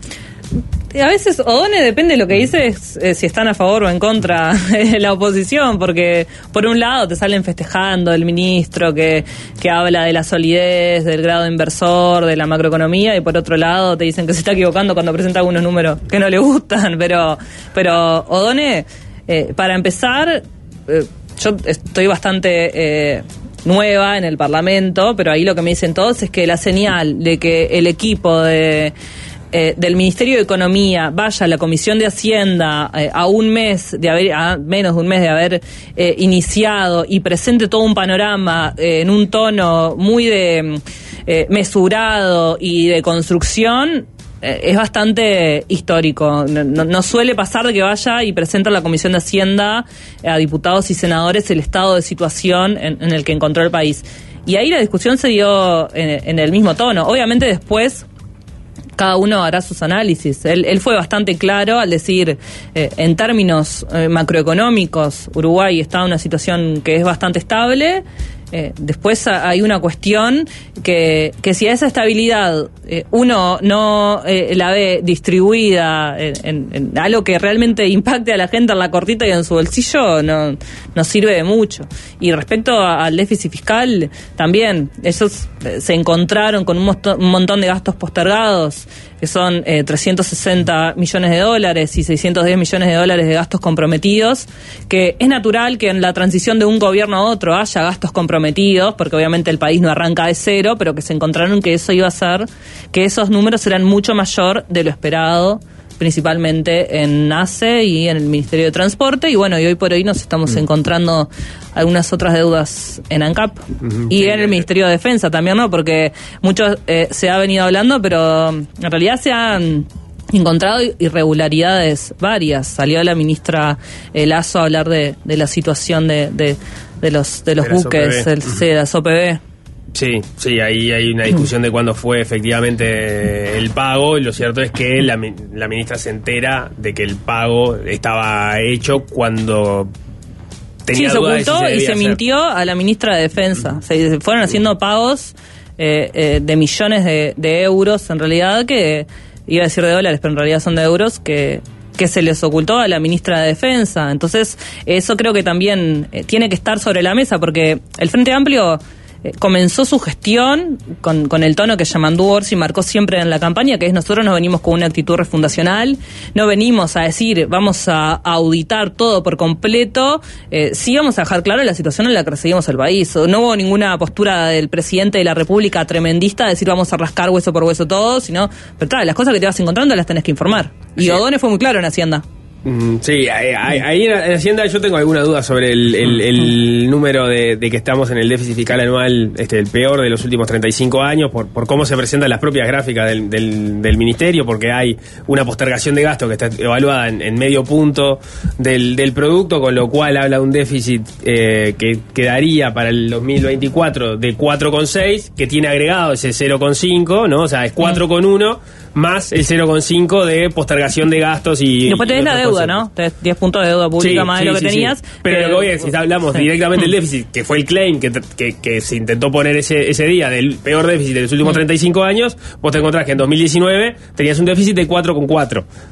A veces Odone, depende de lo que dice, es, eh, si están a favor o en contra de la oposición, porque por un lado te salen festejando el ministro que, que habla de la solidez, del grado inversor, de la macroeconomía, y por otro lado te dicen que se está equivocando cuando presenta algunos números que no le gustan, pero, pero Odone, eh, para empezar, eh, yo estoy bastante... Eh, nueva en el Parlamento, pero ahí lo que me dicen todos es que la señal de que el equipo de eh, del Ministerio de Economía vaya a la Comisión de Hacienda eh, a un mes de haber, a menos de un mes de haber eh, iniciado, y presente todo un panorama eh, en un tono muy de eh, mesurado y de construcción, es bastante histórico. No, no, no suele pasar de que vaya y presenta a la Comisión de Hacienda a diputados y senadores el estado de situación en, en el que encontró el país. Y ahí la discusión se dio en, en el mismo tono. Obviamente después cada uno hará sus análisis. Él, él fue bastante claro al decir, eh, en términos eh, macroeconómicos, Uruguay está en una situación que es bastante estable. Eh, después hay una cuestión que, que si a esa estabilidad eh, uno no eh, la ve distribuida en, en, en algo que realmente impacte a la gente en la cortita y en su bolsillo, no, no sirve de mucho. Y respecto a, al déficit fiscal, también ellos eh, se encontraron con un, mosto, un montón de gastos postergados, que son eh, trescientos sesenta millones de dólares y seiscientos diez millones de dólares de gastos comprometidos, que es natural que en la transición de un gobierno a otro haya gastos comprometidos, porque obviamente el país no arranca de cero, pero que se encontraron que eso iba a ser, que esos números eran mucho mayor de lo esperado, principalmente en NACE y en el Ministerio de Transporte, y bueno, y hoy por hoy nos estamos mm. encontrando algunas otras deudas en ANCAP mm-hmm. y sí, en el Ministerio de Defensa también, ¿no? Porque mucho eh, se ha venido hablando, pero en realidad se han encontrado irregularidades varias. Salió la ministra eh, Lazo a hablar de, de la situación de, de, de los de los de buques, el, mm-hmm. sí, de las O P B. Sí, sí, ahí hay una discusión de cuándo fue efectivamente el pago, y lo cierto es que la, la ministra se entera de que el pago estaba hecho cuando tenía sí, duda se ocultó de si se y se hacer. mintió a la ministra de Defensa. Uh-huh. Se fueron haciendo pagos eh, eh, de millones de, de euros, en realidad, que iba a decir de dólares, pero en realidad son de euros, que... que se les ocultó a la ministra de Defensa. Entonces, eso creo que también eh, tiene que estar sobre la mesa, porque el Frente Amplio eh, comenzó su gestión con, con el tono que Yamandú Orsi marcó siempre en la campaña, que es: nosotros no venimos con una actitud refundacional, no venimos a decir vamos a, a auditar todo por completo, eh, sí vamos a dejar claro la situación en la que recibimos el país. No hubo ninguna postura del presidente de la República tremendista de decir vamos a rascar hueso por hueso todo, sino, pero claro, las cosas que te vas encontrando las tenés que informar. Y sí. Odone fue muy claro en Hacienda. Mm, sí, ahí, ahí en Hacienda yo tengo alguna duda sobre el, el, el número de, de que estamos en el déficit fiscal anual, este, el peor de los últimos treinta y cinco años, por, por cómo se presentan las propias gráficas del, del, del ministerio, porque hay una postergación de gasto que está evaluada en, en medio punto del, del producto, con lo cual habla de un déficit eh, que quedaría para el dos mil veinticuatro de cuatro coma seis, que tiene agregado ese cero coma cinco, ¿no? O sea, es cuatro coma uno más el cero coma cinco de postergación de gastos y... y después tenés la deuda, ¿no? Tenés diez puntos de deuda pública sí, más sí, de lo que sí, tenías. Sí. Pero que... lo que voy a decir, si hablamos sí. directamente del déficit, que fue el claim que, que, que se intentó poner ese, ese día del peor déficit de los últimos treinta y cinco años, vos te encontrás que en dos mil diecinueve tenías un déficit de cuatro coma cuatro.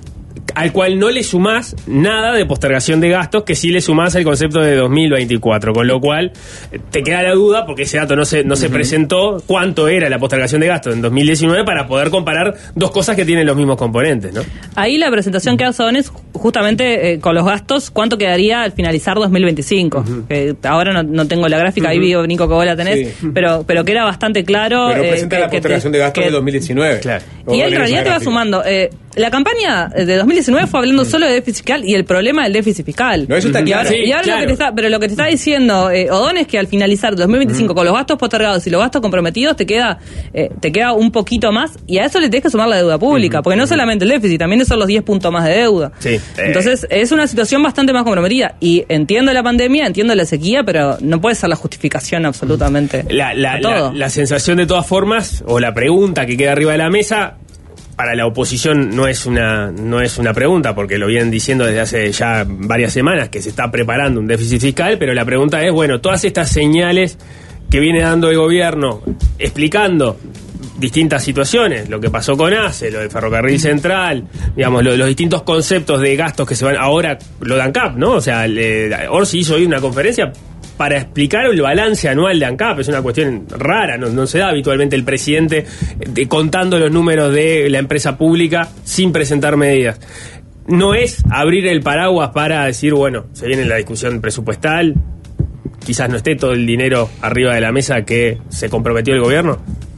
al cual no le sumás nada de postergación de gastos, que sí le sumás el concepto de dos mil veinticuatro, con lo cual te queda la duda, porque ese dato no se, no uh-huh. se presentó, cuánto era la postergación de gastos en dos mil diecinueve para poder comparar dos cosas que tienen los mismos componentes, ¿no? Ahí la presentación que hace O'Donnell justamente eh, con los gastos, ¿cuánto quedaría al finalizar dos mil veinticinco? Uh-huh. Eh, ahora no, no tengo la gráfica, uh-huh. ahí vi, Nico, que vos la tenés, sí. pero, pero que era bastante claro. Pero eh, presenta que, la postergación que, de gastos que, de dos mil diecinueve. Claro. Y en realidad te va sumando. Eh, la campaña de dos mil diecinueve fue hablando solo de déficit fiscal y el problema del déficit fiscal. No, eso está y claro. ahora, Sí, y ahora claro. lo que te está, pero lo que te está diciendo eh, O'Donnell es que al finalizar dos mil veinticinco uh-huh. con los gastos postergados y los gastos comprometidos te queda eh, te queda un poquito más, y a eso le tenés que sumar la deuda pública, uh-huh. porque no solamente el déficit, también son los diez puntos más de deuda. Sí. Entonces es una situación bastante más comprometida, y entiendo la pandemia, entiendo la sequía, pero no puede ser la justificación absolutamente la, la, a todo. La, la sensación de todas formas, o la pregunta que queda arriba de la mesa, para la oposición no es una no es una pregunta, porque lo vienen diciendo desde hace ya varias semanas que se está preparando un déficit fiscal, pero la pregunta es, bueno, todas estas señales que viene dando el gobierno explicando distintas situaciones, lo que pasó con ACE, lo del ferrocarril central, digamos, lo, los distintos conceptos de gastos que se van, ahora lo de ANCAP, ¿no? O sea, le, Orsi hizo hoy una conferencia para explicar el balance anual de ANCAP. Es una cuestión rara, no, no se da habitualmente el presidente de, contando los números de la empresa pública sin presentar medidas. No es abrir el paraguas para decir, bueno, se viene la discusión presupuestal, quizás no esté todo el dinero arriba de la mesa que se comprometió el gobierno.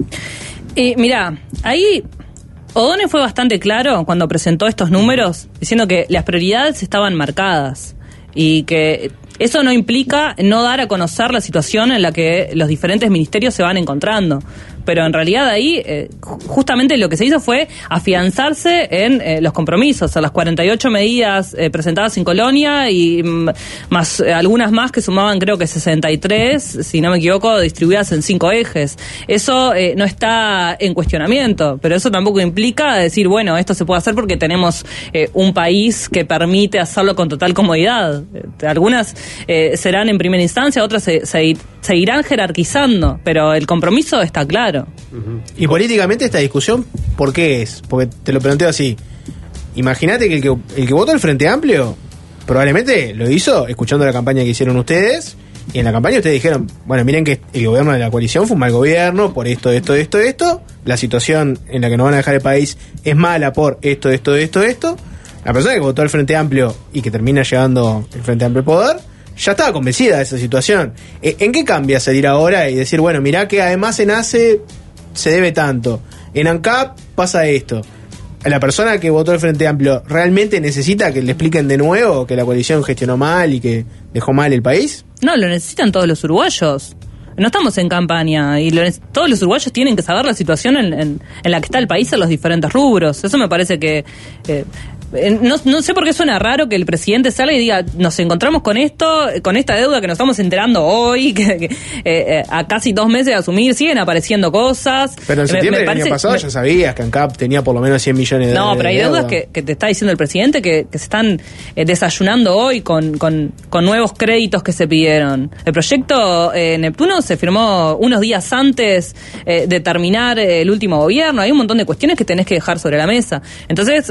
Y mira, ahí O'Donnell fue bastante claro cuando presentó estos números, diciendo que las prioridades estaban marcadas y que eso no implica no dar a conocer la situación en la que los diferentes ministerios se van encontrando. Pero en realidad ahí eh, justamente lo que se hizo fue afianzarse en eh, los compromisos, a las cuarenta y ocho medidas eh, presentadas en Colonia y mm, más eh, algunas más que sumaban creo que sesenta y tres, si no me equivoco, distribuidas en cinco ejes. Eso eh, no está en cuestionamiento, pero eso tampoco implica decir, bueno, esto se puede hacer porque tenemos eh, un país que permite hacerlo con total comodidad. Eh, algunas eh, serán en primera instancia, otras se, se, se irán jerarquizando, pero el compromiso está claro. Uh-huh. Y políticamente esta discusión, ¿por qué es? Porque te lo planteo así. Imagínate que el, que el que votó el Frente Amplio probablemente lo hizo escuchando la campaña que hicieron ustedes, y en la campaña ustedes dijeron, bueno, miren que el gobierno de la coalición fue un mal gobierno por esto, esto, esto, esto, la situación en la que nos van a dejar el país es mala por esto, esto, esto, esto. La persona que votó el Frente Amplio y que termina llegando el Frente Amplio al poder ya estaba convencida de esa situación. ¿En qué cambia salir ahora y decir, bueno, mirá que además en ACE se debe tanto, en ANCAP pasa esto? ¿La persona que votó el Frente Amplio realmente necesita que le expliquen de nuevo que la coalición gestionó mal y que dejó mal el país? No, lo necesitan todos los uruguayos. No estamos en campaña y lo, todos los uruguayos tienen que saber la situación en, en, en la que está el país en los diferentes rubros. Eso me parece que... Eh, No, no sé por qué suena raro que el presidente salga y diga, nos encontramos con esto, con esta deuda que nos estamos enterando hoy, que, que eh, a casi dos meses de asumir siguen apareciendo cosas. Pero en septiembre me, me del año pasado me, ya sabías que ANCAP tenía por lo menos cien millones de dólares. No, pero hay de deudas que, que te está diciendo el presidente que, que se están eh, desayunando hoy con, con, con nuevos créditos que se pidieron. El proyecto eh, Neptuno se firmó unos días antes eh, de terminar el último gobierno. Hay un montón de cuestiones que tenés que dejar sobre la mesa. Entonces...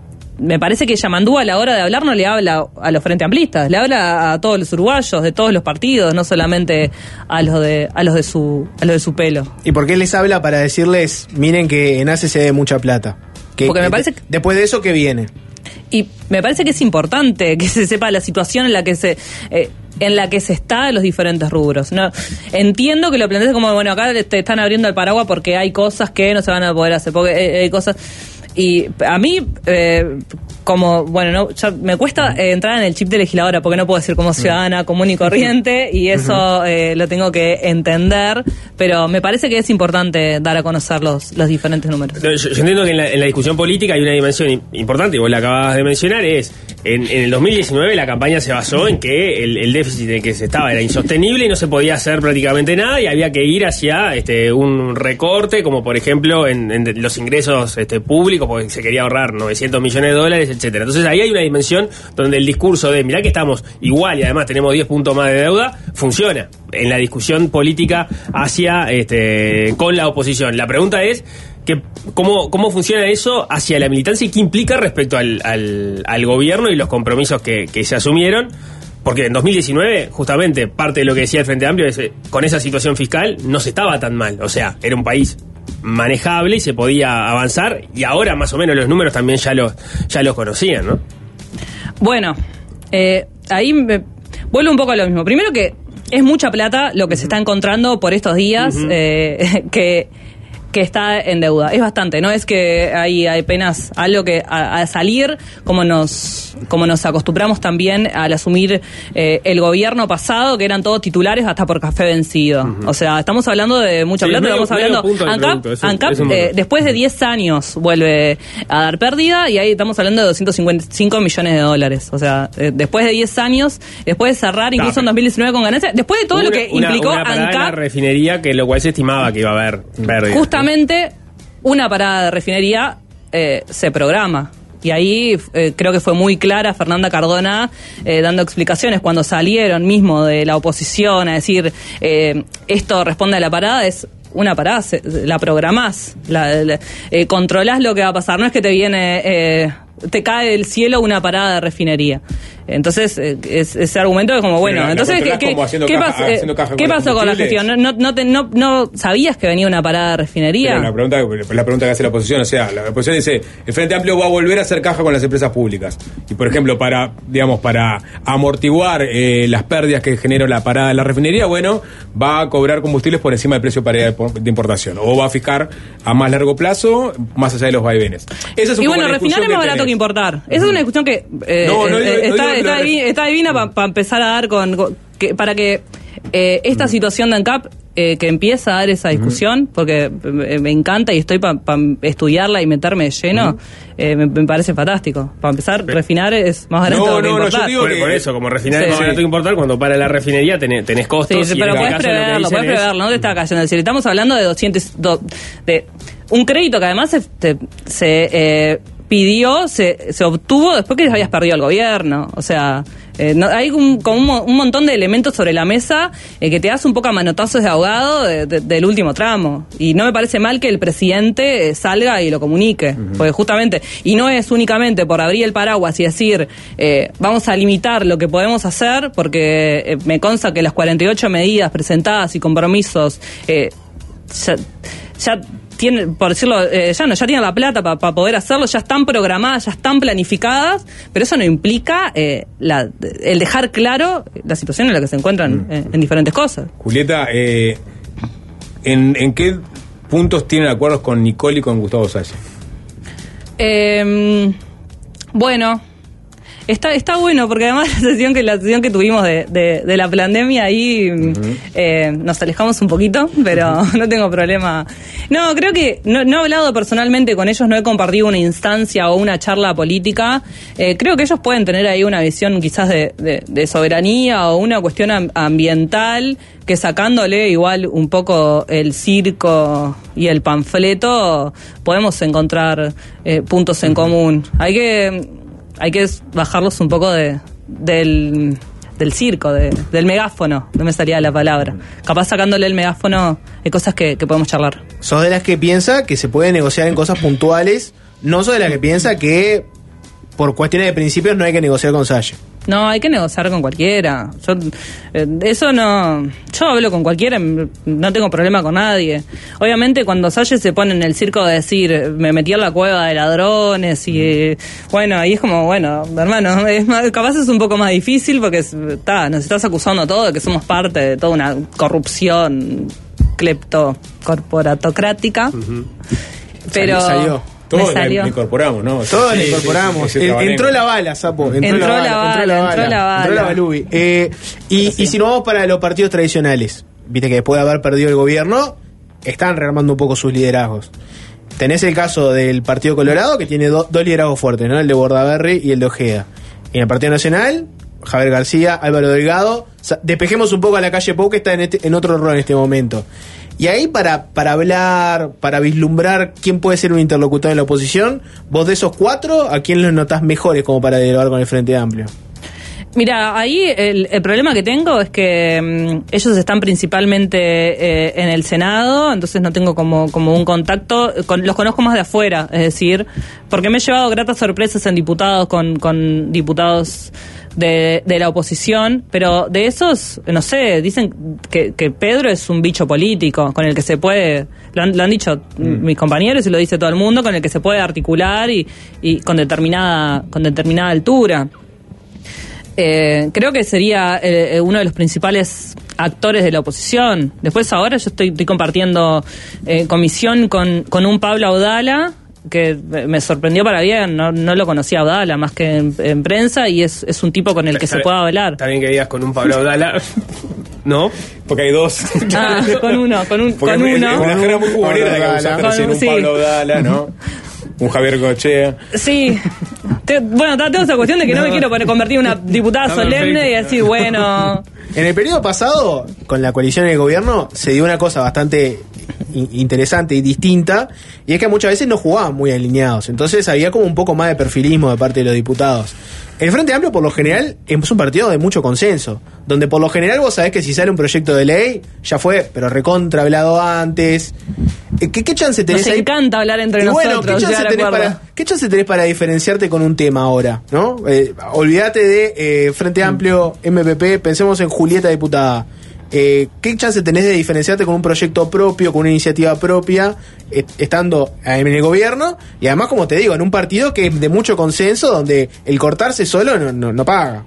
me parece que Yamandú a la hora de hablar no le habla a los frente amplistas, le habla a todos los uruguayos, de todos los partidos, no solamente a los de a los de su a los de su pelo. ¿Y por qué les habla para decirles, miren que en ACE se debe mucha plata? Que, Porque me parece que, después de eso, ¿qué viene? Y me parece que es importante que se sepa la situación en la que se eh, en la que se está en los diferentes rubros. No, entiendo que lo plantees como, bueno, acá te están abriendo el paraguas porque hay cosas que no se van a poder hacer, porque eh, hay cosas... Y a mí, eh, como, bueno, no, ya me cuesta eh, entrar en el chip de legisladora porque no puedo decir como ciudadana común y corriente, y eso eh, lo tengo que entender, pero me parece que es importante dar a conocer los, los diferentes números. Yo, yo entiendo que en la, en la discusión política hay una dimensión importante, y vos la acabas de mencionar, es, en, en el dos mil diecinueve la campaña se basó en que el, el déficit en el que se estaba era insostenible y no se podía hacer prácticamente nada, y había que ir hacia este un recorte, como por ejemplo en, en los ingresos este, públicos, porque se quería ahorrar novecientos millones de dólares, etcétera. Entonces ahí hay una dimensión donde el discurso de mirá que estamos igual y además tenemos diez puntos más de deuda funciona en la discusión política hacia este con la oposición. La pregunta es que cómo, cómo funciona eso hacia la militancia y qué implica respecto al, al, al gobierno y los compromisos que, que se asumieron. Porque en dos mil diecinueve, justamente, parte de lo que decía el Frente Amplio es eh, con esa situación fiscal no se estaba tan mal. O sea, era un país manejable y se podía avanzar, y ahora más o menos los números también ya los, ya los conocían, ¿no? Bueno, eh, ahí me vuelvo un poco a lo mismo. Primero que es mucha plata lo que se está encontrando por estos días, uh-huh. eh, que... que está en deuda. Es bastante, no es que hay, hay apenas algo que a, a salir como nos como nos acostumbramos también al asumir eh, el gobierno pasado, que eran todos titulares hasta por café vencido. Uh-huh. O sea, estamos hablando de mucha sí, plata, medio, estamos hablando ANCAP, producto, ANCAP eso, eh, después de diez años vuelve a dar pérdida, y ahí estamos hablando de doscientos cincuenta y cinco millones de dólares. O sea, eh, después de diez años, después de cerrar incluso Tape. en dos mil diecinueve con ganancias, después de todo una, lo que una, implicó una parada ANCAP, en la refinería, que lo cual se estimaba que iba a haber pérdida. Justamente una parada de refinería eh, se programa. Y ahí eh, creo que fue muy clara Fernanda Cardona eh, dando explicaciones cuando salieron mismo de la oposición a decir eh, esto responde a la parada. Es una parada, se, la programás, la, la, eh, controlás lo que va a pasar. No es que te viene, eh, te cae del cielo una parada de refinería. Entonces, eh, es, ese argumento es como, bueno, la, entonces, la ¿qué, ¿qué, ¿qué, caja, eh, caja ¿qué pasó con la gestión? ¿No, no, no, te, no, ¿No sabías que venía una parada de refinería? Pero la pregunta, la pregunta que hace la oposición, o sea, la oposición dice, el Frente Amplio va a volver a hacer caja con las empresas públicas. Y, por ejemplo, para, digamos, para amortiguar eh, las pérdidas que generó la parada de la refinería, bueno, va a cobrar combustibles por encima del precio paridad de importación. O va a fijar a más largo plazo, más allá de los vaivenes. Esa es un y poco bueno, refinar es más barato que importar. Esa uh-huh. es una discusión que eh, no, no, eh, no, está, no, está, divina, está divina para pa empezar a dar con... con que, para que eh, esta uh-huh. situación de ANCAP eh, que empieza a dar esa discusión, uh-huh. porque eh, me encanta y estoy para pa estudiarla y meterme de lleno, uh-huh. eh, me, me parece fantástico. Para empezar, Pero, refinar es más barato no, que no, importar. No, yo digo por, que, por eso, como refinar sí, es más barato sí. que importar, cuando para la refinería tenés, tenés costos. Sí, y pero puedes preverlo, puedes preverlo, no te está cayendo el cielo. Estamos hablando de doscientos... Do, de un crédito que además se... se, se eh, pidió, se, se obtuvo después que habías perdido el gobierno. O sea, eh, no, hay un, como un, un montón de elementos sobre la mesa eh, que te das un poco a manotazos de ahogado de, de, del último tramo. Y no me parece mal que el presidente eh, salga y lo comunique. Uh-huh. Porque justamente, y no es únicamente por abrir el paraguas y decir, eh, vamos a limitar lo que podemos hacer, porque eh, me consta que las cuarenta y ocho medidas presentadas y compromisos eh, ya... ya Tiene, por decirlo, eh, ya no, ya tienen la plata para pa poder hacerlo, ya están programadas, ya están planificadas, pero eso no implica eh, la, el dejar claro la situación en la que se encuentran mm. eh, en diferentes cosas. Julieta, eh, ¿en, ¿en qué puntos tienen acuerdos con Nicole y con Gustavo Salla? Eh, bueno... Está, está bueno, porque además la sesión que la sesión que tuvimos de, de, de la pandemia ahí uh-huh. eh, nos alejamos un poquito, pero uh-huh. no tengo problema. No, creo que no, no he hablado personalmente con ellos, no he compartido una instancia o una charla política. Eh, creo que ellos pueden tener ahí una visión quizás de, de, de soberanía o una cuestión am- ambiental que sacándole igual un poco el circo y el panfleto podemos encontrar eh, puntos en uh-huh. común. Hay que... Hay que bajarlos un poco de del, del circo, de, del megáfono, no me salía la palabra. Capaz sacándole el megáfono hay cosas que, que podemos charlar. ¿Sos de las que piensa que se puede negociar en cosas puntuales? No sos de las que piensa que por cuestiones de principios no hay que negociar con Salla. No, hay que negociar con cualquiera. Yo, eh, eso no... Yo hablo con cualquiera, no tengo problema con nadie. Obviamente cuando Salla se pone en el circo de decir, me metí en la cueva de ladrones y... Eh, bueno, ahí es como, bueno, hermano, es más, capaz es un poco más difícil porque ta, nos estás acusando todo de que somos parte de toda una corrupción cleptocorporatocrática. Uh-huh. Pero... Salió. Todos le incorporamos, ¿no? Todos le incorporamos. Sí, sí, entró la bala, Sapo. Entró, entró la bala, bala, entró la bala. Entró la bala. Entró la balubi. Eh, y, y si nos vamos para los partidos tradicionales, viste que después de haber perdido el gobierno, están rearmando un poco sus liderazgos. Tenés el caso del Partido Colorado, que tiene do, dos liderazgos fuertes, ¿no? El de Bordaberry y el de Ojeda. Y en el Partido Nacional, Javier García, Álvaro Delgado. O sea, despejemos un poco a la calle Pou, que está en, este, en otro rol en este momento. Y ahí para, para hablar, para vislumbrar quién puede ser un interlocutor en la oposición, vos de esos cuatro, ¿a quién los notás mejores como para dialogar con el Frente Amplio? Mira, ahí el, el problema que tengo es que um, ellos están principalmente eh, en el Senado, entonces no tengo como, como un contacto, con, los conozco más de afuera, es decir, porque me he llevado gratas sorpresas en diputados con, con diputados de, de la oposición, pero de esos, no sé, dicen que, que Pedro es un bicho político con el que se puede, lo han, lo han dicho mm. mis compañeros y lo dice todo el mundo, con el que se puede articular y, y con determinada, con determinada altura. Eh, creo que sería eh, uno de los principales actores de la oposición. Después ahora yo estoy, estoy compartiendo eh, comisión con, con un Pablo Audala, que me sorprendió para bien, no, no lo conocía Audala más que en, en prensa, y es, es un tipo con el que está, se puede hablar. Está bien que digas con un Pablo Audala, ¿no? Porque hay dos. Ah, con uno, con, un, con es, uno. Es una jerga muy futbolera de que usaste recién un sí. Pablo Audala, ¿no? Un Javier Gochea. Sí. Te, bueno, tengo esa cuestión de que no, no me quiero convertir en una diputada no, solemne perfecto. Y decir, bueno... En el periodo pasado, con la coalición en el gobierno, se dio una cosa bastante interesante y distinta, y es que muchas veces no jugaban muy alineados, entonces había como un poco más de perfilismo de parte de los diputados. El Frente Amplio, por lo general, es un partido de mucho consenso, donde por lo general vos sabés que si sale un proyecto de ley, ya fue, pero recontra hablado antes. ¿Qué, qué chance tenés Nos ahí? encanta hablar entre y nosotros. Bueno, ¿qué chance, tenés para, ¿qué chance tenés para diferenciarte con un tema ahora? ¿No? Eh, olvídate de eh, Frente Amplio, M P P, pensemos en Julieta diputada. Eh, ¿Qué chance tenés de diferenciarte con un proyecto propio, con una iniciativa propia, eh, estando en el gobierno? Y además, como te digo, en un partido que es de mucho consenso, donde el cortarse solo no, no, no paga.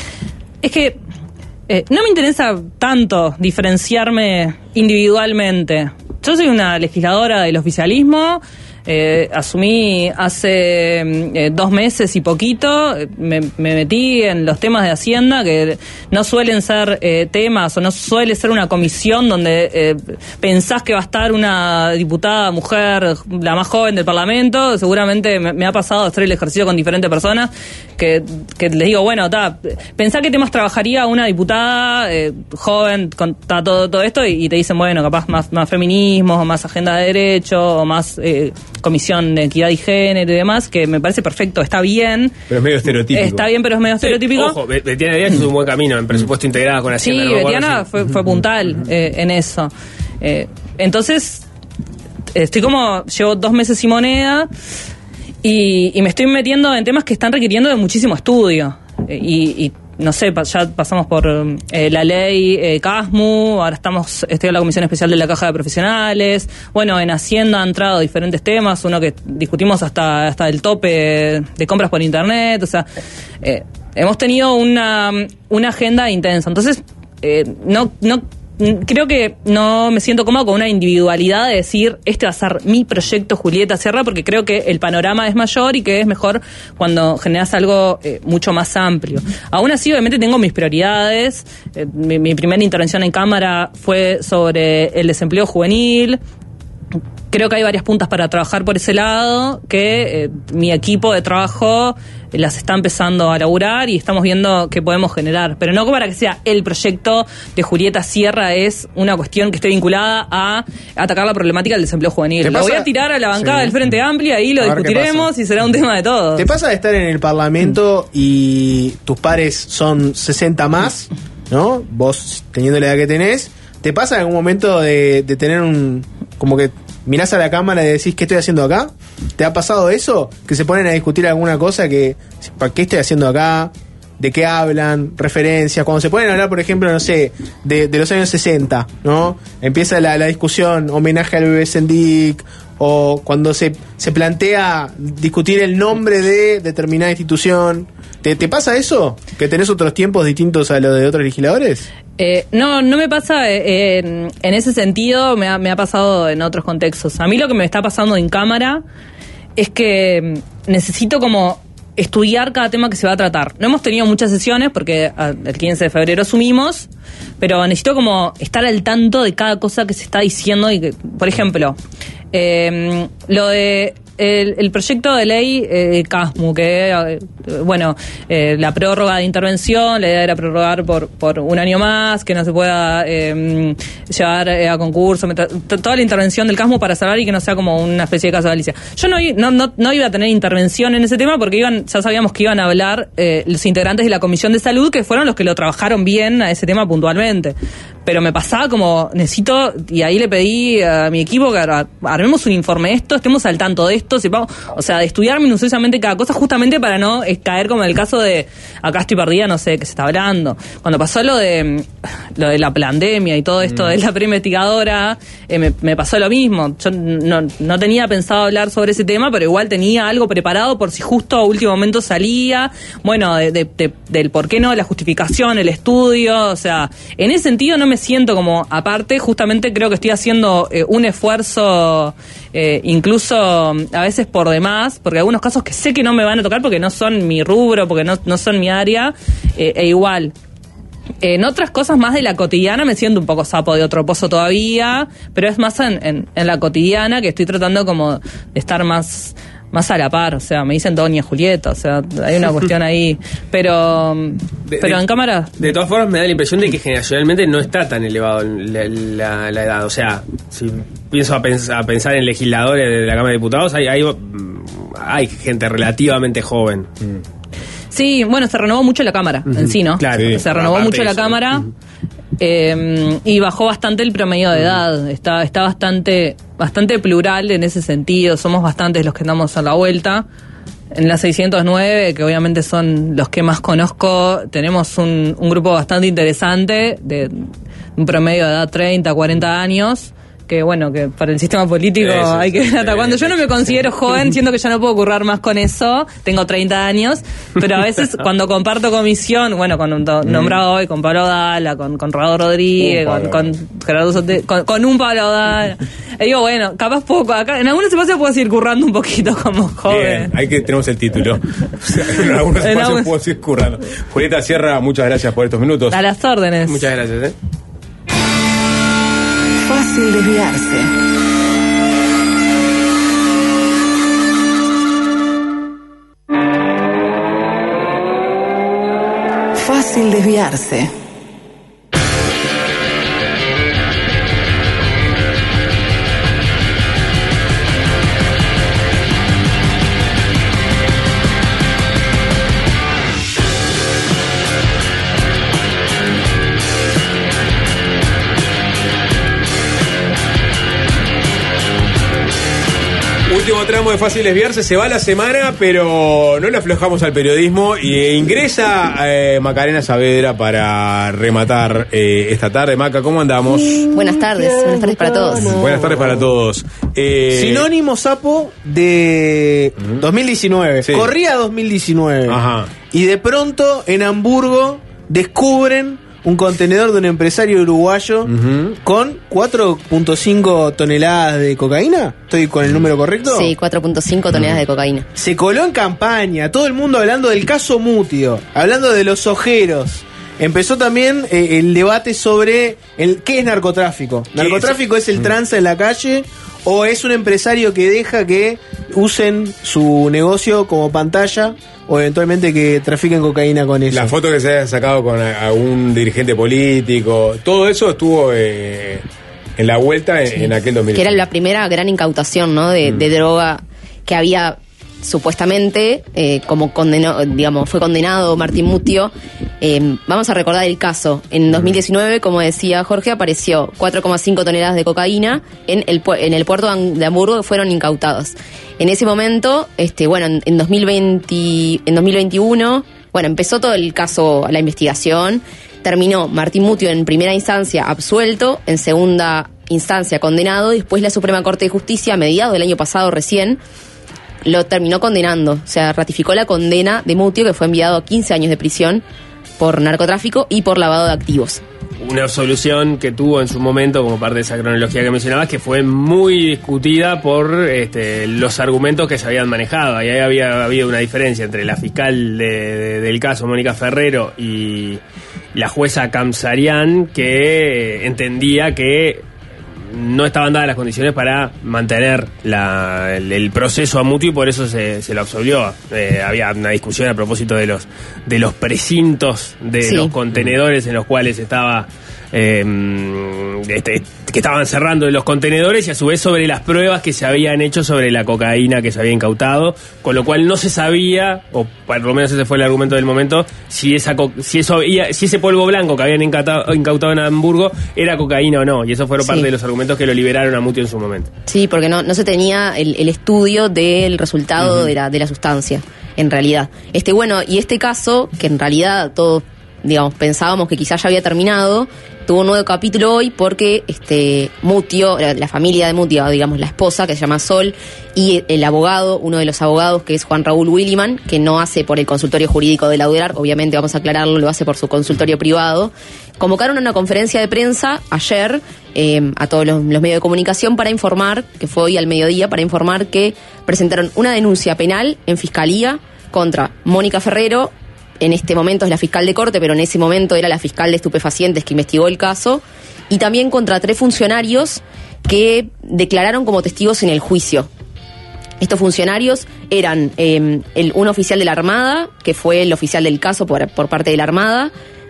Es que eh, no me interesa tanto diferenciarme individualmente. Yo soy una legisladora del oficialismo. Eh, asumí hace eh, dos meses y poquito, me, me metí en los temas de Hacienda, que no suelen ser eh, temas, o no suele ser una comisión donde eh, pensás que va a estar una diputada mujer, la más joven del Parlamento. Seguramente me, me ha pasado hacer el ejercicio con diferentes personas, que, que les digo, bueno, ta, pensá qué temas trabajaría una diputada eh, joven con ta, todo, todo esto, y, y te dicen, bueno, capaz más, más feminismo, o más agenda de derecho, o más... Eh, Comisión de Equidad y Género y demás, que me parece perfecto, está bien. Pero es medio estereotípico. Está bien, pero es medio sí, estereotípico. Ojo, Betiana Díaz hizo un buen camino en presupuesto integrado con Hacienda. Sí, no Betiana fue, fue puntal eh, en eso. Eh, entonces, estoy como, llevo dos meses sin moneda y, y me estoy metiendo en temas que están requiriendo de muchísimo estudio. Eh, y, y no sé, ya pasamos por eh, la ley eh, CASMU, ahora estamos, estoy en la Comisión Especial de la Caja de Profesionales. Bueno, en Hacienda han entrado diferentes temas, uno que discutimos hasta, hasta el tope de compras por internet, o sea, eh, hemos tenido una, una agenda intensa. Entonces, eh, no, no creo que no me siento cómodo con una individualidad de decir, este va a ser mi proyecto Julieta Sierra, porque creo que el panorama es mayor y que es mejor cuando generas algo eh, mucho más amplio. Aún así, obviamente, tengo mis prioridades. Eh, mi, mi primera intervención en Cámara fue sobre el desempleo juvenil. Creo que hay varias puntas para trabajar por ese lado, que eh, mi equipo de trabajo eh, las está empezando a laburar y estamos viendo qué podemos generar. Pero no para que sea el proyecto de Julieta Sierra, es una cuestión que esté vinculada a atacar la problemática del desempleo juvenil. Lo voy a tirar a la bancada sí. del Frente Amplio, ahí lo discutiremos y será un tema de todos. ¿Te pasa de estar en el Parlamento y tus pares son sesenta más, ¿no? Vos teniendo la edad que tenés, ¿te pasa en algún momento de, de tener un... como que mirás a la cámara y decís, ¿qué estoy haciendo acá? ¿Te ha pasado eso? Que se ponen a discutir alguna cosa que, ¿para qué estoy haciendo acá? ¿De qué hablan? Referencias. Cuando se pueden hablar, por ejemplo, no sé, de, de los años sesenta, ¿no? Empieza la, la discusión, homenaje al bebé Sendik, o cuando se, se plantea discutir el nombre de determinada institución. ¿Te, ¿Te pasa eso? ¿Que tenés otros tiempos distintos a los de otros legisladores? Eh, no, no me pasa eh, en, en ese sentido, me ha, me ha pasado en otros contextos. A mí lo que me está pasando en Cámara es que necesito como estudiar cada tema que se va a tratar. No hemos tenido muchas sesiones porque el quince de febrero asumimos, pero necesito como estar al tanto de cada cosa que se está diciendo y que, por ejemplo, eh, lo de el, el proyecto de ley eh, Casmu, que, eh, bueno, eh, la prórroga de intervención, la idea era prorrogar por, por un año más, que no se pueda eh, llevar eh, a concurso, t- toda la intervención del Casmu para salvar y que no sea como una especie de caso de Alicia. Yo no, no, no, no iba a tener intervención en ese tema porque iban, ya sabíamos que iban a hablar eh, los integrantes de la Comisión de Salud, que fueron los que lo trabajaron bien a ese tema puntualmente. Pero me pasaba como, necesito, y ahí le pedí a mi equipo que ar- armemos un informe de esto, estemos al tanto de esto, sepamos, o sea, de estudiar minuciosamente cada cosa, justamente para no eh, caer como en el caso de, acá estoy perdida, no sé de qué se está hablando. Cuando pasó lo de lo de la pandemia y todo esto mm. de la preinvestigadora, eh, me, me pasó lo mismo. Yo no, no tenía pensado hablar sobre ese tema, pero igual tenía algo preparado por si justo a último momento salía, bueno, de, de, de, del por qué no, la justificación, el estudio, o sea, en ese sentido no me siento como aparte, justamente creo que estoy haciendo eh, un esfuerzo eh, incluso a veces por demás, porque hay algunos casos que sé que no me van a tocar porque no son mi rubro, porque no, no son mi área, eh, e igual. En otras cosas más de la cotidiana me siento un poco sapo de otro pozo todavía, pero es más en, en, en la cotidiana que estoy tratando como de estar más... más a la par, o sea, me dicen Doña Julieta, o sea, hay una cuestión ahí, pero de, pero de, en cámara... De todas formas me da la impresión de que generacionalmente no está tan elevado la, la, la edad, o sea, si pienso a, pens- a pensar en legisladores de la Cámara de Diputados, hay, hay, hay gente relativamente joven. Sí, bueno, se renovó mucho la Cámara uh-huh. en sí, ¿no? Claro, sí. Se renovó mucho la eso, Cámara uh-huh. eh, y bajó bastante el promedio de edad, está, está bastante... bastante plural en ese sentido, somos bastantes los que andamos a la vuelta. En la seiscientos nueve, que obviamente son los que más conozco, tenemos un, un grupo bastante interesante, de un promedio de edad treinta, cuarenta años, que bueno, que para el sistema político sí, sí, hay que ver hasta sí, cuando. Yo no me considero sí. joven, siento que ya no puedo currar más con eso, tengo treinta años, pero a veces cuando comparto comisión, bueno, con un do, nombrado hoy, con Pablo Dala, con, con Rado Rodríguez, con, con Gerardo Sote, con, con un Pablo Dala, y digo, bueno, capaz poco, acá en algunos espacios puedo seguir currando un poquito como joven. Bien, ahí que tenemos el título. O sea, en algunos espacios algún... puedo seguir currando. Julieta Sierra, muchas gracias por estos minutos. A las órdenes. Muchas gracias, ¿eh? Fácil desviarse. Fácil desviarse. Último tramo de Fácil Desviarse, se va la semana, pero no le aflojamos al periodismo y ingresa eh, Macarena Saavedra para rematar eh, esta tarde. Maca, ¿cómo andamos? Buenas tardes, buenas tardes para todos. Buenas tardes para todos. Eh, Sinónimo sapo de dos mil diecinueve. Sí. Corría dos mil diecinueve. Ajá. Y de pronto en Hamburgo descubren un contenedor de un empresario uruguayo uh-huh. con cuatro punto cinco toneladas de cocaína. ¿Estoy con el número correcto? Sí, cuatro punto cinco toneladas uh-huh. de cocaína. Se coló en campaña, todo el mundo hablando del caso Mutio, hablando de los ojeros. Empezó también eh, el debate sobre el qué es narcotráfico. ¿Narcotráfico es, es el trance en la calle o es un empresario que deja que usen su negocio como pantalla o eventualmente que trafiquen cocaína con eso? La foto que se haya sacado con algún dirigente político, todo eso estuvo eh, en la vuelta en, sí. en aquel dos mil. Que era la primera gran incautación, ¿no? de, mm. de droga que había supuestamente, eh, como condenó, digamos, fue condenado Martín Mutio. Eh, vamos a recordar el caso. En dos mil diecinueve, como decía Jorge, apareció cuatro coma cinco toneladas de cocaína en el, en el puerto de Hamburgo, que fueron incautados. En ese momento, este, bueno, en, en dos mil veinte, en dos mil veintiuno, bueno, empezó todo el caso, la investigación. Terminó Martín Mutio en primera instancia absuelto, en segunda instancia condenado, y después la Suprema Corte de Justicia, a mediados del año pasado recién, lo terminó condenando. O sea, ratificó la condena de Mutio, que fue enviado a quince años de prisión por narcotráfico y por lavado de activos. Una absolución que tuvo en su momento, como parte de esa cronología que mencionabas, que fue muy discutida por este, los argumentos que se habían manejado. Ahí había habido una diferencia entre la fiscal de, de, del caso, Mónica Ferrero, y la jueza Kamsarian, que entendía que no estaban dadas las condiciones para mantener la, el, el proceso a mutuo y por eso se, se lo absolvió. Eh, había una discusión a propósito de los de los precintos de sí. los contenedores en los cuales estaba eh, este, que estaban cerrando los contenedores y a su vez sobre las pruebas que se habían hecho sobre la cocaína que se había incautado, con lo cual no se sabía, o por lo menos ese fue el argumento del momento, si esa si eso había, si ese polvo blanco que habían incautado, incautado en Hamburgo era cocaína o no, y eso fueron sí. parte de los argumentos que lo liberaron a Muti en su momento. Sí, porque no, no se tenía el, el estudio del resultado uh-huh. de la de la sustancia, en realidad. Este bueno, y este caso, que en realidad todos, digamos, pensábamos que quizás ya había terminado, tuvo un nuevo capítulo hoy porque este Mutio, la, la familia de Mutio, digamos la esposa que se llama Sol, y el abogado, uno de los abogados que es Juan Raúl Williman, que no hace por el consultorio jurídico de la U D E L A R, obviamente vamos a aclararlo, lo hace por su consultorio privado, convocaron una conferencia de prensa ayer eh, a todos los, los medios de comunicación para informar, que fue hoy al mediodía, para informar que presentaron una denuncia penal en fiscalía contra Mónica Ferrero. En este momento es la fiscal de corte, pero en ese momento era la fiscal de estupefacientes que investigó el caso, y también contra tres funcionarios que declararon como testigos en el juicio. Estos funcionarios eran eh, el, un oficial de la Armada, que fue el oficial del caso por, por parte de la Armada,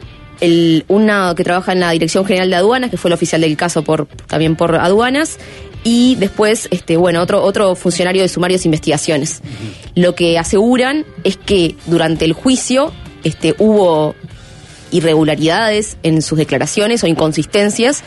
el, una que trabaja en la Dirección General de Aduanas, que fue el oficial del caso por también por aduanas, y después, este, bueno, otro, otro funcionario de sumarios e investigaciones. Uh-huh. Lo que aseguran es que durante el juicio este, hubo irregularidades en sus declaraciones o inconsistencias,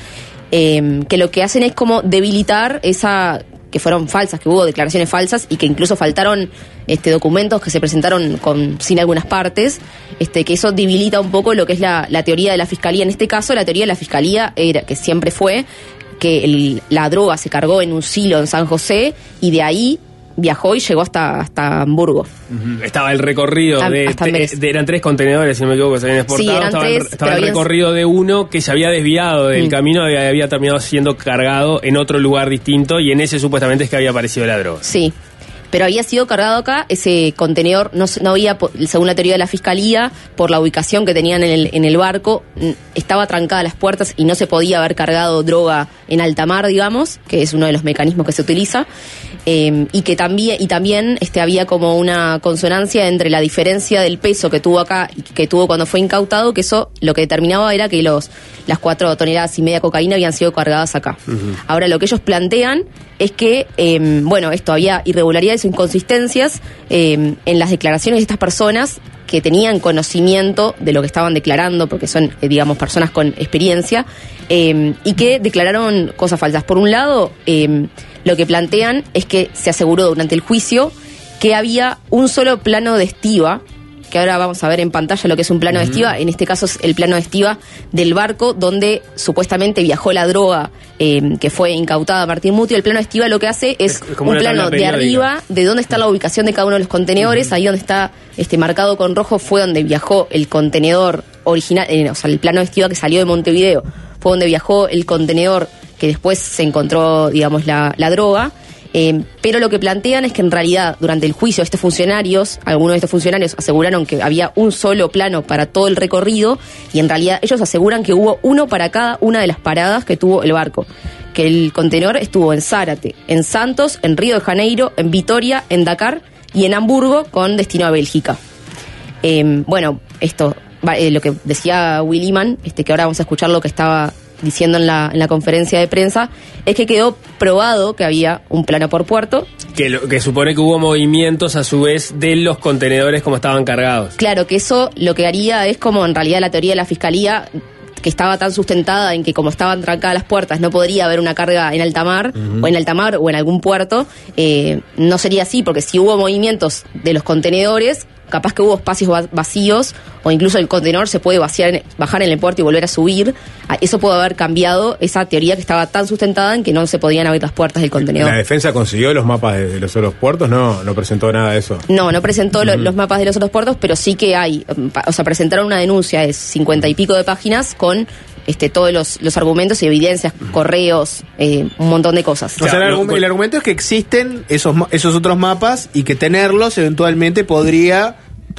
eh, que lo que hacen es como debilitar esa, que fueron falsas, que hubo declaraciones falsas y que incluso faltaron este, documentos que se presentaron con sin algunas partes, este, que eso debilita un poco lo que es la, la teoría de la Fiscalía. En este caso, la teoría de la Fiscalía era, que siempre fue, que el, la droga se cargó en un silo en San José y de ahí viajó y llegó hasta, hasta Hamburgo. Uh-huh. Estaba el recorrido a, de, de, de... Eran tres contenedores, si no me equivoco, que se habían exportado. Sí, eran estaba tres, el, estaba el recorrido de uno que se había desviado del mm. camino, había, había terminado siendo cargado en otro lugar distinto y en ese supuestamente es que había aparecido la droga. Sí. Pero había sido cargado acá, ese contenedor no, no había, según la teoría de la Fiscalía, por la ubicación que tenían en el, en el barco, estaba trancada las puertas y no se podía haber cargado droga en alta mar, digamos, que es uno de los mecanismos que se utiliza, eh, y que también, y también este, había como una consonancia entre la diferencia del peso que tuvo acá y que tuvo cuando fue incautado, que eso lo que determinaba era que los las cuatro toneladas y media de cocaína habían sido cargadas acá. Uh-huh. Ahora, lo que ellos plantean es que, eh, bueno, esto había irregularidades o inconsistencias eh, en las declaraciones de estas personas que tenían conocimiento de lo que estaban declarando, porque son, eh, digamos, personas con experiencia, eh, y que declararon cosas falsas. Por un lado, eh, lo que plantean es que se aseguró durante el juicio que había un solo plano de estiva, que ahora vamos a ver en pantalla lo que es un plano uh-huh. de estiva. En este caso es el plano de estiva del barco donde supuestamente viajó la droga eh, que fue incautada a Martín Mutio. El plano de estiva lo que hace es, es un plano de arriba de dónde está la ubicación de cada uno de los contenedores. Uh-huh. Ahí donde está este marcado con rojo fue donde viajó el contenedor original, eh, o sea, el plano de estiva que salió de Montevideo fue donde viajó el contenedor que después se encontró, digamos, la, la droga. Eh, pero lo que plantean es que en realidad durante el juicio estos funcionarios, algunos de estos funcionarios aseguraron que había un solo plano para todo el recorrido y en realidad ellos aseguran que hubo uno para cada una de las paradas que tuvo el barco, que el contenedor estuvo en Zárate, en Santos, en Río de Janeiro, en Vitoria, en Dakar y en Hamburgo con destino a Bélgica. Eh, bueno, esto, eh, lo que decía Williman, este, que ahora vamos a escuchar lo que estaba diciendo en la, en la conferencia de prensa, es que quedó probado que había un plano por puerto. Que, lo, que supone que hubo movimientos a su vez de los contenedores como estaban cargados. Claro, que eso lo que haría es como en realidad la teoría de la Fiscalía, que estaba tan sustentada en que como estaban trancadas las puertas no podría haber una carga en alta mar, uh-huh. o en alta mar o en algún puerto, eh, no sería así, porque si hubo movimientos de los contenedores, capaz que hubo espacios vacíos o incluso el contenedor se puede vaciar, bajar en el puerto y volver a subir. Eso puede haber cambiado esa teoría que estaba tan sustentada en que no se podían abrir las puertas del contenedor. ¿La defensa consiguió los mapas de los otros puertos? No, no presentó nada de eso. No, no presentó uh-huh. lo, los mapas de los otros puertos, pero sí que hay, o sea, presentaron una denuncia de cincuenta y pico de páginas con Este, todos los, los argumentos y evidencias, correos, eh, un montón de cosas. O sea, el, argumento, el argumento es que existen esos, esos otros mapas y que tenerlos eventualmente podría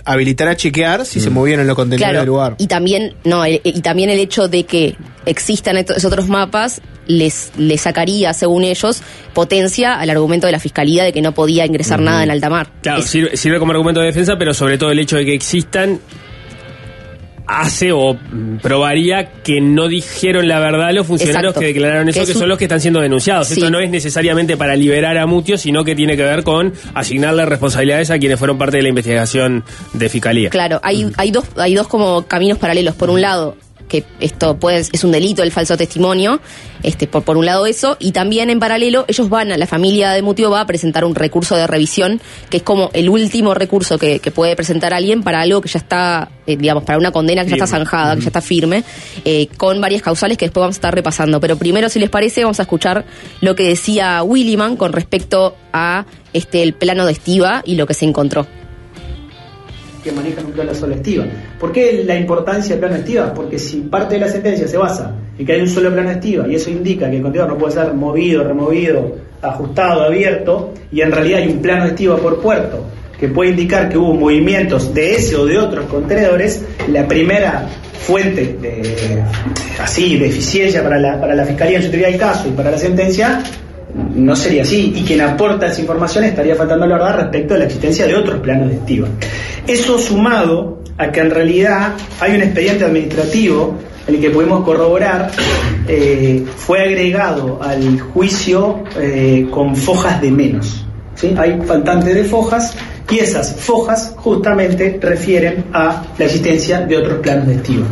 habilitar a chequear si mm. se movieron los contenedores claro, del lugar. Y también, no, el, y también el hecho de que existan estos otros mapas les, les sacaría, según ellos, potencia al argumento de la fiscalía de que no podía ingresar mm. nada en alta mar. Claro, es, sirve, sirve como argumento de defensa, pero sobre todo el hecho de que existan hace o probaría que no dijeron la verdad los funcionarios Exacto. que declararon eso, que, que son un... los que están siendo denunciados. Sí. Esto no es necesariamente para liberar a Mutio, sino que tiene que ver con asignarle responsabilidades a quienes fueron parte de la investigación de Fiscalía. Claro, hay, uh-huh. hay dos hay dos como caminos paralelos. Por un lado, que esto puede, es un delito el falso testimonio, este por, por un lado eso, y también en paralelo ellos van, a la familia de Mutio va a presentar un recurso de revisión, que es como el último recurso que, que puede presentar alguien para algo que ya está, eh, digamos, para una condena que firme. Ya está zanjada, uh-huh. que ya está firme, eh, con varias causales que después vamos a estar repasando. Pero primero, si les parece, vamos a escuchar lo que decía Williman con respecto a este el plano de Estiva y lo que se encontró. Que manejan un plano solo Estiva. ¿Por qué la importancia del plano Estiva? Porque si parte de la sentencia se basa en que hay un solo plano Estiva y eso indica que el contenedor no puede ser movido, removido, ajustado, abierto, y en realidad hay un plano Estiva por puerto que puede indicar que hubo movimientos de ese o de otros contenedores, la primera fuente de, así de eficiencia para la, para la Fiscalía en su teoría del caso y para la sentencia no sería así, y quien aporta esa información estaría faltando la verdad respecto a la existencia de otros planos de Estiva. Eso sumado a que en realidad hay un expediente administrativo en el que pudimos corroborar, eh, fue agregado al juicio eh, con fojas de menos, ¿sí? Hay faltantes de fojas y esas fojas justamente refieren a la existencia de otros planos de Estiva.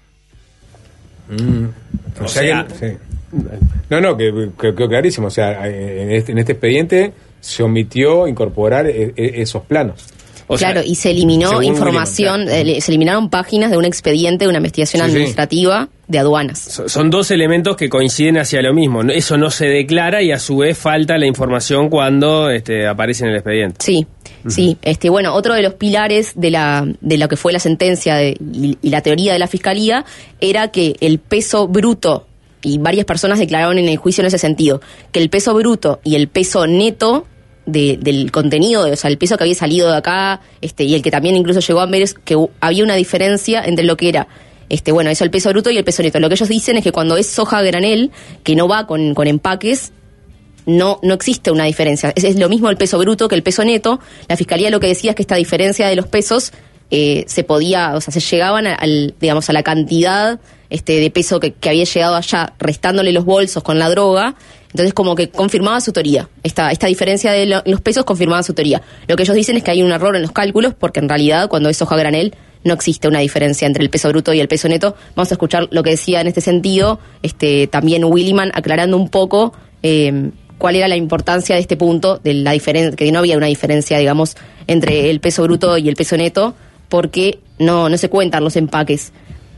Mm, o sea, que, sí. No, no, que quedó clarísimo. O sea, en este, en este expediente se omitió incorporar e, e, esos planos. O claro, sea, y se eliminó información, William, claro. eh, se eliminaron páginas de un expediente de una investigación sí, administrativa sí. de aduanas. Son, son dos elementos que coinciden hacia lo mismo. Eso no se declara y a su vez falta la información cuando este, aparece en el expediente. Sí, uh-huh. sí. Este, bueno, otro de los pilares de la de lo que fue la sentencia de, y, y la teoría de la Fiscalía era que el peso bruto, y varias personas declararon en el juicio en ese sentido, que el peso bruto y el peso neto De, del contenido, o sea, el peso que había salido de acá, este, y el que también incluso llegó a ver es que había una diferencia entre lo que era, este, bueno, eso, el peso bruto y el peso neto. Lo que ellos dicen es que cuando es soja a granel, que no va con, con empaques, no, no existe una diferencia. Es, es lo mismo el peso bruto que el peso neto. La Fiscalía lo que decía es que esta diferencia de los pesos eh, se podía, o sea, se llegaban al, digamos, a la cantidad este, de peso que, que había llegado allá, restándole los bolsos con la droga. Entonces como que confirmaba su teoría. Esta, esta diferencia de lo, los pesos confirmaba su teoría. Lo que ellos dicen es que hay un error en los cálculos, porque en realidad cuando es soja a granel no existe una diferencia entre el peso bruto y el peso neto. Vamos a escuchar lo que decía en este sentido este, también Williman, aclarando un poco eh, cuál era la importancia de este punto, de la diferencia, que no había una diferencia, digamos, entre el peso bruto y el peso neto, porque no, no se cuentan los empaques.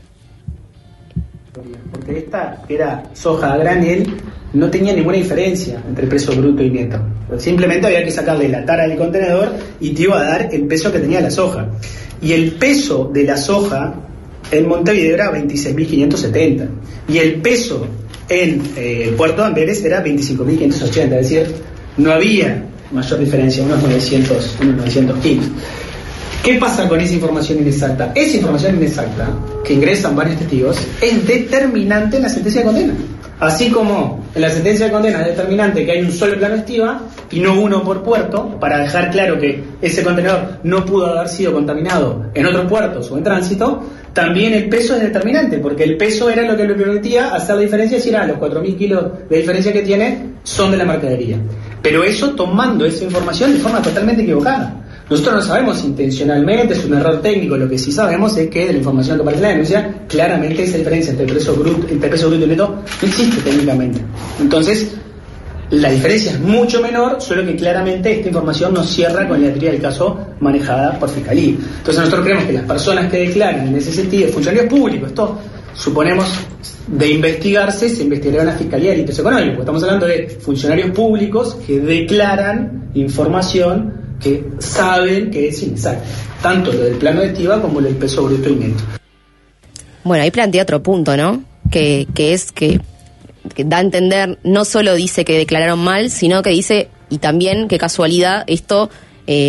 Porque esta, que era soja a granel, no tenía ninguna diferencia entre el peso bruto y neto. Simplemente había que sacarle la tara del contenedor y te iba a dar el peso que tenía la soja. Y el peso de la soja en Montevideo era veintiséis mil quinientos setenta. Y el peso en eh, Puerto Amberes era veinticinco mil quinientos ochenta. Es decir, no había mayor diferencia, unos novecientos, unos novecientos kilos. ¿Qué pasa con esa información inexacta? Esa información inexacta, que ingresan varios testigos, es determinante en la sentencia de condena. Así como en la sentencia de condena es determinante que hay un solo plano estiva y no uno por puerto, para dejar claro que ese contenedor no pudo haber sido contaminado en otros puertos o en tránsito, también el peso es determinante, porque el peso era lo que le permitía hacer la diferencia, si era los cuatro mil kilos de diferencia que tiene son de la mercadería. Pero eso tomando esa información de forma totalmente equivocada. Nosotros no sabemos intencionalmente, es un error técnico. Lo que sí sabemos es que de la información que aparece en la denuncia, claramente esa diferencia entre el peso bruto, entre el peso bruto y el neto no existe técnicamente. Entonces, la diferencia es mucho menor, solo que claramente esta información no cierra con la teoría del caso manejada por Fiscalía. Entonces nosotros creemos que las personas que declaran en ese sentido, funcionarios públicos, esto suponemos de investigarse, se investigará una Fiscalía de Delitos Económicos. Estamos hablando de funcionarios públicos que declaran información que saben que es inexacta, tanto lo del plano de estiva como lo del peso bruto y neto. Bueno, ahí plantea otro punto, ¿no? Que, que es que, que da a entender, no solo dice que declararon mal, sino que dice, y también, qué casualidad, esto eh,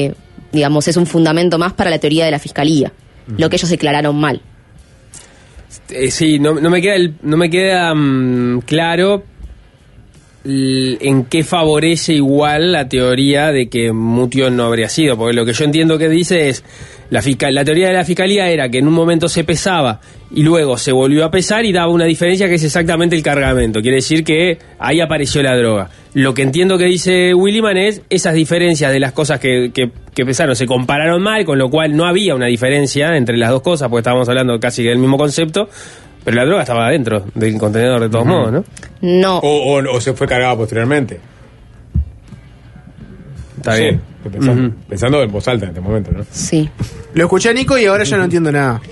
digamos, es un fundamento más para la teoría de la fiscalía, uh-huh. lo que ellos declararon mal. Eh, sí, no, no me queda, el, no me queda um, claro l, en qué favorece igual la teoría de que Mutio no habría sido, porque lo que yo entiendo que dice es, la, fiscal, la teoría de la fiscalía era que en un momento se pesaba y luego se volvió a pesar y daba una diferencia que es exactamente el cargamento, quiere decir que ahí apareció la droga. Lo que entiendo que dice Williman es esas diferencias de las cosas que, que, que pesaron se compararon mal, con lo cual no había una diferencia entre las dos cosas, porque estábamos hablando casi del mismo concepto, pero la droga estaba adentro del contenedor de todos uh-huh. modos, ¿no? No. O, o, o se fue cargada posteriormente. Está sí, bien. Pensando, uh-huh. pensando en voz alta en este momento, ¿no? Sí. Lo escuché a Nico y ahora ya no entiendo nada.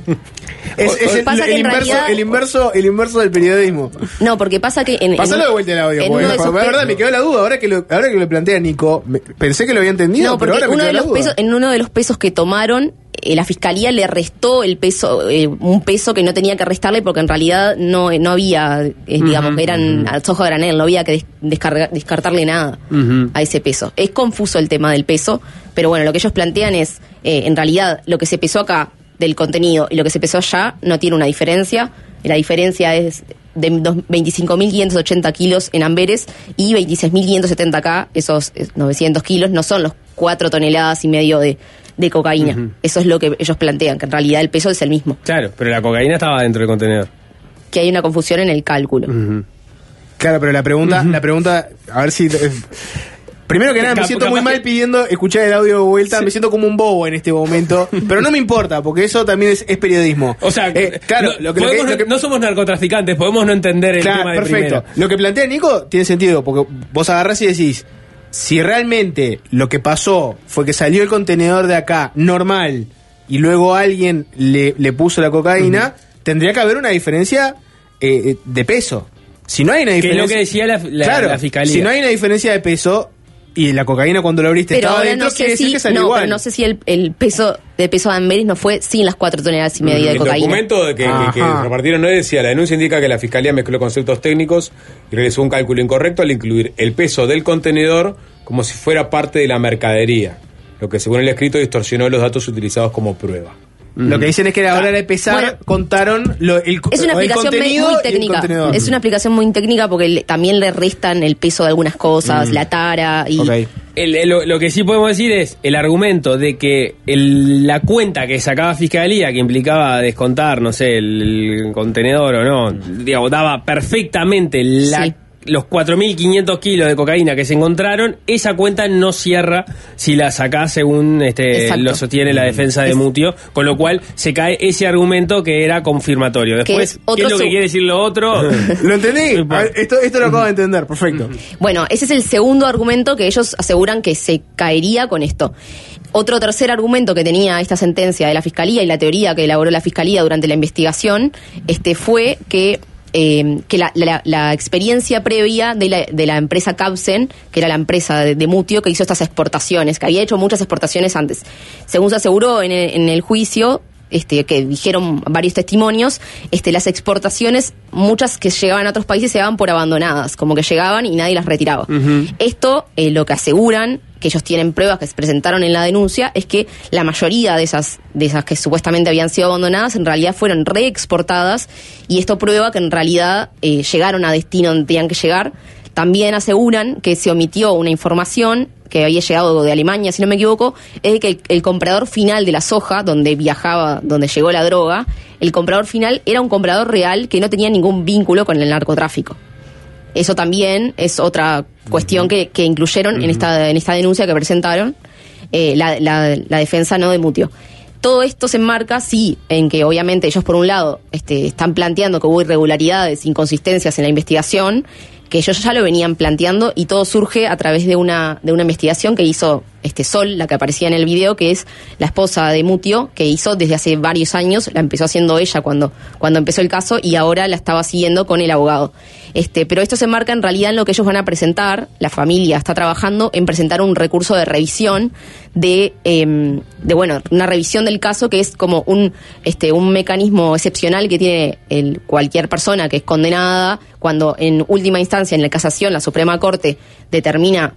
es es el, el, el, inverso, realidad... el, inverso, el inverso del periodismo. No, porque pasa que... En, Pásalo en, de vuelta el audio. Porque, la pe... verdad me quedó la duda. Ahora que lo, ahora que lo plantea Nico, me, pensé que lo había entendido, no, pero ahora me uno quedó de la los duda. Pesos, en uno de los pesos que tomaron, eh, la fiscalía le restó el peso, eh, un peso que no tenía que restarle porque en realidad no, no había, eh, digamos, uh-huh, eran uh-huh. soja a granel, no había que des, descarga, descartarle nada uh-huh. a ese peso. Es confuso el tema del peso, pero bueno, lo que ellos plantean es, eh, en realidad, lo que se pesó acá del contenido y lo que se pesó allá no tiene una diferencia. La diferencia es de veinticinco mil quinientos ochenta kilos en Amberes y veintiséis mil quinientos setenta acá, esos novecientos kilos, no son los cuatro toneladas y medio de, de cocaína. Uh-huh. Eso es lo que ellos plantean, que en realidad el peso es el mismo. Claro, pero la cocaína estaba dentro del contenedor. Que hay una confusión en el cálculo. Uh-huh. Claro, pero la pregunta, uh-huh. la pregunta, a ver si... Eh, primero que nada, me siento muy mal pidiendo escuchar el audio de vuelta, sí. me siento como un bobo en este momento, pero no me importa, porque eso también es, es periodismo. O sea, eh, claro, no, lo que, podemos, lo que, no somos narcotraficantes, podemos no entender el claro, tema de perfecto. primera. Lo que plantea Nico tiene sentido, porque vos agarrás y decís, si realmente lo que pasó fue que salió el contenedor de acá normal y luego alguien le, le puso la cocaína, uh-huh. tendría que haber una diferencia eh, de peso. Si no hay una diferencia... Que es lo que decía la, la, claro, la fiscalía. Si no hay una diferencia de peso... Y la cocaína cuando lo abriste pero estaba dentro, no sé quiere si, decir que salió no, igual. Pero no sé si el, el peso de peso de Amberes no fue sin las cuatro toneladas y media el de cocaína. El documento que, que, que repartieron no decía, la denuncia indica que la fiscalía mezcló conceptos técnicos y realizó un cálculo incorrecto al incluir el peso del contenedor como si fuera parte de la mercadería, lo que según el escrito distorsionó los datos utilizados como prueba. Lo que dicen es que a la hora de pesar bueno, contaron lo, el, es una el aplicación muy técnica. Es una aplicación muy técnica porque le, también le restan el peso de algunas cosas, mm. la tara y... Okay. El, el, lo, lo que sí podemos decir es el argumento de que el, la cuenta que sacaba Fiscalía, que implicaba descontar, no sé, el, el contenedor o no, digamos, daba perfectamente la... Sí. los cuatro mil quinientos kilos de cocaína que se encontraron, esa cuenta no cierra si la sacás según este, lo sostiene la defensa de Mutio, con lo cual se cae ese argumento que era confirmatorio. Después, ¿qué es, ¿qué es lo que quiere decir lo otro? ¿Lo entendí? esto, esto lo acabo de entender, perfecto. Bueno, ese es el segundo argumento que ellos aseguran que se caería con esto. Otro tercer argumento que tenía esta sentencia de la Fiscalía y la teoría que elaboró la Fiscalía durante la investigación este, fue que Eh, que la, la, la experiencia previa de la, de la empresa Capsen, que era la empresa de, de Mutio que hizo estas exportaciones, que había hecho muchas exportaciones antes. Según se aseguró en el, en el juicio, este, que dijeron varios testimonios, este, las exportaciones, muchas que llegaban a otros países se daban por abandonadas, como que llegaban y nadie las retiraba. Uh-huh. Esto, eh, lo que aseguran, que ellos tienen pruebas que se presentaron en la denuncia, es que la mayoría de esas, de esas que supuestamente habían sido abandonadas en realidad fueron reexportadas, y esto prueba que en realidad eh, llegaron a destino donde tenían que llegar. También aseguran que se omitió una información que había llegado de Alemania, si no me equivoco, es que el, el comprador final de la soja, donde viajaba, donde llegó la droga, el comprador final era un comprador real que no tenía ningún vínculo con el narcotráfico. Eso también es otra cuestión que, que incluyeron uh-huh. en esta en esta denuncia que presentaron eh, la, la, la defensa no de Mutio. Todo esto se enmarca, sí, en que obviamente ellos por un lado este, están planteando que hubo irregularidades, inconsistencias en la investigación, que ellos ya lo venían planteando, y todo surge a través de una de una investigación que hizo este Sol, la que aparecía en el video, que es la esposa de Mutio, que hizo desde hace varios años, la empezó haciendo ella cuando, cuando empezó el caso, y ahora la estaba siguiendo con el abogado. Este, pero esto se enmarca en realidad en lo que ellos van a presentar. La familia está trabajando en presentar un recurso de revisión de, eh, de bueno, una revisión del caso, que es como un, este, un mecanismo excepcional que tiene el, cualquier persona que es condenada, cuando en última instancia en la casación la Suprema Corte determina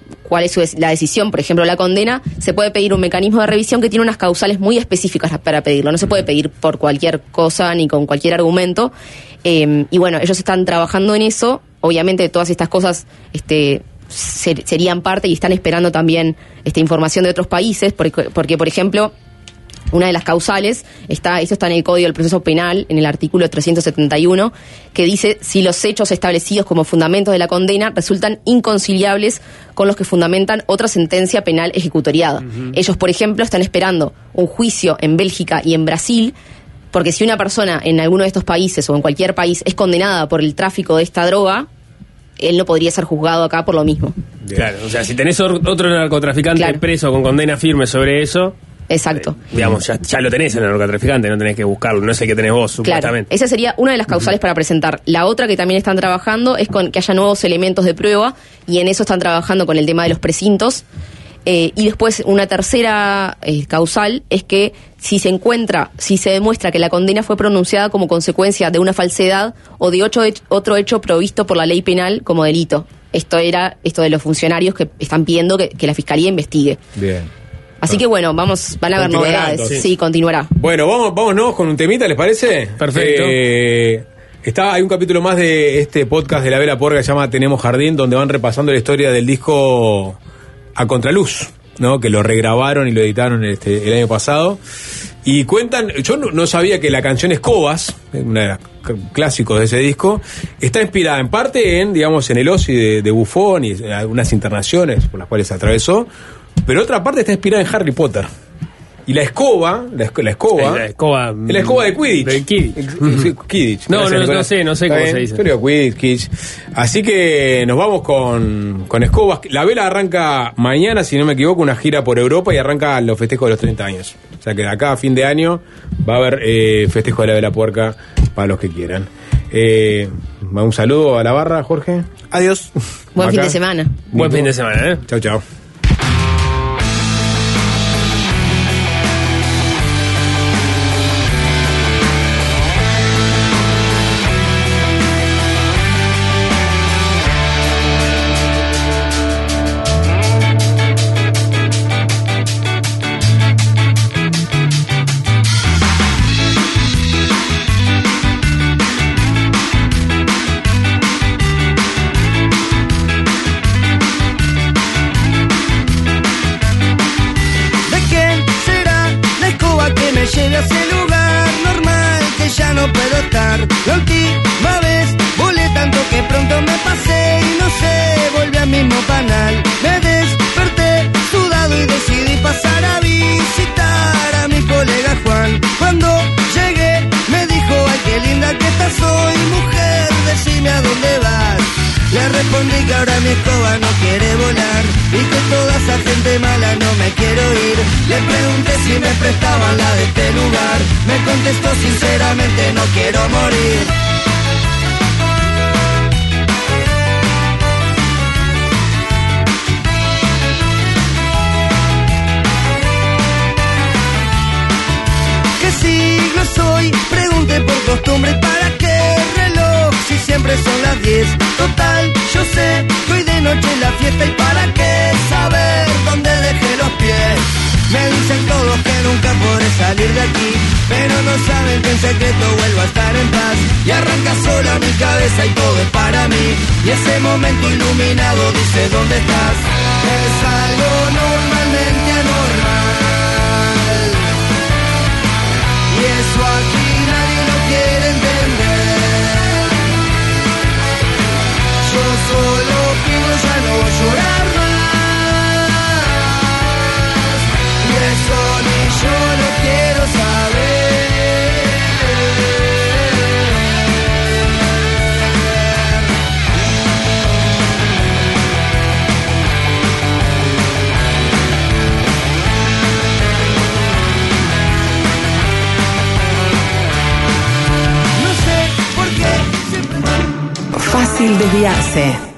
cuál es su des- la decisión, por ejemplo, la condena, se puede pedir un mecanismo de revisión que tiene unas causales muy específicas para pedirlo. No se puede pedir por cualquier cosa ni con cualquier argumento. Eh, y bueno, ellos están trabajando en eso. Obviamente todas estas cosas este, ser, serían parte y están esperando también esta información de otros países, porque, porque por ejemplo, una de las causales, está, eso está en el Código del Proceso Penal, en el artículo trescientos setenta y uno, que dice si los hechos establecidos como fundamentos de la condena resultan inconciliables con los que fundamentan otra sentencia penal ejecutoriada. Uh-huh. Ellos, por ejemplo, están esperando un juicio en Bélgica y en Brasil, porque si una persona en alguno de estos países o en cualquier país es condenada por el tráfico de esta droga, él no podría ser juzgado acá por lo mismo. Claro, o sea, si tenés otro narcotraficante claro. preso con condena firme sobre eso... Exacto. Eh, digamos, ya, ya lo tenés en el narcotraficante, no tenés que buscarlo, no es el que tenés vos, supuestamente. Claro, esa sería una de las causales uh-huh. para presentar. La otra que también están trabajando es con que haya nuevos elementos de prueba, y en eso están trabajando con el tema de los precintos. Eh, y después una tercera eh, causal es que si se encuentra, si se demuestra que la condena fue pronunciada como consecuencia de una falsedad o de otro, otro hecho provisto por la ley penal como delito. Esto era esto de los funcionarios que están pidiendo que, que la Fiscalía investigue. Bien. Así que bueno, vamos, van a haber novedades. Sí. sí, continuará. Bueno, vamos, vámonos con un temita, ¿les parece? Perfecto. Eh, está, hay un capítulo más de este podcast de La Vela Puerca que se llama Tenemos Jardín, donde van repasando la historia del disco A Contraluz, ¿no? Que lo regrabaron y lo editaron este, el año pasado. Y cuentan, yo no, no sabía que la canción Escobas, una de las clásicos de ese disco, está inspirada en parte en, digamos, en el Ozzy de, de Buffon y algunas internaciones por las cuales atravesó. Pero otra parte está inspirada en Harry Potter. Y la escoba, la, la escoba, la escoba, es la escoba de Quidditch. De Quidditch. Quidditch. No, no, no, no sé, no sé cómo se dice. Pero Quidditch. Así que nos vamos con, con escobas. La vela arranca mañana, si no me equivoco, una gira por Europa y arranca los festejos de los treinta años. O sea que de acá a fin de año va a haber eh, festejo de la Vela Puerca para los que quieran. Eh, un saludo a la barra, Jorge. Adiós. Buen fin de semana. Buen fin de semana, ¿eh? Chau, chau. Lleve a ese lugar normal que ya no puedo estar. La última vez volé tanto que pronto me pasé y no sé, volví al mismo panal. Me desperté sudado y decidí pasar a visitar a mi colega Juan. Cuando llegué me dijo, ay qué linda que estás hoy, mujer, decime a dónde vas. Le respondí que ahora mi escoba no quiere volar y que toda esa gente mala no me quiero ir. Le pregunté si me prestaban la de este lugar. Me contestó sinceramente, no quiero morir. ¿Qué siglo soy? Pregunté por costumbre, ¿para qué reloj? Si siempre son las diez. Total, yo sé que hoy de noche es la fiesta y para qué saber dónde dejé los pies. Me dicen todos que nunca podré salir de aquí, pero no saben que en secreto vuelvo a estar en paz. Y arranca sola mi cabeza y todo es para mí. Y ese momento iluminado dice ¿dónde estás? Es algo normalmente anormal. Y eso aquí nadie lo quiere entender. Yo solo pido ya no llorar más. Y eso ni yo lo quiero saber. Fácil desviarse.